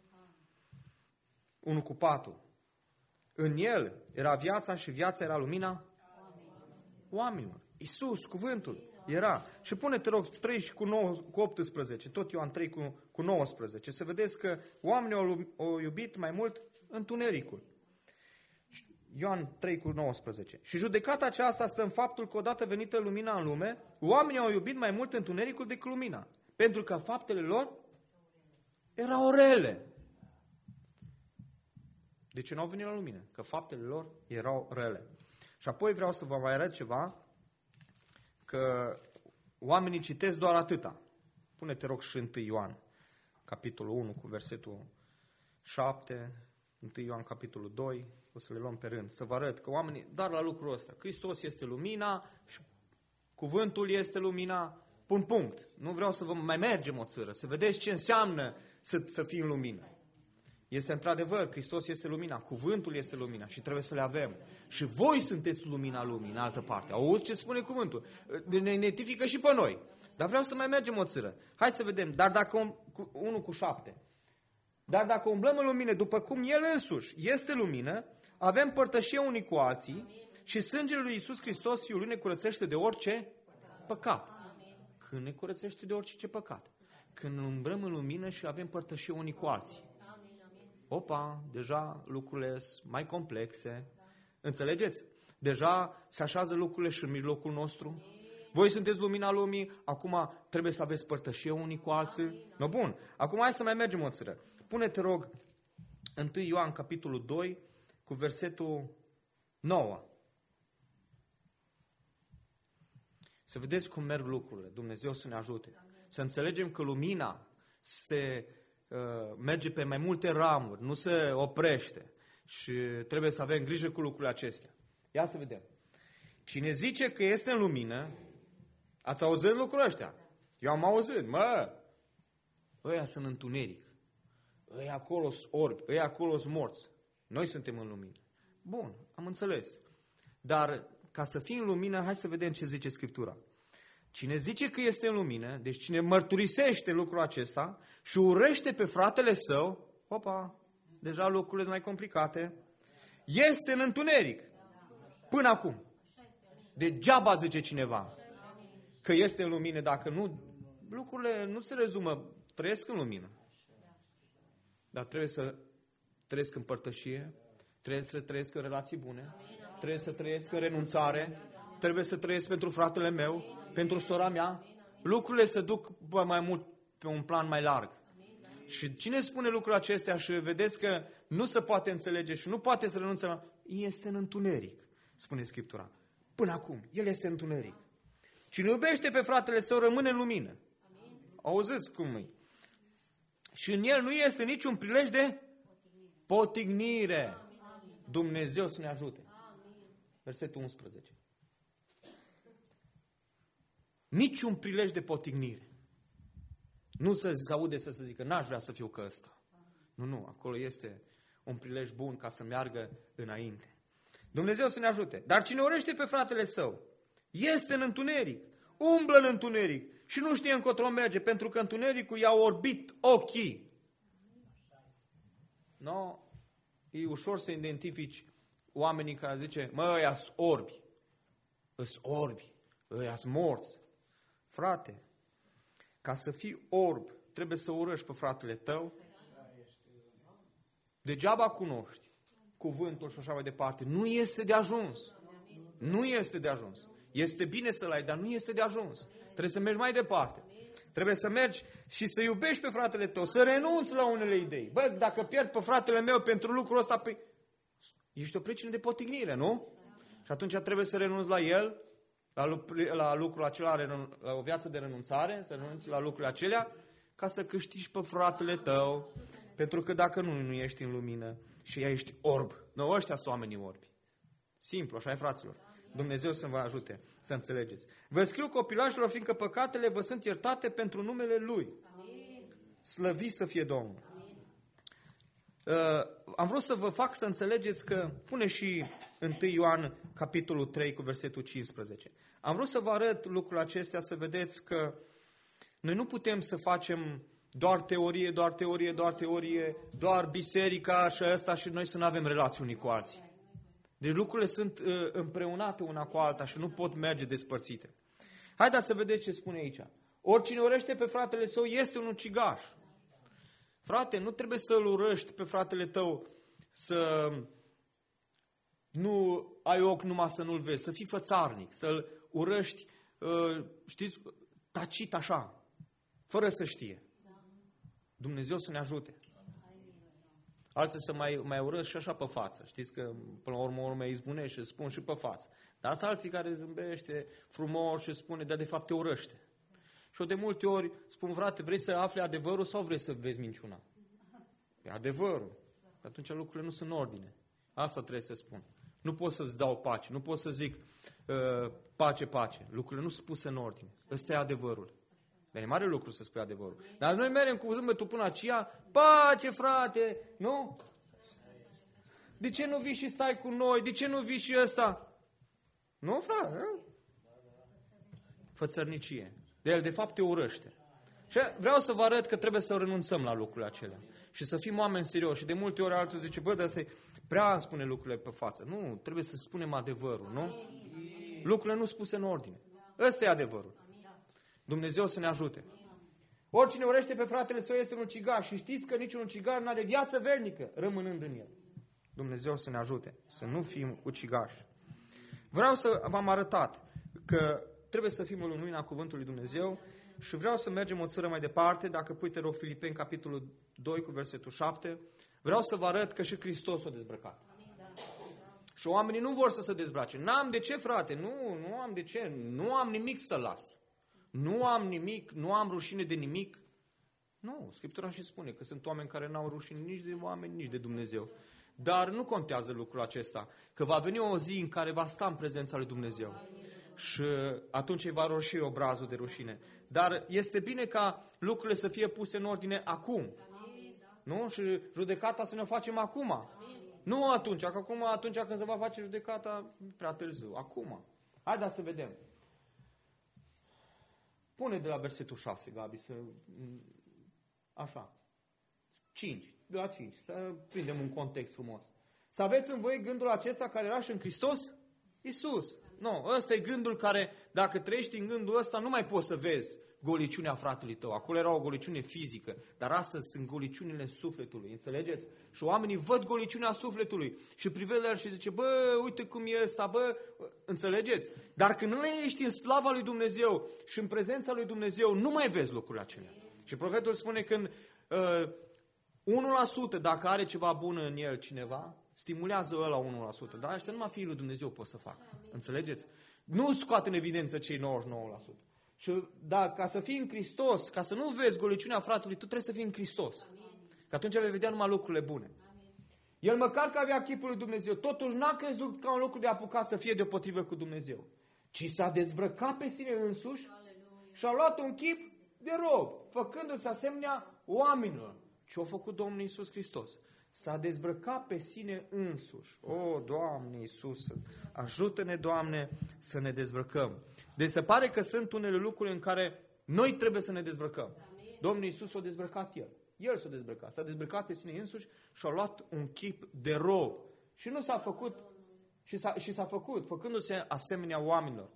unu cu patru. În el era viața și viața era lumina oamenilor. Iisus, cuvântul, era. Și pune-te, rog, trei cu, nouă, cu optsprezece, tot Ioan trei cu, cu nouăsprezece, să vedeți că oamenii au, au iubit mai mult întunericul. Ioan trei cu nouăsprezece. Și judecata aceasta stă în faptul că odată venită lumina în lume, oamenii au iubit mai mult întunericul decât lumina, pentru că faptele lor erau rele. De ce nu au venit la lumină? Că faptele lor erau rele. Și apoi vreau să vă mai arăt ceva, că oamenii citesc doar atâta. Pune-te rog și întâi Ioan, capitolul unu, cu versetul șapte, întâi Ioan, capitolul doi, o să le luăm pe rând, să vă arăt că oamenii, dar la lucrul ăsta, Hristos este lumina și cuvântul este lumina, pun punct. Nu vreau să vă mai mergem o țără, să vedeți ce înseamnă să, să fii în lumină. Este într-adevăr, Hristos este lumina, cuvântul este lumina și trebuie să le avem. Și voi sunteți lumina lumii, în altă parte. Auzi ce spune cuvântul? Ne identifică și pe noi. Dar vreau să mai mergem o țără. Hai să vedem, dar dacă, unu cu șapte, dar dacă umblăm în lumină, după cum El însuși este lumină, avem părtășie unii cu alții și sângele lui Iisus Hristos, Fiul lui, ne curățește de orice păcat. Când ne curățește de orice păcat. Când umblăm în lumină și avem părtășie unii cu alții. Opa, deja lucrurile sunt mai complexe. Înțelegeți? Deja se așează lucrurile și în mijlocul nostru. Voi sunteți lumina lumii, acum trebuie să aveți părtășie unii cu alții. No, bun, acum hai să mai mergem o țără. Pune-te rog întâi Ioan, capitolul doi, cu versetul nouă. Să vedeți cum merg lucrurile. Dumnezeu să ne ajute. Să înțelegem că lumina se uh, merge pe mai multe ramuri, nu se oprește. Și trebuie să avem grijă cu lucrurile acestea. Ia să vedem. Cine zice că este în lumină, ați auzit lucrurile ăștia? Eu am auzit, mă, ăia sunt în întuneric. Ăia acolo sunt orbi, ăia acolo sunt morți. Noi suntem în lumină. Bun, am înțeles. Dar ca să fii în lumină, hai să vedem ce zice Scriptura. Cine zice că este în lumină, deci cine mărturisește lucrul acesta și urăște pe fratele său, opa, deja lucrurile sunt mai complicate, este în întuneric. Până acum. Degeaba zice cineva că este în lumină, dacă nu, lucrurile nu se rezumă, trăiesc în lumină. Dar trebuie să trăiesc în părtășie, trebuie să trăiesc în relații bune, trebuie să trăiesc în renunțare, trebuie să trăiesc pentru fratele meu, pentru sora mea. Lucrurile se duc mai mult pe un plan mai larg. Și cine spune lucrurile acestea și vedeți că nu se poate înțelege și nu poate să renunțe la... Este în întuneric, spune Scriptura. Până acum, el este în întuneric. Cine iubește pe fratele său rămâne în lumină. Auziți cum e? Și în el nu este niciun prilej de potignire. Dumnezeu să ne ajute. Versetul unsprezece. Niciun prilej de potignire. Nu să se aude să se zică, n-aș vrea să fiu ca ăsta. Nu, nu, acolo este un prilej bun ca să meargă înainte. Dumnezeu să ne ajute. Dar cine urăște pe fratele său, este în întuneric, umblă în întuneric și nu știe încotro merge, pentru că întunericul i-a orbit ochii. No, e ușor să identifici oamenii care zice, mă, ăia sunt orbi, îs orbi, ăia sunt morți. Frate, ca să fii orb, trebuie să urăști pe fratele tău. Degeaba cunoști cuvântul și așa mai departe. Nu este de ajuns. Nu este de ajuns. Este bine să-l ai, dar nu este de ajuns. Trebuie să mergi mai departe. Trebuie să mergi și să iubești pe fratele tău, să renunți la unele idei. Bă, dacă pierd pe fratele meu pentru lucrul ăsta, pe... ești o pricină de potignire, nu? Și atunci trebuie să renunți la el, la, la lucrul acela, la o viață de renunțare, să renunți la lucrurile acelea, ca să câștigi pe fratele tău. Pentru că dacă nu, nu ești în lumină și ești orb. Nu, ăștia sunt oamenii orbi. Simplu, așa e, fraților. Dumnezeu să vă ajute să înțelegeți. Vă scriu, copilașilor, fiindcă păcatele vă sunt iertate pentru numele Lui. Amin. Slăvit să fie Domnul. Uh, am vrut să vă fac să înțelegeți că, pune și întâi Ioan, capitolul trei, cu versetul cincisprezece. Am vrut să vă arăt lucrurile acestea, să vedeți că noi nu putem să facem doar teorie, doar teorie, doar teorie, doar biserica și ăsta și noi să nu avem relații unii cu alții. Deci lucrurile sunt uh, împreunate una cu alta și nu pot merge despărțite. Haideți să vedeți ce spune aici. Oricine urăște pe fratele său este un ucigaș. Frate, nu trebuie să-l urăști pe fratele tău, să nu ai ochi numai să nu-l vezi, să fii fățarnic, să-l urăști, uh, știți, tacit așa, fără să știe. Dumnezeu să ne ajute. alții să mai, mai urăsc și așa pe față. Știți că până la urmă urmă izbunește și spun și pe față. Dar sunt alții care zâmbește frumos și spune, dar de fapt te urăște. Și eu de multe ori spun, frate, vrei să afli adevărul sau vrei să vezi minciuna? E adevărul. Atunci lucrurile nu sunt în ordine. Asta trebuie să spun. Nu pot să-ți dau pace, nu pot să zic uh, pace, pace. Lucrurile nu sunt puse în ordine. Ăsta e adevărul. Dar e mare lucru să spui adevărul. Dar noi mergem cu zâmbetul până aceea, pace, frate, nu? De ce nu vii și stai cu noi? De ce nu vii și ăsta? Nu, frate, nu? Fățărnicie. De el, de fapt, te urăște. Și vreau să vă arăt că trebuie să renunțăm la lucrurile acelea. Și să fim oameni serioși. Și de multe ori altul zice, bă, dar asta e prea îmi spune lucrurile pe față. Nu, trebuie să spunem adevărul, nu? Lucrurile nu spuse în ordine. Ăsta e adevărul. Dumnezeu să ne ajute. Oricine urăște pe fratele său este un ucigaș și știți că niciun ucigaș nu are viață veșnică rămânând în el. Dumnezeu să ne ajute să nu fim ucigași. Vreau să v-am arătat că trebuie să fim în lumina cuvântului Dumnezeu și vreau să mergem o țără mai departe. Dacă pui, te rog, Filipeni, capitolul doi, cu versetul șapte, vreau să vă arăt că și Hristos s-a dezbrăcat. Și oamenii nu vor să se dezbrace. N-am de ce, frate, nu, nu am de ce, nu am nimic să las. Nu am nimic, nu am rușine de nimic. Nu, Scriptura și spune că sunt oameni care n-au rușine nici de oameni, nici de Dumnezeu. Dar nu contează lucrul acesta, că va veni o zi în care va sta în prezența lui Dumnezeu. Și atunci îi va roși obrazul de rușine. Dar este bine ca lucrurile să fie puse în ordine acum. Nu? Și judecata să ne o facem acum. Nu atunci, că acum, atunci când se va face judecata, prea târziu. Acum. Haideți să vedem. Pune de la versetul șase, Gabi, să... Așa. cinci. De la cinci. Să prindem un context frumos. Să aveți în voi gândul acesta care era și în Hristos? Iisus. Nu, ăsta e gândul care, dacă trăiești în gândul ăsta, nu mai poți să vezi goliciunea fratelui tău. Acolo era o goliciune fizică, dar astăzi sunt goliciunile sufletului, înțelegeți? Și oamenii văd goliciunea sufletului și privesc la el și zice, bă, uite cum e ăsta, bă, înțelegeți? Dar când nu ești în slava lui Dumnezeu și în prezența lui Dumnezeu, nu mai vezi lucrurile acelea. Și profetul spune când uh, unu la sută, dacă are ceva bun în el cineva, stimulează ăla unu la sută. Dar ăștia numai Fiul lui Dumnezeu pot să facă. Înțelegeți? Nu scoate în evidență cei nouăzeci și nouă la sută. Și da, ca să fii în Hristos, ca să nu vezi goliciunea fratelui, tu trebuie să fii în Hristos. Că atunci vei vedea numai lucrurile bune. El măcar că avea chipul lui Dumnezeu, totuși n-a crezut ca un lucru de apucat să fie deopotrivă cu Dumnezeu. Ci s-a dezbrăcat pe sine însuși și a luat un chip de rob, făcându-se asemenea oamenilor. Ce a făcut Domnul Iisus Hristos? S-a dezbrăcat pe sine însuși. O, Doamne Iisuse, ajută-ne, Doamne, să ne dezbrăcăm. Deci se pare că sunt unele lucruri în care noi trebuie să ne dezbrăcăm. Domnul Iisus s-a dezbrăcat El. El s-a dezbrăcat. S-a dezbrăcat pe sine însuși și a luat un chip de rob. Și nu s-a făcut, și s-a, și s-a făcut, făcându-se asemenea oamenilor.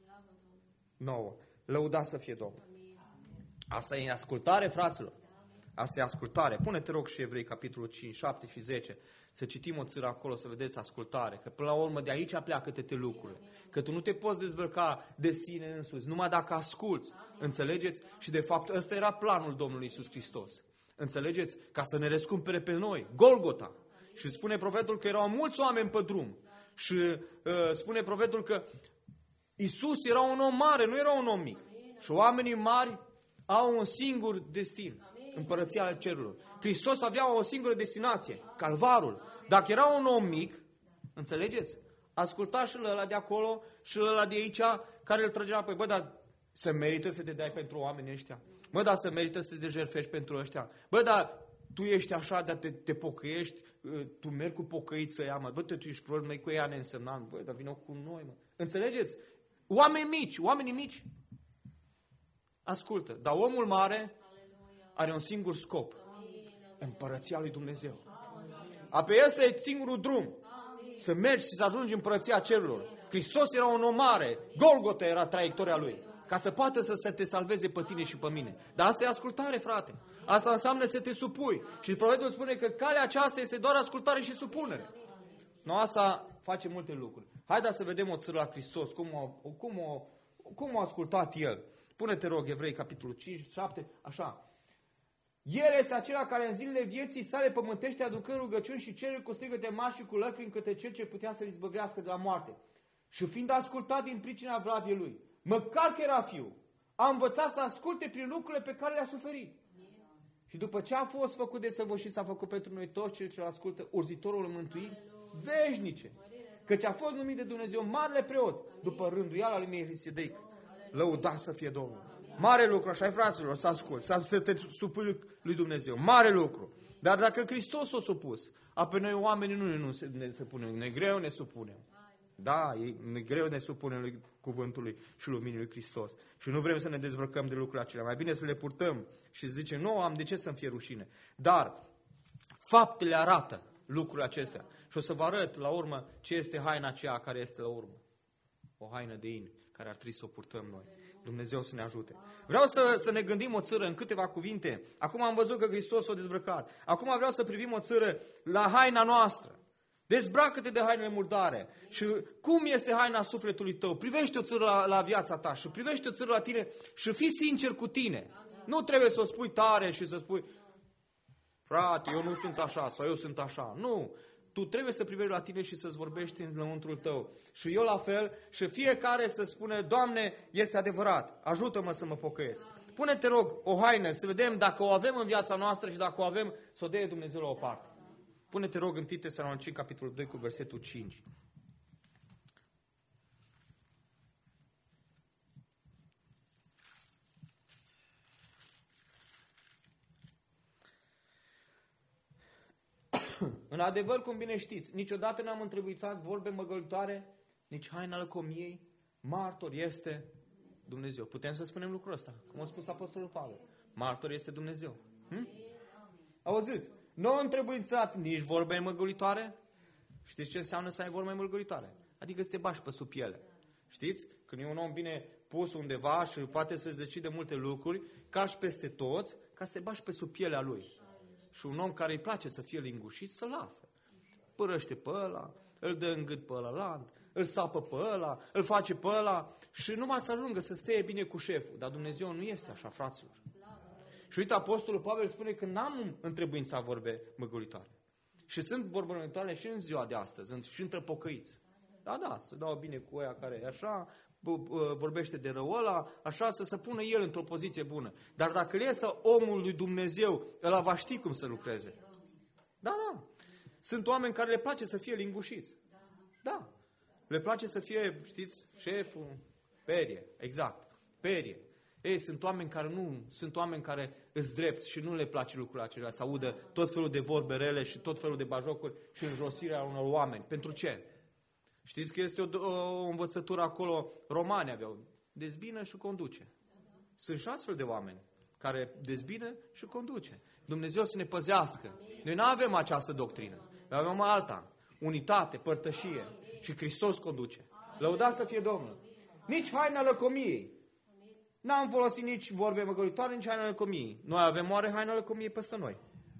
Nouă. Lăudați să fie Domnul. Asta e ascultare, fraților. Asta e ascultare. Pune-te, rog, și Evrei, capitolul cinci, șapte și zece. Să citim o țără acolo, să vedeți ascultare. Că până la urmă de aici pleacă toate lucrurile. Că tu nu te poți dezbrăca de sine însuți, numai dacă asculți. Înțelegeți? Și de fapt ăsta era planul Domnului Iisus Hristos. Înțelegeți? Ca să ne răscumpere pe noi. Golgota. Și spune profetul că erau mulți oameni pe drum. Și uh, spune profetul că Iisus era un om mare, nu era un om mic. Și oamenii mari au un singur destin. Împărăția cerurilor. Hristos avea o singură destinație, Calvarul. Dacă era un om mic, înțelegeți? Asculta și ăla de acolo și ăla de aici care îl trăgea apoi. Bă, dar se merită să te dai pentru oamenii ăștia? Bă, dar se merită să te jertfești pentru ăștia? Bă, dar tu ești așa, dar te, te pocăiești, tu mergi cu pocăiță ea, mă. Bă, tu ești prost, măi, cu ea neînsemnat. Bă, dar vină cu noi, mă. Înțelegeți? Oameni mici, oamenii mici. Ascultă, dar omul mare are un singur scop. Împărăția lui Dumnezeu. Apoi ăsta e singurul drum. Să mergi și să ajungi în împărăția cerurilor. Hristos era un om mare. Golgota era traiectoria lui. Ca să poată să, să te salveze pe tine și pe mine. Dar asta e ascultare, frate. Asta înseamnă să te supui. Și profetul spune că calea aceasta este doar ascultare și supunere. No, asta face multe lucruri. Haideți să vedem o țără la Hristos. Cum a, cum a, cum a ascultat El. Pune-te, rog, Evrei, capitolul cinci, șapte, așa. El este acela care în zilele vieții sale pământește aducând rugăciuni și cereri cu strigăte mari și cu lacrimi către cel ce putea să-l izbăvească de la moarte. Și fiind ascultat din pricina vraviei lui, măcar că era fiu, a învățat să asculte prin lucrurile pe care le-a suferit. Și după ce a fost făcut de săvârșit, s-a făcut pentru noi toți cei ce îl ascultă urzitorul mântuirii veșnice. Căci a fost numit de Dumnezeu marele preot, după rânduiala lui Melchisedec. Lăudat să fie Domnul. Mare lucru, așa fraților, să ascult, să te supui lui Dumnezeu. Mare lucru. Dar dacă Hristos s-a supus, apoi noi oamenii nu ne, se, ne supunem, ne greu ne supunem. Da, e greu ne supunem lui cuvântului și luminii lui Hristos. Și nu vrem să ne dezbrăcăm de lucrurile acelea. Mai bine să le purtăm și să zicem, nu am de ce să-mi fie rușine. Dar faptele arată lucrurile acestea. Și o să vă arăt la urmă ce este haina aceea care este la urmă. O haină de in care ar trebui să o purtăm noi. Dumnezeu să ne ajute. Vreau să, să ne gândim o țără în câteva cuvinte. Acum am văzut că Hristos s-a dezbrăcat. Acum vreau să privim o țără la haina noastră. Dezbracă-te de hainele murdare. Și cum este haina sufletului tău? Privește o țără la, la viața ta și privește o țără la tine și fii sincer cu tine. Nu trebuie să o spui tare și să spui, frate, eu nu sunt așa sau eu sunt așa. Nu. Tu trebuie să privești la tine și să-ți vorbești în lăuntrul tău. Și eu la fel, și fiecare să spune, Doamne, este adevărat, ajută-mă să mă pocăiesc. Pune-te, rog, o haină, să vedem dacă o avem în viața noastră și dacă o avem, să o dea Dumnezeu la o parte. Pune-te, rog, în Tesaloniceni, capitolul doi, cu versetul cinci. În adevăr, cum bine știți, niciodată n-am întrebuițat vorbe măgălitoare, nici haina lăcomiei, martor este Dumnezeu. Putem să spunem lucrul ăsta, cum a spus Apostolul Pavel. Martor este Dumnezeu. Hm? Auziți? Nu am întrebuițat nici vorbe măgălitoare. Știți ce înseamnă să ai vorbe măgălitoare? Adică să te bași pe sub piele. Știți? Când e un om bine pus undeva și poate să-ți decide multe lucruri, cași peste toți ca să te bași pe sub pielea lui. Și un om care îi place să fie lingușit, să lasă. Părăște pe ăla, îl dă în gât pe ăla, îl sapă pe ăla, îl face pe ăla și numai să ajungă să stea bine cu șeful. Dar Dumnezeu nu este așa, fraților. Și uite, Apostolul Pavel spune că n-am întrebuințat vorbe măgălitoare. Și sunt vorbe măgălitoare și în ziua de astăzi, sunt și între pocăiți. Da, da, să dau bine cu ăia care e așa, vorbește de rău ăla, așa, să se pună el într-o poziție bună. Dar dacă el este omul lui Dumnezeu, ăla va ști cum să lucreze. Da, da. Sunt oameni care le place să fie lingușiți. Da. Le place să fie, știți, șeful, perie, exact, perie. Ei, sunt oameni care nu, sunt oameni care îți drepți și nu le place lucrurile acelea, să audă tot felul de vorbe rele și tot felul de bajocuri și înjosirea unor oameni. Pentru ce? Știți că este o, o învățătură acolo, romani aveau, dezbină și conduce. Sunt și astfel de oameni care dezbină și conduce. Dumnezeu să ne păzească. Noi nu avem această doctrină, noi avem alta, unitate, părtășie și Hristos conduce. Lăudați să fie Domnul. Nici haina lăcomiei. N-am folosit nici vorbe măgălitoare, nici haina lăcomiei. Noi avem oare haina lăcomiei peste noi?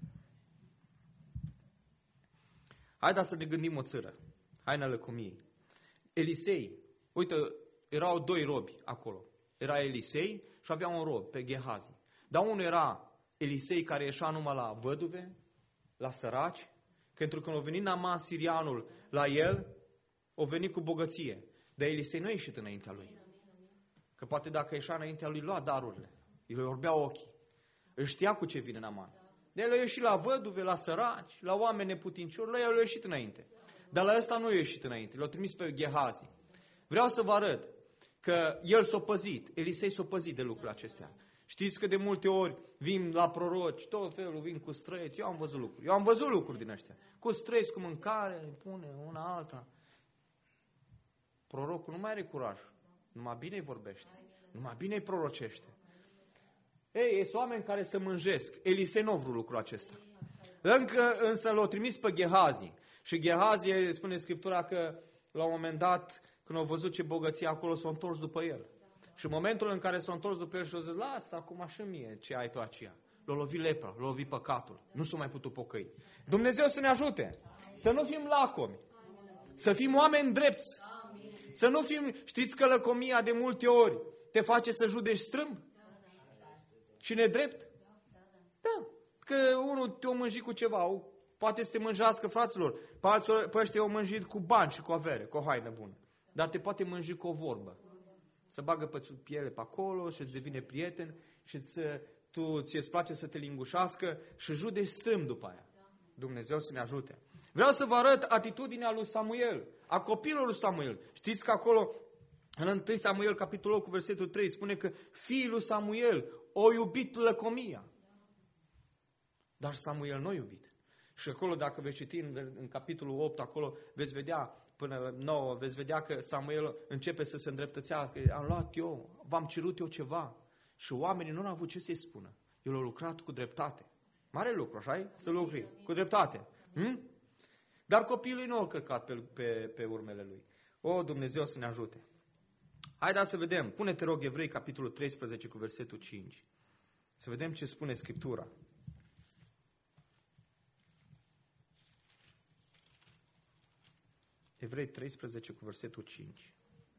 Haideți să ne gândim o țără. Haina lăcomiei. Elisei. Uite, erau doi robi acolo. Era Elisei și avea un rob pe Gehazi. Dar unul era Elisei care ieșea numai la văduve, la săraci, pentru că când a venit Naaman sirianul la el, a venit cu bogăție. Dar Elisei nu a ieșit înaintea lui. Că poate dacă ieșea înaintea lui, lua darurile. Îi orbea ochii. Îl știa cu ce vine Naaman. De el a ieșit la văduve, la săraci, la oameni neputincioși, la el a ieșit înainte. Dar la ăsta nu a ieșit înainte, l-a trimis pe Gehazi. Vreau să vă arăt că el s-a păzit, Elisei s-a păzit de lucrurile acestea. Știți că de multe ori vin la proroci, tot felul, vin cu străiți, eu am văzut lucruri, eu am văzut lucruri din ăștia. Cu străiți, cu mâncare, îi pune una alta. Prorocul nu mai are curaj, numai bine îi vorbește, numai bine îi prorocește. Ei, sunt oameni care se mânjesc, Elisei nu a vrut lucrul acesta. Încă însă l-a trimis pe Gehazi. Și Gehazi, spune Scriptura că la un moment dat, când au văzut ce bogăție acolo, s-au întors după el. Și în momentul în care s-au întors după el și au zis, lasă acum și mie ce ai tu aceea. L-a lovit lepra, l-a lovit păcatul. Nu s-a mai putut pocăi. Dumnezeu să ne ajute. Să nu fim lacomi. Să fim oameni drepți. Să nu fim, știți că lăcomia de multe ori te face să judeci strâmb? Și nedrept? Da. unul te-o mânjit cu ceva, o, poate să te mânjească fraților, pe alții pe ăștia i-o mânjit cu bani și cu avere, cu o haină bună. Dar te poate mânji cu o vorbă. Să bagă pe piele pe acolo și îți devine prieten și ți, tu ți-ți place să te lingușească și judeci strâm după aia. Dumnezeu să ne ajute. Vreau să vă arăt atitudinea lui Samuel, a copilului lui Samuel. Știți că acolo, în întâi Samuel, capitolul opt, cu versetul trei, spune că fiul lui Samuel o iubit lăcomia. Dar Samuel nu a iubit. Și acolo, dacă veți citi în, în capitolul opt, acolo veți vedea, până la nouă, veți vedea că Samuel începe să se îndreptățească. Am luat eu, v-am cerut eu ceva. Și oamenii nu au avut ce să-i spună. El a lucrat cu dreptate. Mare lucru, așa-i? Să lucri cu dreptate. Hm? Dar copilul nu a călcat pe, pe, pe urmele lui. O, Dumnezeu să ne ajute. Haideți să vedem. Pune-te rog Evrei, capitolul treisprezece, cu versetul cinci. Să vedem ce spune Scriptura. Evrei treisprezece, cu versetul cinci.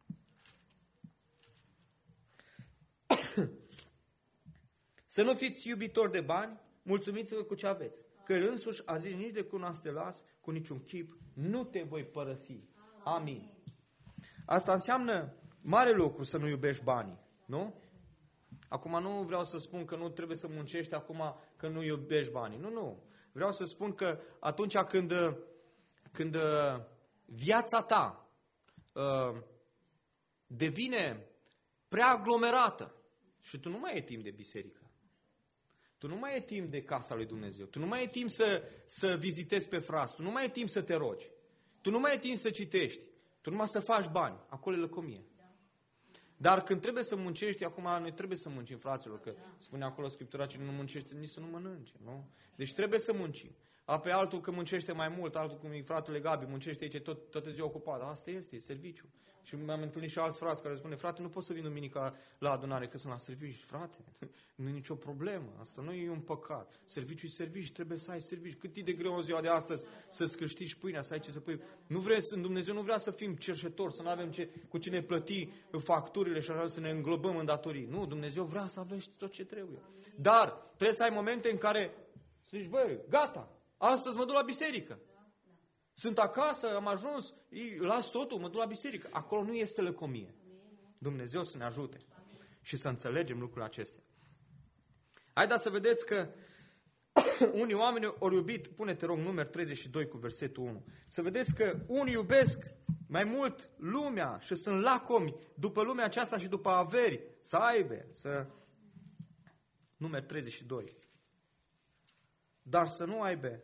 Să nu fiți iubitori de bani, mulțumiți-vă cu ce aveți. Că El însuși a zis, nici de cum să te las, cu niciun chip, nu te voi părăsi. Amin. Asta înseamnă mare lucru să nu iubești banii, nu? Acum nu vreau să spun că nu trebuie să muncești acum că nu iubești banii. Nu, nu. Vreau să spun că atunci când, când viața ta uh, devine prea aglomerată și tu nu mai ai timp de biserică, tu nu mai ai timp de casa lui Dumnezeu, tu nu mai ai timp să, să vizitezi pe frați, tu nu mai ai timp să te rogi, tu nu mai ai timp să citești, tu numai să faci bani, acolo e lăcomie. Dar când trebuie să muncești, acum noi trebuie să muncim, fraților, că spune acolo Scriptura, cine nu muncește, nici să nu mănânce, nu? Deci trebuie să muncim. A pe altul că muncește mai mult, altul cum e fratele Gabi, muncește aici tot, toată ziua ocupat. Asta este, e serviciu. Și mi-am întâlnit și alți frați care spune, frate, nu pot să vin duminica la adunare, că sunt la serviciu. Frate, nu e nicio problemă, asta nu e un păcat. Serviciu e serviciu, trebuie să ai serviciu. Cât e de greu în ziua de astăzi să-ți câștigi pâinea, să ai ce să pui. Nu vrei, Dumnezeu nu vrea să fim cerșetori, să nu avem ce, cu cine plăti facturile și să ne înglobăm în datorii. Nu, Dumnezeu vrea să aveți tot ce trebuie. Dar trebuie să ai momente în care să zici, băi, gata, astăzi mă duc la biserică. Sunt acasă, am ajuns, las totul, mă duc la biserică. Acolo nu este lăcomie. Dumnezeu să ne ajute și să înțelegem lucrurile acestea. Haideți să vedeți că unii oameni au iubit, pune-te rog număr treizeci și doi cu versetul unu, să vedeți că unii iubesc mai mult lumea și sunt lacomi după lumea aceasta și după averi, să aibă, să... Număr treizeci și doi. Dar să nu aibă.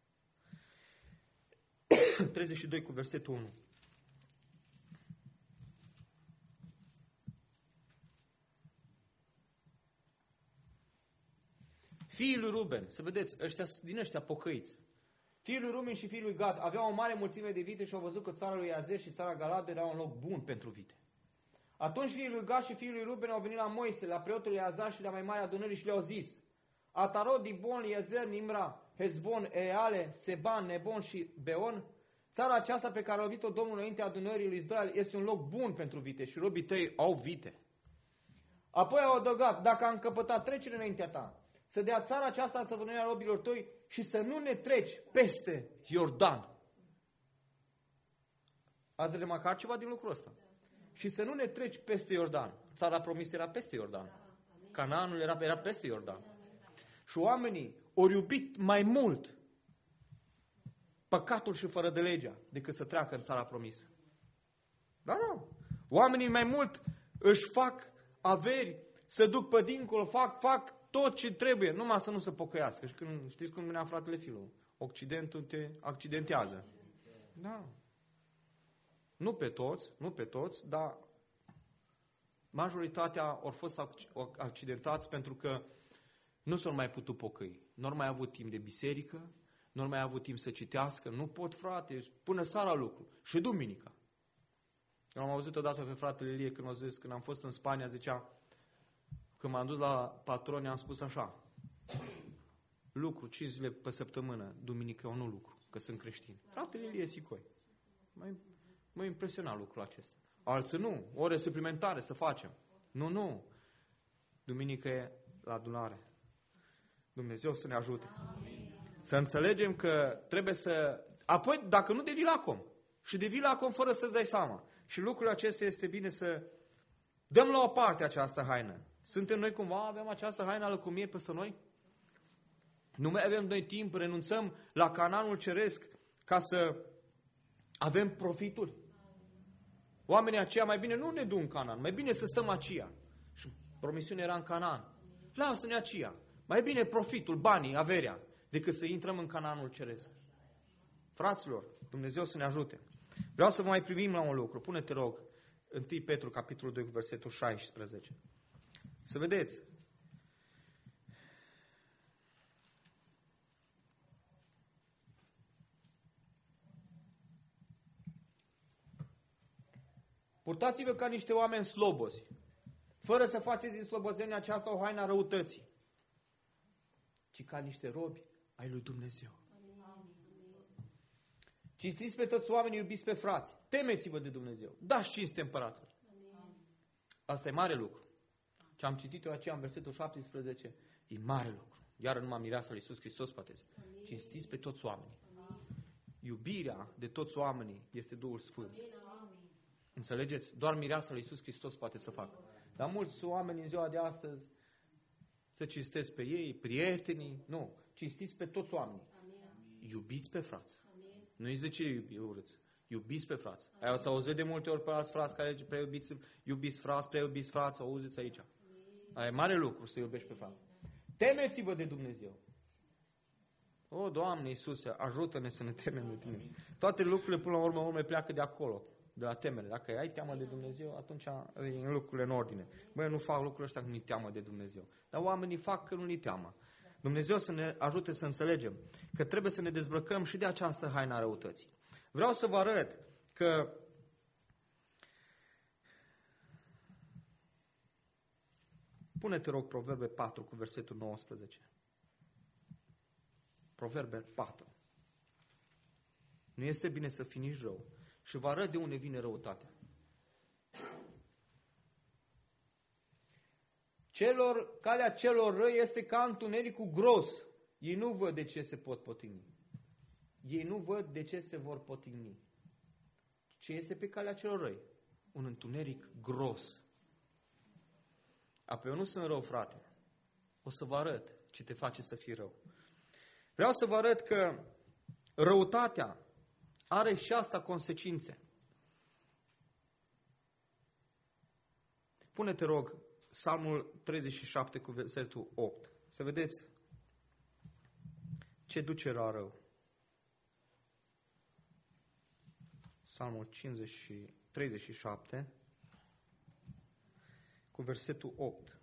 treizeci și doi cu versetul unu. Fiii lui Ruben, să vedeți, ăștia, din ăștia pocăiți. Fiii lui Ruben și fiii lui Gad aveau o mare mulțime de vite și au văzut că țara lui Iazer și țara Galad era un loc bun pentru vite. Atunci fiii lui Gad și fiii lui Ruben au venit la Moise, la preotul Eleazar și la mai mari adunări și le-au zis: Atarot, Dibon, Iezer, Nimra, Hezbon, Eale, Seban, Nebon și Beon, țara aceasta pe care a lovit-o Domnul înainte adunării lui Israel este un loc bun pentru vite și robii tăi au vite. Apoi au adăugat: dacă am căpătat trecere înaintea ta, să dea țara aceasta în stăpânirea robilor tăi și să nu ne treci peste Iordan. Ați remarcat ceva din lucrul ăsta? Și să nu ne treci peste Iordan. Țara promisă era peste Iordan. Canaanul era, era peste Iordan. Și oamenii au iubit mai mult păcatul și fără de legea decât să treacă în țara promisă. Da, da. Oamenii mai mult își fac averi, se duc pe dincolo, fac, fac tot ce trebuie, numai să nu se pocăiască. Și când, știți cum venea fratele Filu? Occidentul te accidentează. Da. Nu pe toți, nu pe toți, dar majoritatea au fost accidentați pentru că nu s-au mai putut pocăi. Nu au mai avut timp de biserică, nu au mai avut timp să citească. Nu pot, frate, până seara lucru. Și duminica. Eu am auzit odată pe fratele Ilie când, a zis, când am fost în Spania, zicea, când m-am dus la patroni, am spus așa: lucru cinci zile pe săptămână, duminică eu nu lucru, că sunt creștin. Fratele Ilie Sicoi. M-a impresionat lucrul acesta. Alții nu, ore suplimentare să facem. Nu, nu. Duminică e la adunare. Dumnezeu să ne ajute. Amin. Să înțelegem că trebuie să... Apoi, dacă nu, devii lacom. Și devii lacom fără să-ți dai seama. Și lucrul acesta este bine să dăm la o parte această haină. Suntem noi cumva, avem această haină lăcomiei peste noi? Nu mai avem noi timp, renunțăm la Canaanul ceresc ca să avem profituri. Oamenii aceia mai bine nu ne duc în Canaan, mai bine să stăm aceia. Și promisiunea era în Canaan. Lasă-ne aceia. Mai bine profitul, banii, averea, decât să intrăm în Canaanul ceresc. Fraților, Dumnezeu să ne ajute. Vreau să vă mai privim la un lucru. Pune-te, rog, întâi Petru, capitolul doi, cu versetul șaisprezece. Să vedeți. Purtați-vă ca niște oameni slobozi, fără să faceți din slobozenia aceasta o haină a răutății, ci ca niște robi ai lui Dumnezeu. Cinstiți pe toți oamenii, iubiți pe frați, temeți-vă de Dumnezeu, dați cinste împăratului. Asta e mare lucru. Ce am citit eu aceea în versetul șaptesprezece, e mare lucru. Iar numai mireasa lui Iisus Hristos poate să. Cinstiți pe toți oamenii. Iubirea de toți oamenii este Duhul Sfânt. Înțelegeți? Doar mireasa lui Iisus Hristos poate să facă. Dar mulți oameni în ziua de astăzi să cinstesc pe ei, prietenii, nu. Cinstiți pe toți oamenii. Iubiți pe frați. Nu îi zice iubi, urâți. Iubiți pe frați. Ați auzit de multe ori pe alți frați care zice prea iubiți, iubiți frați, prea iubiți frați, auziți aici. Aia e mare lucru să iubești pe frați. Temeți-vă de Dumnezeu. O, Doamne Iisuse, ajută-ne să ne temem de Tine. Toate lucrurile până la urmă, urmă pleacă de acolo, de la temere. Dacă ai teamă de Dumnezeu, atunci e lucrurile în ordine. Băi, nu fac lucrurile ăștia că nu-i teamă de Dumnezeu. Dar oamenii fac că nu-i teamă. Dumnezeu să ne ajute să înțelegem că trebuie să ne dezbrăcăm și de această haină a răutății. Vreau să vă arăt că pune-te, rog, Proverbe patru cu versetul nouăsprezece. Proverbe patru. Nu este bine să fii nici rău. Și vă arăt de unde vine răutatea. Celor, calea celor răi este ca întunericul gros. Ei nu văd de ce se pot potigni. Ei nu văd de ce se vor potigni. Ce este pe calea celor răi? Un întuneric gros. Apoi eu nu sunt rău, frate. O să vă arăt ce te face să fii rău. Vreau să vă arăt că răutatea are și asta consecințe. Pune-te, rog, Psalmul treizeci și șapte cu versetul opt. Să vedeți ce duce la rău. Psalmul cincizeci, treizeci și șapte cu versetul opt.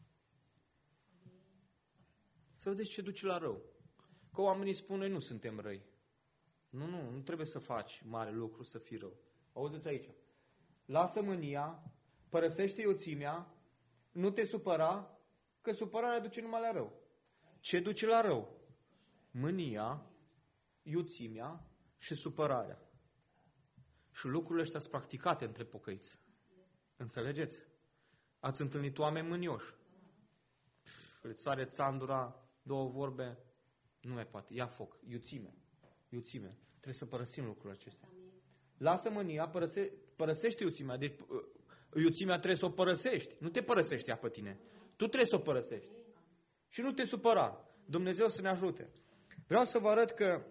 Să vedeți ce duce la rău. Că oamenii spun, noi nu suntem răi. Nu, nu, nu trebuie să faci mare lucru să fii rău. Auziți aici. Lasă mânia, părăsește iuțimea, nu te supăra, că supărarea duce numai la rău. Ce duce la rău? Mânia, iuțimea și supărarea. Și lucrurile astea sunt practicate între pocăiți. Înțelegeți? Ați întâlnit oameni mânioși. Îți sare țandura, două vorbe, nu mai poate. Ia foc, iuțime. Iuțime. Trebuie să părăsim lucrurile acestea. Lasă mânia, părăse, părăsește iuțimea. Deci iuțimea trebuie să o părăsești. Nu te părăsești ea pe tine. Tu trebuie să o părăsești. Și nu te supăra. Dumnezeu să ne ajute. Vreau să vă arăt că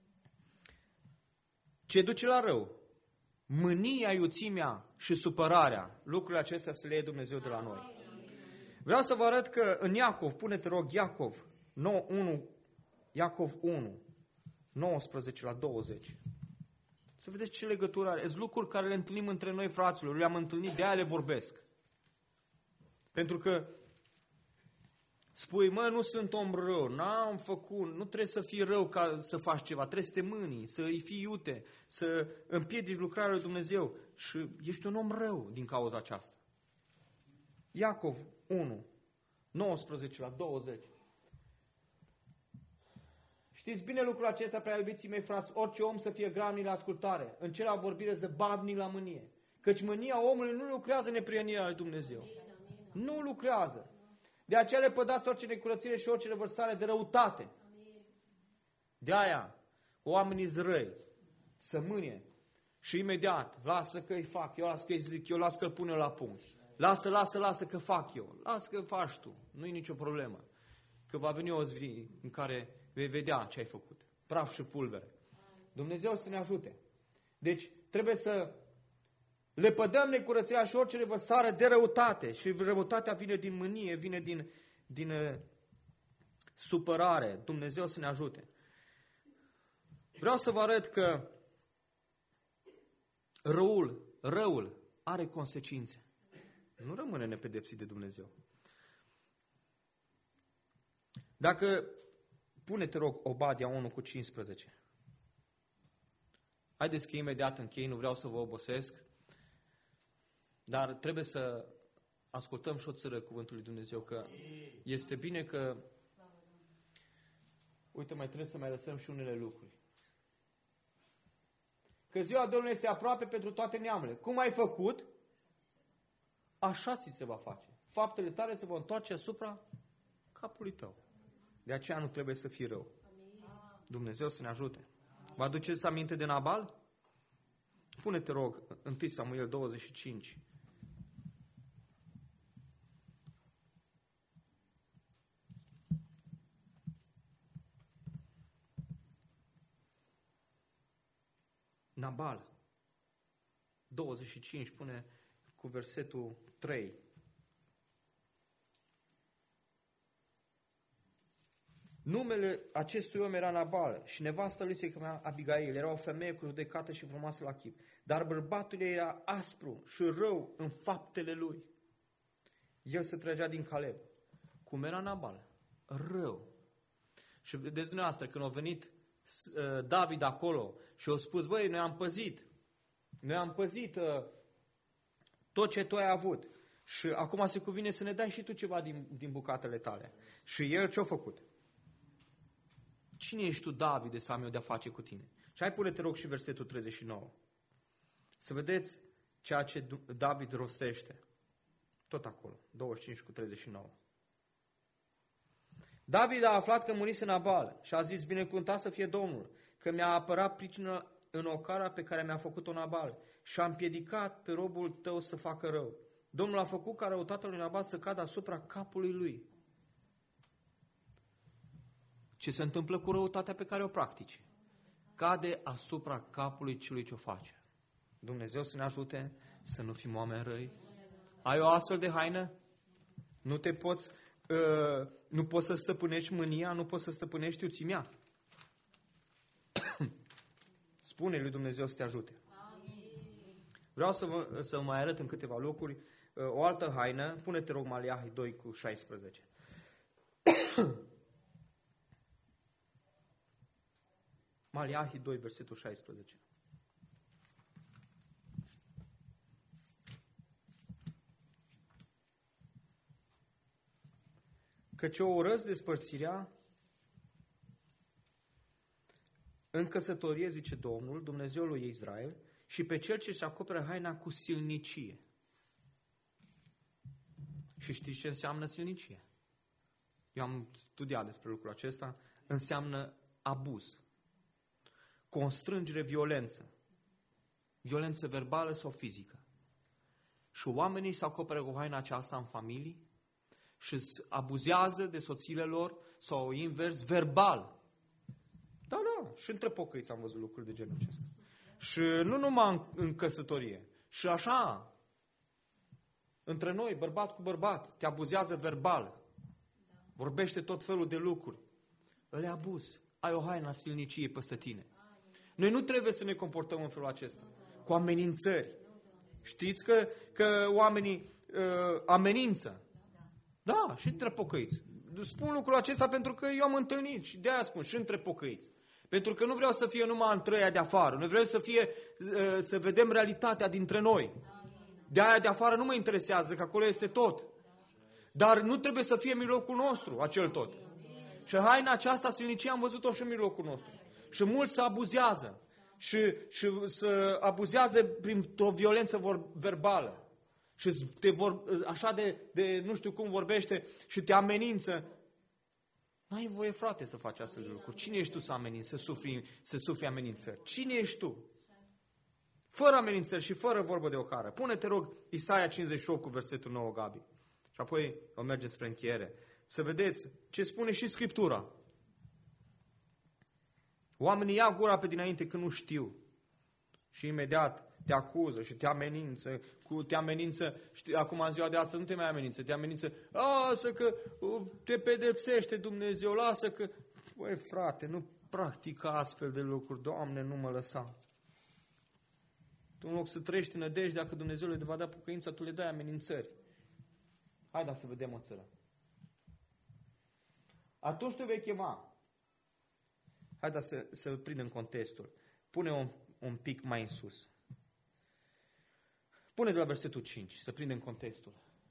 ce duce la rău, mânia, iuțimea și supărarea, lucrurile acestea să le iei Dumnezeu de la noi. Vreau să vă arăt că în Iacov, pune-te, rog, Iacov unu, Iacov unu, nouăsprezece la douăzeci. Să vedeți ce legătură are. Sunt lucruri care le întâlnim între noi, fraților. Le-am întâlnit, de aia le vorbesc. Pentru că spui, mă, nu sunt om rău, n-am făcut, nu trebuie să fii rău ca să faci ceva, trebuie să te mânii, să îi fii iute, să împiedici lucrarea lui Dumnezeu și ești un om rău din cauza aceasta. Iacov unu, nouăsprezece la douăzeci. Știți bine lucrul acesta, prea iubiții mei frați, orice om să fie gravnic la ascultare, în cel la vorbire zăbavnic la mânie. Căci mânia omului nu lucrează neprienirea lui Dumnezeu. Nu lucrează. De aceea le pădați orice necurățire și orice revărsare de răutate. De aia, oamenii zrăi, să mânie și imediat, lasă că îi fac, eu las că îi zic, eu las că îl pun eu la punct. Lasă, lasă, lasă că fac eu. Lasă că faci tu. Nu-i nicio problemă. Că va veni o zi în care vei vedea ce ai făcut. Praf și pulbere. Dumnezeu să ne ajute. Deci trebuie să lepădăm necurăția și orice revărsare de răutate. Și răutatea vine din mânie, vine din, din uh, supărare. Dumnezeu să ne ajute. Vreau să vă arăt că răul, răul are consecințe. Nu rămâne nepedepsit de Dumnezeu. Dacă, pune-te rog Obadia unu cu cincisprezece. Haideți că imediat închei, nu vreau să vă obosesc, dar trebuie să ascultăm și o țără cuvântului Dumnezeu, că este bine că, uite, mai trebuie să mai lăsăm și unele lucruri. Că ziua Domnului este aproape pentru toate neamurile. Cum ai făcut, așa ți se va face. Faptele tale se vor întoarce asupra capului tău. De aceea nu trebuie să fii rău. Dumnezeu să ne ajute. Vă aduceți aminte de Nabal? Pune-te rog, întâi Samuel douăzeci și cinci. Nabal. douăzeci și cinci, pune cu versetul trei. Numele acestui om era Nabal și nevastă lui se chema Abigail. Era o femeie cu judecată și frumoasă la chip. Dar bărbatul ei era aspru și rău în faptele lui. El se trăgea din Caleb. Cum era Nabal? Rău. Și vedeți dumneavoastră, când a venit uh, David acolo și a spus, băi, noi am păzit. Noi am păzit uh, tot ce tu ai avut. Și acum se cuvine să ne dai și tu ceva din, din bucatele tale. Și el ce-a făcut? Cine ești tu, Davide, să am eu de-a face cu tine? Și hai pune, te rog, și versetul treizeci și nouă. Să vedeți ceea ce David rostește. Tot acolo, douăzeci și cinci cu treizeci și nouă. David a aflat că murise Nabal și a zis, binecuvântat să fie Domnul, că mi-a apărat pricină în ocara pe care mi-a făcut-o Nabal și a împiedicat pe robul tău să facă rău. Domnul a făcut ca răutatea lui Nabal să cadă asupra capului lui. Ce se întâmplă cu răutatea pe care o practici? Cade asupra capului celui ce o face. Dumnezeu să ne ajute să nu fim oameni răi. Ai o astfel de haină? Nu te poți, uh, nu poți să stăpânești mânia, nu poți să stăpânești uțimea. Spune lui Dumnezeu să te ajute. Vreau să vă, să vă mai arăt în câteva locuri uh, o altă haină. Pune-te rog Maleahi doi cu șaisprezece. Maleahi doi, versetul șaisprezece. Căci o urăsc despărțirea, în căsătorie, zice Domnul, Dumnezeul lui Israel, și pe cel ce își acoperă haina cu silnicie. Și știți ce înseamnă silnicie? Eu am studiat despre lucrul acesta. Înseamnă abuz, constrângere, violență, violență verbală sau fizică. Și oamenii se acoperă cu haina aceasta în familii și abuzează de soțiile lor sau invers, verbal. Da, da, și între pocăiți am văzut lucruri de genul acesta. Și nu numai în, în căsătorie, și așa, între noi, bărbat cu bărbat, te abuzează verbal. Vorbește tot felul de lucruri. Îl abuz. Ai o haină a silniciei peste tine. Noi nu trebuie să ne comportăm în felul acesta, cu amenințări. Știți că, că oamenii uh, amenință. Da, și între pocăiți. Spun lucrul acesta pentru că eu am întâlnit și de aia spun, și între pocăiți. Pentru că nu vreau să fie numai între aia de afară. Noi vreau să fie, uh, să vedem realitatea dintre noi. De aia de afară nu mă interesează, că acolo este tot. Dar nu trebuie să fie în mijlocul nostru acel tot. Și haina aceasta silnicie am văzut-o și în mijlocul nostru. Și mulți se abuzează. Și, și se abuzează printr-o violență vor, verbală. Și te vor, așa de, de nu știu cum vorbește și te amenință. N-ai voie, frate, să faci astfel de lucruri. Cine ești tu să ameninți, să sufri, să sufri amenințări? Cine ești tu? Fără amenințări și fără vorbă de ocară. Pune-te, rog, Isaia cincizeci și opt cu versetul nouă, Gabi. Și apoi o mergem spre încheiere. Să vedeți ce spune și Scriptura. Oamenii ia gura pe dinainte că nu știu. Și imediat te acuză și te amenință. Cu, te amenință, știi, acum în ziua de astăzi nu te mai amenință, te amenință, lasă că te pedepsește Dumnezeu, lasă că... Băi, frate, nu practica astfel de lucruri, Doamne, nu mă lăsa. Tu în loc să trăiești în nădejdea că Dumnezeu le va da pocăința, tu le dai amenințări. Haide să vedem o țără. Atunci tu vei chema. Haide să, să prindem contextul. Pune un, un pic mai în sus. Pune de la versetul cinci, să prindem contextul.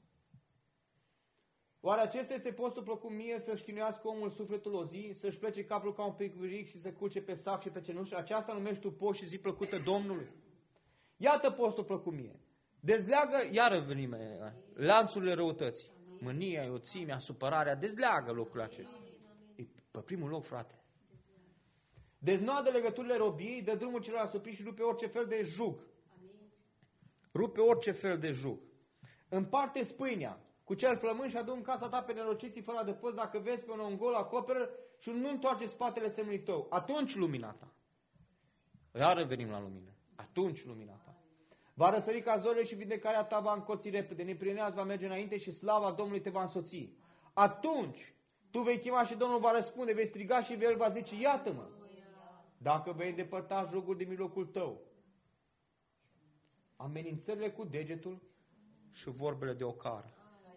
Oare acesta este postul plăcut mie, să-și chinuiască omul sufletul o zi, să-și plece capul ca un picuric și să culce pe sac și pe cenușă? Aceasta numești tu post și zi plăcută Domnului? Iată postul plăcut mie. Dezleagă, iară venim, lanțurile răutății. Mânia, ioțimea, supărarea, dezleagă locul acesta. E pe primul loc, frate. Deznoadă legăturile robiei, dă drumul celor asupriși și rupe orice fel de jug. Rupe orice fel de jug. Împarte spâinea cu cel flămând și adu în casa ta pe nerociții fără adăpost, dacă vezi pe un om gol, acoperă și nu întoarce spatele semnului tău. Atunci lumina ta. Iar revenim la lumină. Atunci lumina ta. Va răsări ca zorile și vindecarea ta va încolți repede. Neprieneaz va merge înainte și slava Domnului te va însoți. Atunci tu vei chema și Domnul va răspunde, vei striga și El va zice, iată-mă. Dacă vei îndepărta jugul din mijlocul tău. Amenințările cu degetul și vorbele de ocară.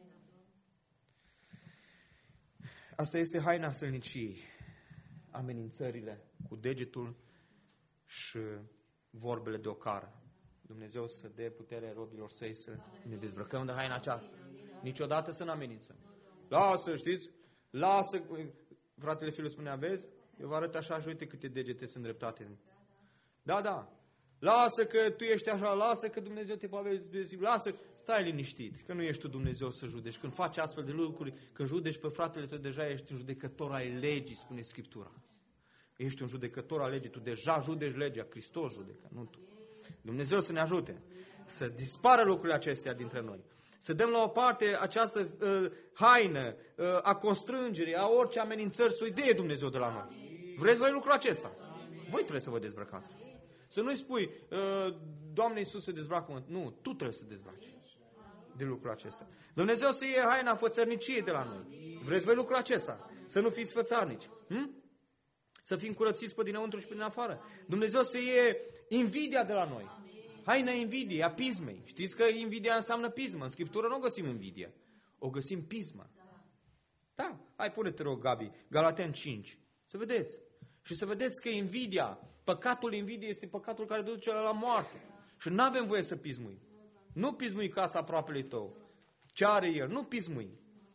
Asta este haina sălniciei. Amenințările cu degetul și vorbele de ocară. Dumnezeu să dea putere robilor săi să ne dezbrăcăm de haina aceasta. Niciodată să nu amenințăm. Lasă, știți? Lasă, fratele Filu spunea, vezi? Eu vă arăt așa și uite câte degete sunt dreptate. Da, da. Lasă că tu ești așa, lasă că Dumnezeu te poate vezi, lasă, stai liniștit, că nu ești tu Dumnezeu să judeci. Când faci astfel de lucruri, când judeci pe fratele tău, deja ești un judecător al legii, spune Scriptura. Ești un judecător al legii, tu deja judeci legea, Hristos judecă, nu tu. Dumnezeu să ne ajute să dispară lucrurile acestea dintre noi. Să dăm la o parte această uh, haină uh, a constrângerii, a orice amenințări, să o idee Dumnezeu de la noi. Vreți voi lucrul acesta? Voi trebuie să vă dezbrăcați. Să nu-i spui, uh, Doamne Iisus se dezbracă. Nu, tu trebuie să te dezbraci de lucrul acesta. Dumnezeu să iei haina fățărniciei de la noi. Vreți voi lucrul acesta? Să nu fiți fățarnici. Hm? Să fim curățiți pe dinăuntru și pe din afară. Dumnezeu să iei invidia de la noi. Haina invidiei, a pismei. Știți că invidia înseamnă pismă. În Scriptură nu o găsim invidie. O găsim pismă. Da, hai pune-te rog, Gabi, Galateni cinci. Să vedeți. Și să vedeți că invidia, păcatul invidiei este păcatul care duce la moarte. Și nu avem voie să pismui. Nu pismui casa aproapelui tău. Ce are el? Nu pismui.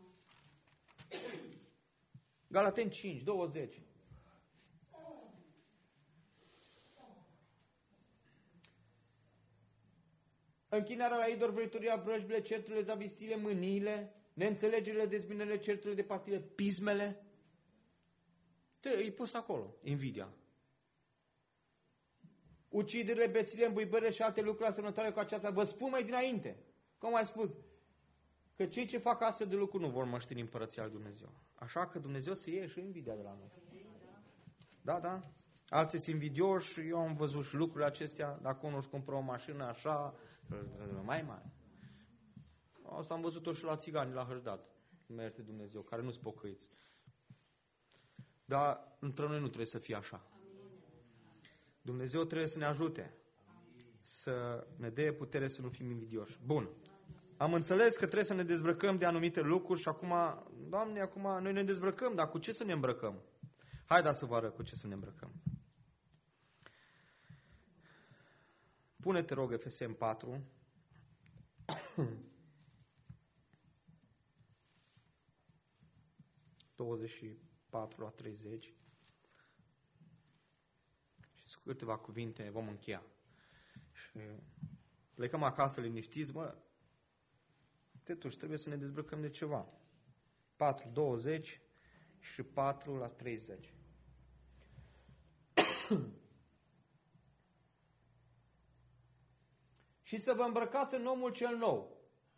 Galateni cinci, douăzeci. Închinarea la idol, vrăjitoria, vrăjbile, certurile, zavistile, mâniile, neînțelegerile, dezbinele, certurile de partile, pismele. Te, e pus acolo, invidia. Uciderile, bețile, îmbuibările și alte lucruri asemănătoare cu aceasta. Vă spun mai dinainte, cum ai spus, că cei ce fac astfel de lucruri nu vor moșteni împărăția lui Dumnezeu. Așa că Dumnezeu să iei și invidia de la noi. Da, da. Alții sunt invidioși, eu am văzut și lucrurile acestea, dacă unul își cumpără o mașină așa, mai mare. Asta am văzut-o și la țigani, la Hăjdat, merte Dumnezeu, care nu-s pocăiți. Dar între noi nu trebuie să fie așa. Dumnezeu trebuie să ne ajute să ne dea putere să nu fim invidioși. Bun. Am înțeles că trebuie să ne dezbrăcăm de anumite lucruri și acum, Doamne, acum noi ne dezbrăcăm, dar cu ce să ne îmbrăcăm? Haideți să vă arăt cu ce să ne îmbrăcăm. Pune-te rog Efeseni patru. douăzeci și patru la treizeci. Și câteva cuvinte vom încheia. Și plecăm acasă liniștiți, mă. Totuși trebuie să ne dezbrăcăm de ceva. patru, douăzeci și patru la treizeci. Și să vă îmbrăcați în omul cel nou.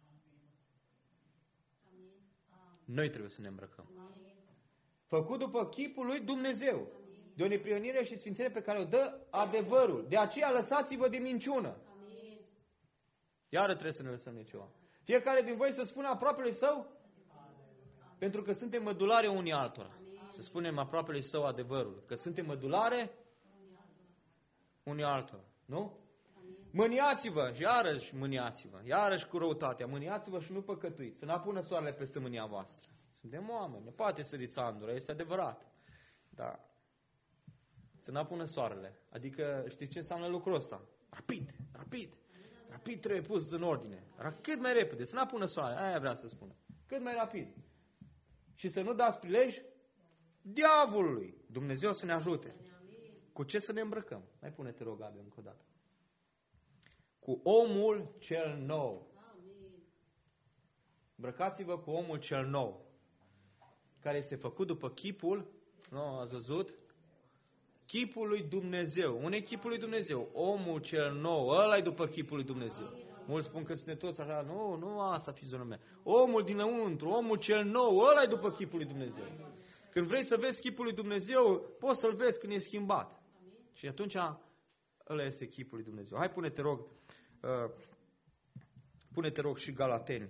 Noi trebuie să ne îmbrăcăm. Făcut după chipul lui Dumnezeu, de o neprihănire și sfințire pe care o dă adevărul. De aceea lăsați-vă de minciună. Iară trebuie să ne lăsăm de ceva. Fiecare din voi să spună aproapelui său, pentru că suntem mădulare unii altora. Să spunem aproapelui său adevărul. Că suntem mădulare unii altora. Nu? Mâniați-vă, și iarăși mâniați-vă, iarăși cu răutatea, mâniați-vă și nu păcătuiți, să n-apună soarele peste mânia voastră. Suntem oameni, ne poate săriți andura, este adevărat. Dar să n-apună soarele. Adică știți ce înseamnă lucrul ăsta? Rapid, rapid, rapid trebuie pus în ordine. Cât mai repede, să n-apună soarele, aia vrea să spună. Cât mai rapid. Și să nu dați prilej diavolului. Dumnezeu să ne ajute. Cu ce să ne îmbrăcăm? Mai pune-te rog, Gabi, încă o dată. Cu omul cel nou. Îmbrăcați-vă cu omul cel nou, care este făcut după chipul, nu, ați văzut? Chipul lui Dumnezeu. Unde e chipul lui Dumnezeu? Omul cel nou, ăla e după chipul lui Dumnezeu. Mulți spun că suntem toți așa, nu, nu asta fizionomia. Omul dinăuntru, omul cel nou, ăla e după chipul lui Dumnezeu. Când vrei să vezi chipul lui Dumnezeu, poți să-l vezi când e schimbat. Și atunci ăla este chipul lui Dumnezeu. Hai, pune-te rog, uh, pune-te rog și Galateni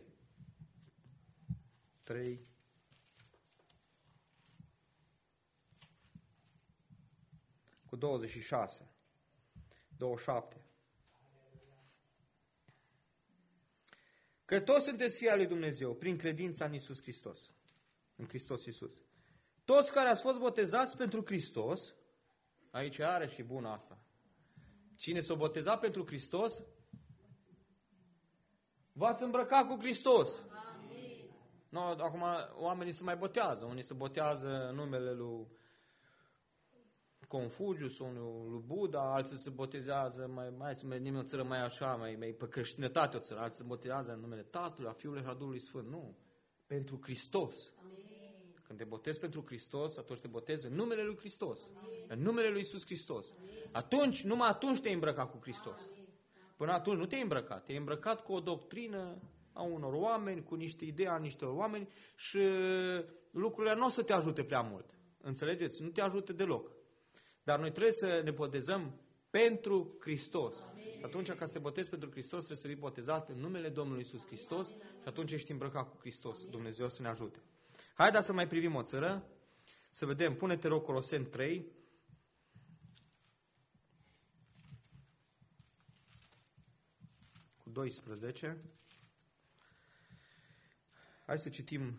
trei. Cu douăzeci și șase. douăzeci și șapte. Că toți sunteți fii al lui Dumnezeu prin credința în Iisus Hristos. În Hristos Iisus. Toți care ați fost botezați pentru Hristos, aici are și bună asta. Cine s-a botezat pentru Hristos, v-ați îmbrăcat cu Hristos. No, acum oamenii se mai botează. Unii se botează în numele lui Confucius, unul lui Buddha, alții se botezează, mai, mai să venim o țară mai așa, mai, mai pe creștinătate o țară, alții se botezează în numele Tatălui, a Fiului și a Duhului Sfânt. Nu. Pentru Hristos. Amin. Când te botezi pentru Hristos, atunci te botezi în numele lui Hristos. Amin. În numele lui Iisus Hristos. Amin. Atunci, numai atunci te-ai îmbrăcat cu Hristos. Amin. Până atunci nu te-ai îmbrăcat. Te-ai îmbrăcat cu o doctrină a unor oameni, cu niște idei a niște oameni și lucrurile nu o să te ajute prea mult. Înțelegeți? Nu te ajute deloc. Dar noi trebuie să ne botezăm pentru Hristos. Amin. Atunci, ca să te botezi pentru Hristos, trebuie să fii botezat în numele Domnului Iisus Hristos. Amin. Și atunci ești îmbrăcat cu Hristos. Amin. Dumnezeu să ne ajute. Haideți să mai privim o țără, să vedem. Pune-te rog Coloseni trei. Cu doisprezece. Hai să citim.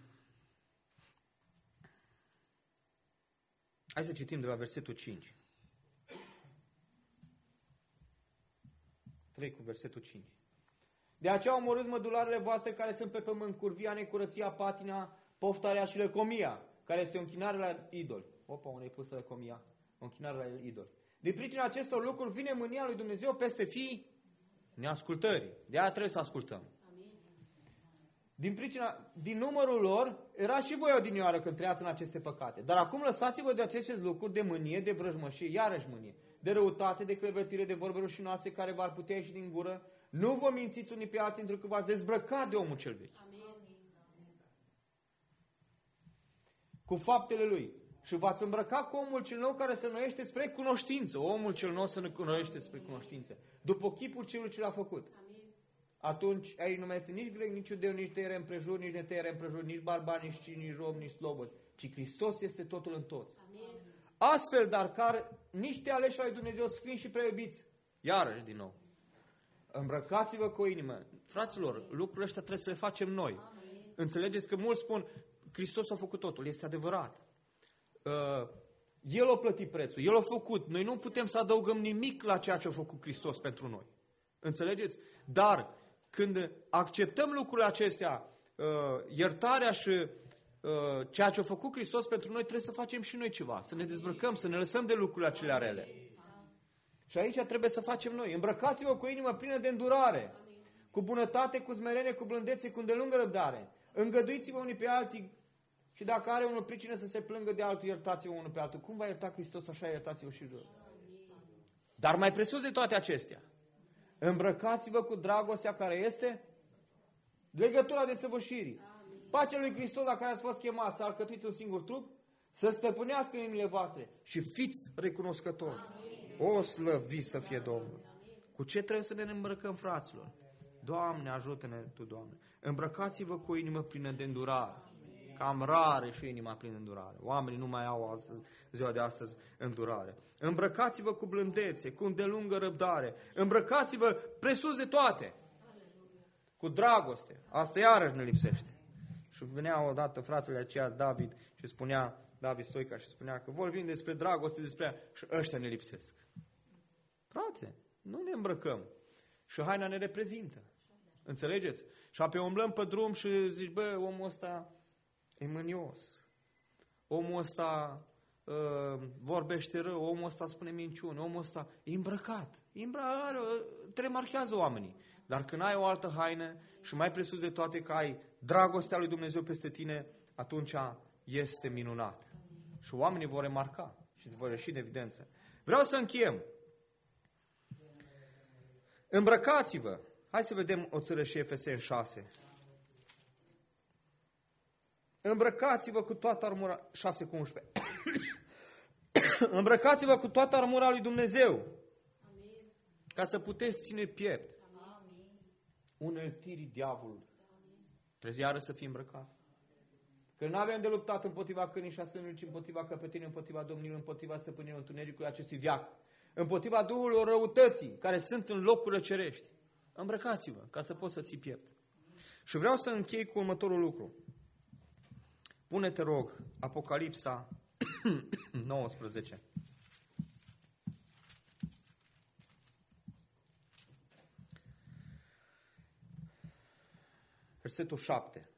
Hai să citim de la versetul cinci. trei cu versetul cinci. De aceea omorâți mădularele voastre care sunt pe pământ, curvia, necurăția, patina, poftarea și lăcomia, care este o închinare la idoli. Opa, unde ai pus lăcomia? O închinare la idoli. Din pricina acestor lucruri vine mânia lui Dumnezeu peste fii neascultării. De aia trebuie să ascultăm. Din pricina, din numărul lor, era și voi odinioară când trăiați în aceste păcate. Dar acum lăsați-vă de aceste lucruri de mânie, de vrăjmășie, iarăși mânie, de răutate, de clevetire, de vorbe rușinoase care v-ar putea ieși din gură. Nu vă mințiți unii pe alții, pentru că v-ați dezbrăcat de omul cel vechi. Amin. Cu faptele lui. Și v-ați îmbrăcat cu omul cel nou care se înnoiește spre cunoștință. Omul cel nou se înnoiește spre cunoștință. După chipul celui ce l-a făcut. Amin. Atunci aici nu mai este nici grec, nici iudeu, nici tăiere împrejur, nici netăiere împrejur, nici barbar, nici cini, nici rob, nici slobod, ci Hristos este totul în toți. Amin. Astfel, dar, care niște aleși ai Dumnezeu sfinți și preiubiți, iarăși din nou, îmbrăcați-vă cu o inimă. Fraților, lucrurile astea trebuie să le facem noi. Amin. Înțelegeți că mulți spun, Hristos a făcut totul, este adevărat. Uh, El a plătit prețul, El a făcut. Noi nu putem să adăugăm nimic la ceea ce a făcut Hristos pentru noi. Înțelegeți? Dar când acceptăm lucrurile acestea, uh, iertarea și uh, ceea ce a făcut Hristos pentru noi, trebuie să facem și noi ceva. Să ne dezbrăcăm, să ne lăsăm de lucrurile acelea rele. Și aici trebuie să facem noi. Îmbrăcați-vă cu o inimă plină de îndurare, cu bunătate, cu smerenie, cu blândețe, cu îndelungă răbdare. Îngăduiți-vă unii pe alții Și dacă are unul pricină să se plângă de altul, iertați-vă unul pe altul. Cum va ierta Hristos, așa iertați-vă și voi. Dar mai presus de toate acestea, îmbrăcați-vă cu dragostea care este legătura de săvârșirii. Pacea lui Hristos, la care ați fost chemați să alcătuiți un singur trup, să stăpânească în inimile voastre. Și fiți recunoscători. O slăvi să fie Domnul. Cu ce trebuie să ne îmbrăcăm, fraților? Doamne, ajută-ne Tu, Doamne. Îmbrăcați-vă cu o inimă plină de îndurare. Cam rare și inima plină de îndurare. Oamenii nu mai au astăzi, ziua de astăzi îndurare. Îmbrăcați-vă cu blândețe, cu îndelungă răbdare. Îmbrăcați-vă presus de toate. Cu dragoste. Asta iarăși ne lipsește. Și venea odată fratele aceea David și spunea, David Stoica, și spunea că vorbim despre dragoste, despre ea, și ăștia ne lipsesc. Frate, nu ne îmbrăcăm. Și haina ne reprezintă. Înțelegeți? Și apoi umblăm pe drum și zici, bă, omul ăsta e mânios. Omul ăsta uh, vorbește rău, omul ăsta spune minciuni, omul ăsta e îmbrăcat. E îmbrăcat, te remarchează oamenii. Dar când ai o altă haină și mai presus de toate că ai dragostea lui Dumnezeu peste tine, atunci este minunat. Și oamenii vor remarca și vor ieși în evidență. Vreau să încheiem. Îmbrăcați-vă. Hai să vedem o țără și Efeseni șase. Îmbrăcați-vă cu toată armura, șase cu unsprezece. Îmbrăcați-vă cu toată armura lui Dumnezeu. Ca să puteți ține piept uneltirii diavolului. Trebuie iară să fii îmbrăcat. Că nu avem de luptat împotriva câinii și a sânului, ci împotriva căpetenii, împotriva domnilor, împotriva stăpânirilor întunericului acestui veac. Împotriva duhurilor răutății care sunt în locurile cerești. Îmbrăcați-vă ca să poți să ții piept. Și vreau să închei cu următorul lucru. Pune-te, rog, Apocalipsa nouăsprezece. Versetul șapte.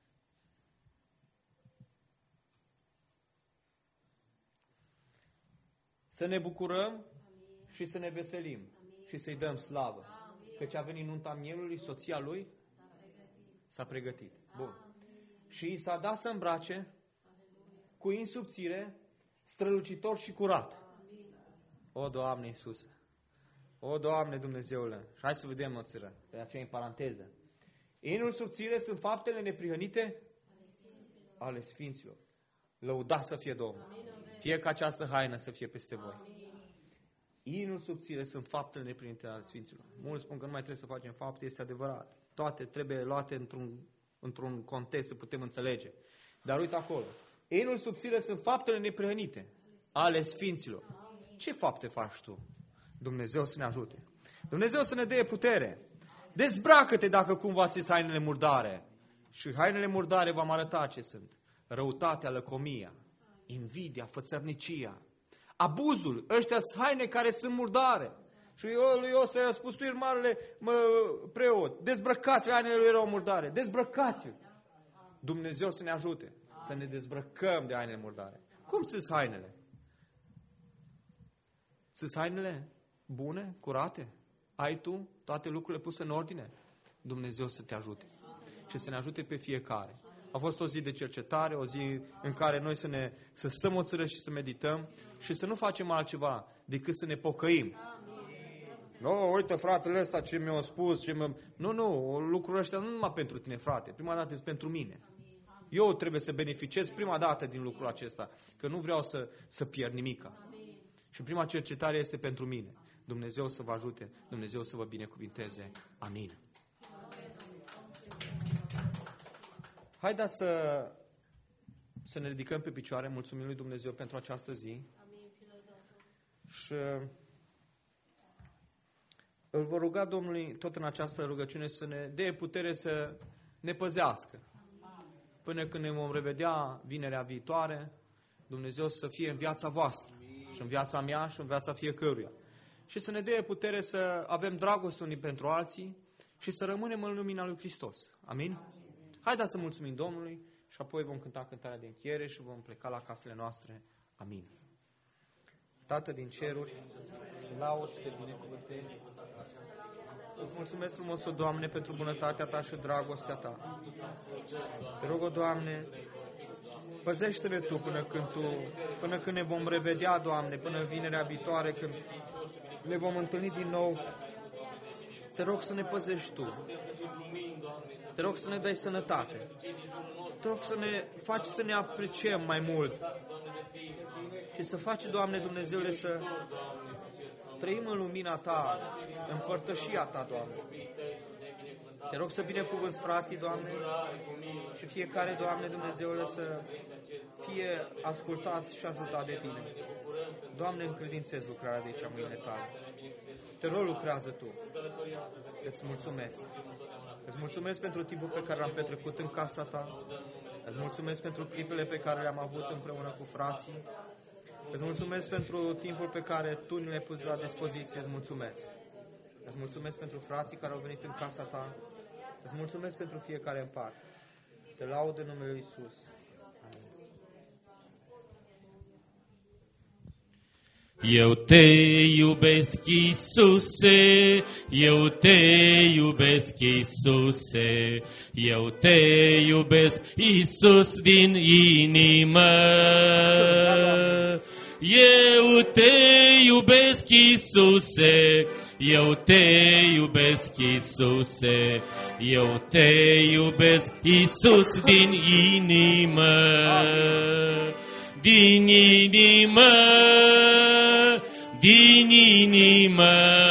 Să ne bucurăm și să ne veselim și să-i dăm slavă. Căci a venit nunta mielului, soția lui s-a pregătit. Bun. Și i s-a dat să îmbrace cu insubțire, strălucitor și curat. O, Doamne Iisuse! O, Doamne Dumnezeule! Și hai să vedem o țără, pe aceea în paranteză. Inul subțire sunt faptele neprihănite ale Sfinților. Lăudați să fie Domnul! Fie ca această haină să fie peste voi. Inul subțire sunt faptele neprihănite ale Sfinților. Mulți spun că nu mai trebuie să facem fapte, este adevărat. Toate trebuie luate într-un, într-un context să putem înțelege. Dar uite acolo. Inul subțire sunt faptele neprihănite ale Sfinților. Ce fapte faci tu? Dumnezeu să ne ajute. Dumnezeu să ne dea putere. Dezbracă-te dacă cumva ți-s hainele murdare. Și hainele murdare v-am arătat ce sunt. Răutatea, lăcomia, invidia, fățărnicia, abuzul. Ăștia sunt haine care sunt murdare. Și eu lui Iosea i-a spus, tu ești marele mă, preot, dezbrăcați hainele lui erau murdare. Dezbrăcați-l. Dumnezeu să ne ajute să ne dezbrăcăm de hainele murdare. Cum ți-s hainele? Ți-s hainele bune, curate? Ai tu toate lucrurile puse în ordine? Dumnezeu să te ajute și să ne ajute pe fiecare. A fost o zi de cercetare, o zi în care noi să, ne, să stăm o țără și să medităm și să nu facem altceva decât să ne pocăim. Nu, no, uite fratele ăsta ce mi-a spus. Ce mi-a... Nu, nu, lucrurile ăștia nu numai pentru tine, frate. Prima dată este pentru mine. Eu trebuie să beneficiez prima dată din lucrul acesta, că nu vreau să, să pierd nimica. Și prima cercetare este pentru mine. Dumnezeu să vă ajute, Dumnezeu să vă binecuvinteze. Amin. Haideți să, să ne ridicăm pe picioare, mulțumim lui Dumnezeu pentru această zi. Și îl vor ruga Domnului tot în această rugăciune să ne dea putere să ne păzească. Până când ne vom revedea vinerea viitoare, Dumnezeu să fie în viața voastră și în viața mea și în viața fiecăruia. Și să ne dea putere să avem dragoste unii pentru alții și să rămânem în lumina lui Hristos. Amin? Haideți să mulțumim Domnului și apoi vom cânta cântarea de încheiere și vom pleca la casele noastre. Amin. Tată din ceruri, laud și te binecuvântezi. Îți mulțumesc frumos, o Doamne, pentru bunătatea Ta și dragostea Ta. Te rog, o Doamne, Păzește-ne Tu până când Tu, până când ne vom revedea, Doamne, până vinerea viitoare, când ne vom întâlni din nou. Te rog să ne păzești Tu. Te rog să ne dai sănătate. Te rog să ne faci să ne apreciem mai mult. Și să faci, Doamne Dumnezeule, să trăim în lumina Ta, în părtășia Ta, Doamne. Te rog să binecuvânți frații, Doamne, și fiecare, Doamne Dumnezeule, să fie ascultat și ajutat de Tine. Doamne, încredințez lucrarea de aici în mâinile Tale. Te rog, lucrează Tu. Îți mulțumesc. Îți mulțumesc pentru timpul pe care l-am petrecut în casa Ta. Îți mulțumesc pentru clipele pe care le-am avut împreună cu frații. Îți mulțumesc pentru timpul pe care Tu ne l-ai pus la dispoziție. Îți mulțumesc. Îți mulțumesc pentru frații care au venit în casa Ta. Îți mulțumesc pentru fiecare în parte. Te laud în numele Lui Iisus. Eu te iubesc, Iisuse, eu te iubesc, Iisuse, eu te iubesc, Iisus, din inimă. Eu te iubesc, Iisuse, eu te iubesc, Iisuse, eu te iubesc, Iisus, din inimă. Din inimă, din inimă,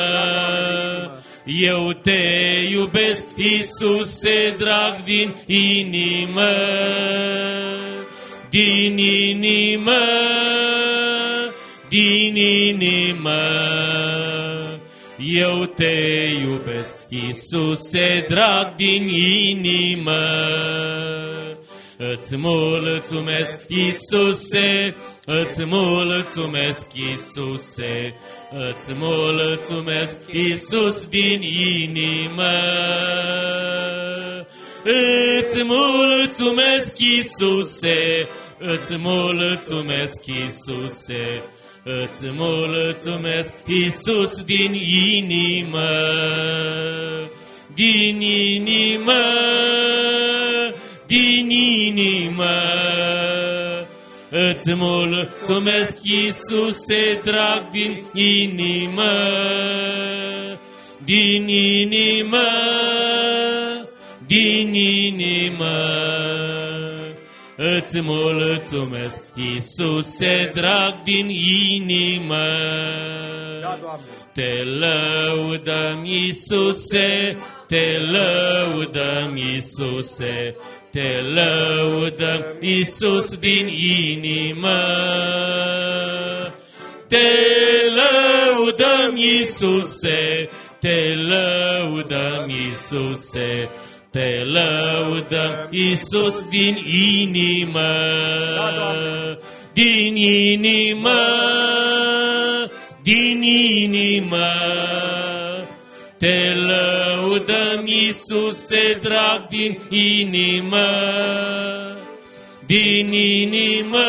eu te iubesc, Iisuse, drag, din inimă. Din inimă, din inimă, eu te iubesc, Iisuse, drag, din inimă. Îți mulțumesc, Iisuse, îți mulțumesc, Iisuse, îți mulțumesc, Iisus, din inimă. Îți mulțumesc, Iisuse, îți mulțumesc, Iisuse, îți mulțumesc, Iisus, din inimă. Din inimă, din inimă, îți mulțumesc, Iisuse, drag, din inimă. Din inimă, din inimă, îți mulțumesc, Iisuse, drag, din inimă. Da, Doamne. Te lăudăm, Iisuse, te lăudăm, Iisuse, te lăudăm, Iisus, din inimă. Te lăudăm, Iisuse, te lăudăm, Iisuse, te lăudăm, Iisus, din inimă. Din inimă, din inimă, te lăudăm, Iisuse, drag, din inimă. Din inimă,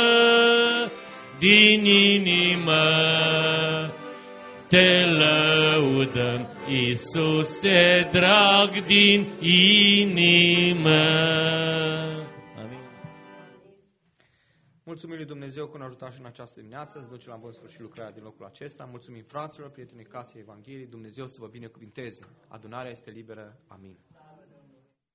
din inimă, te lăudăm, Iisuse, drag, din inimă. Amin. Mulțumim lui Dumnezeu că ne-a ajutat și în această dimineață, să duce la bun sfârșit lucrarea din locul acesta. Mulțumim fraților, prietenii Casei Evangheliei, Dumnezeu să vă binecuvinteze. Adunarea este liberă. Amin.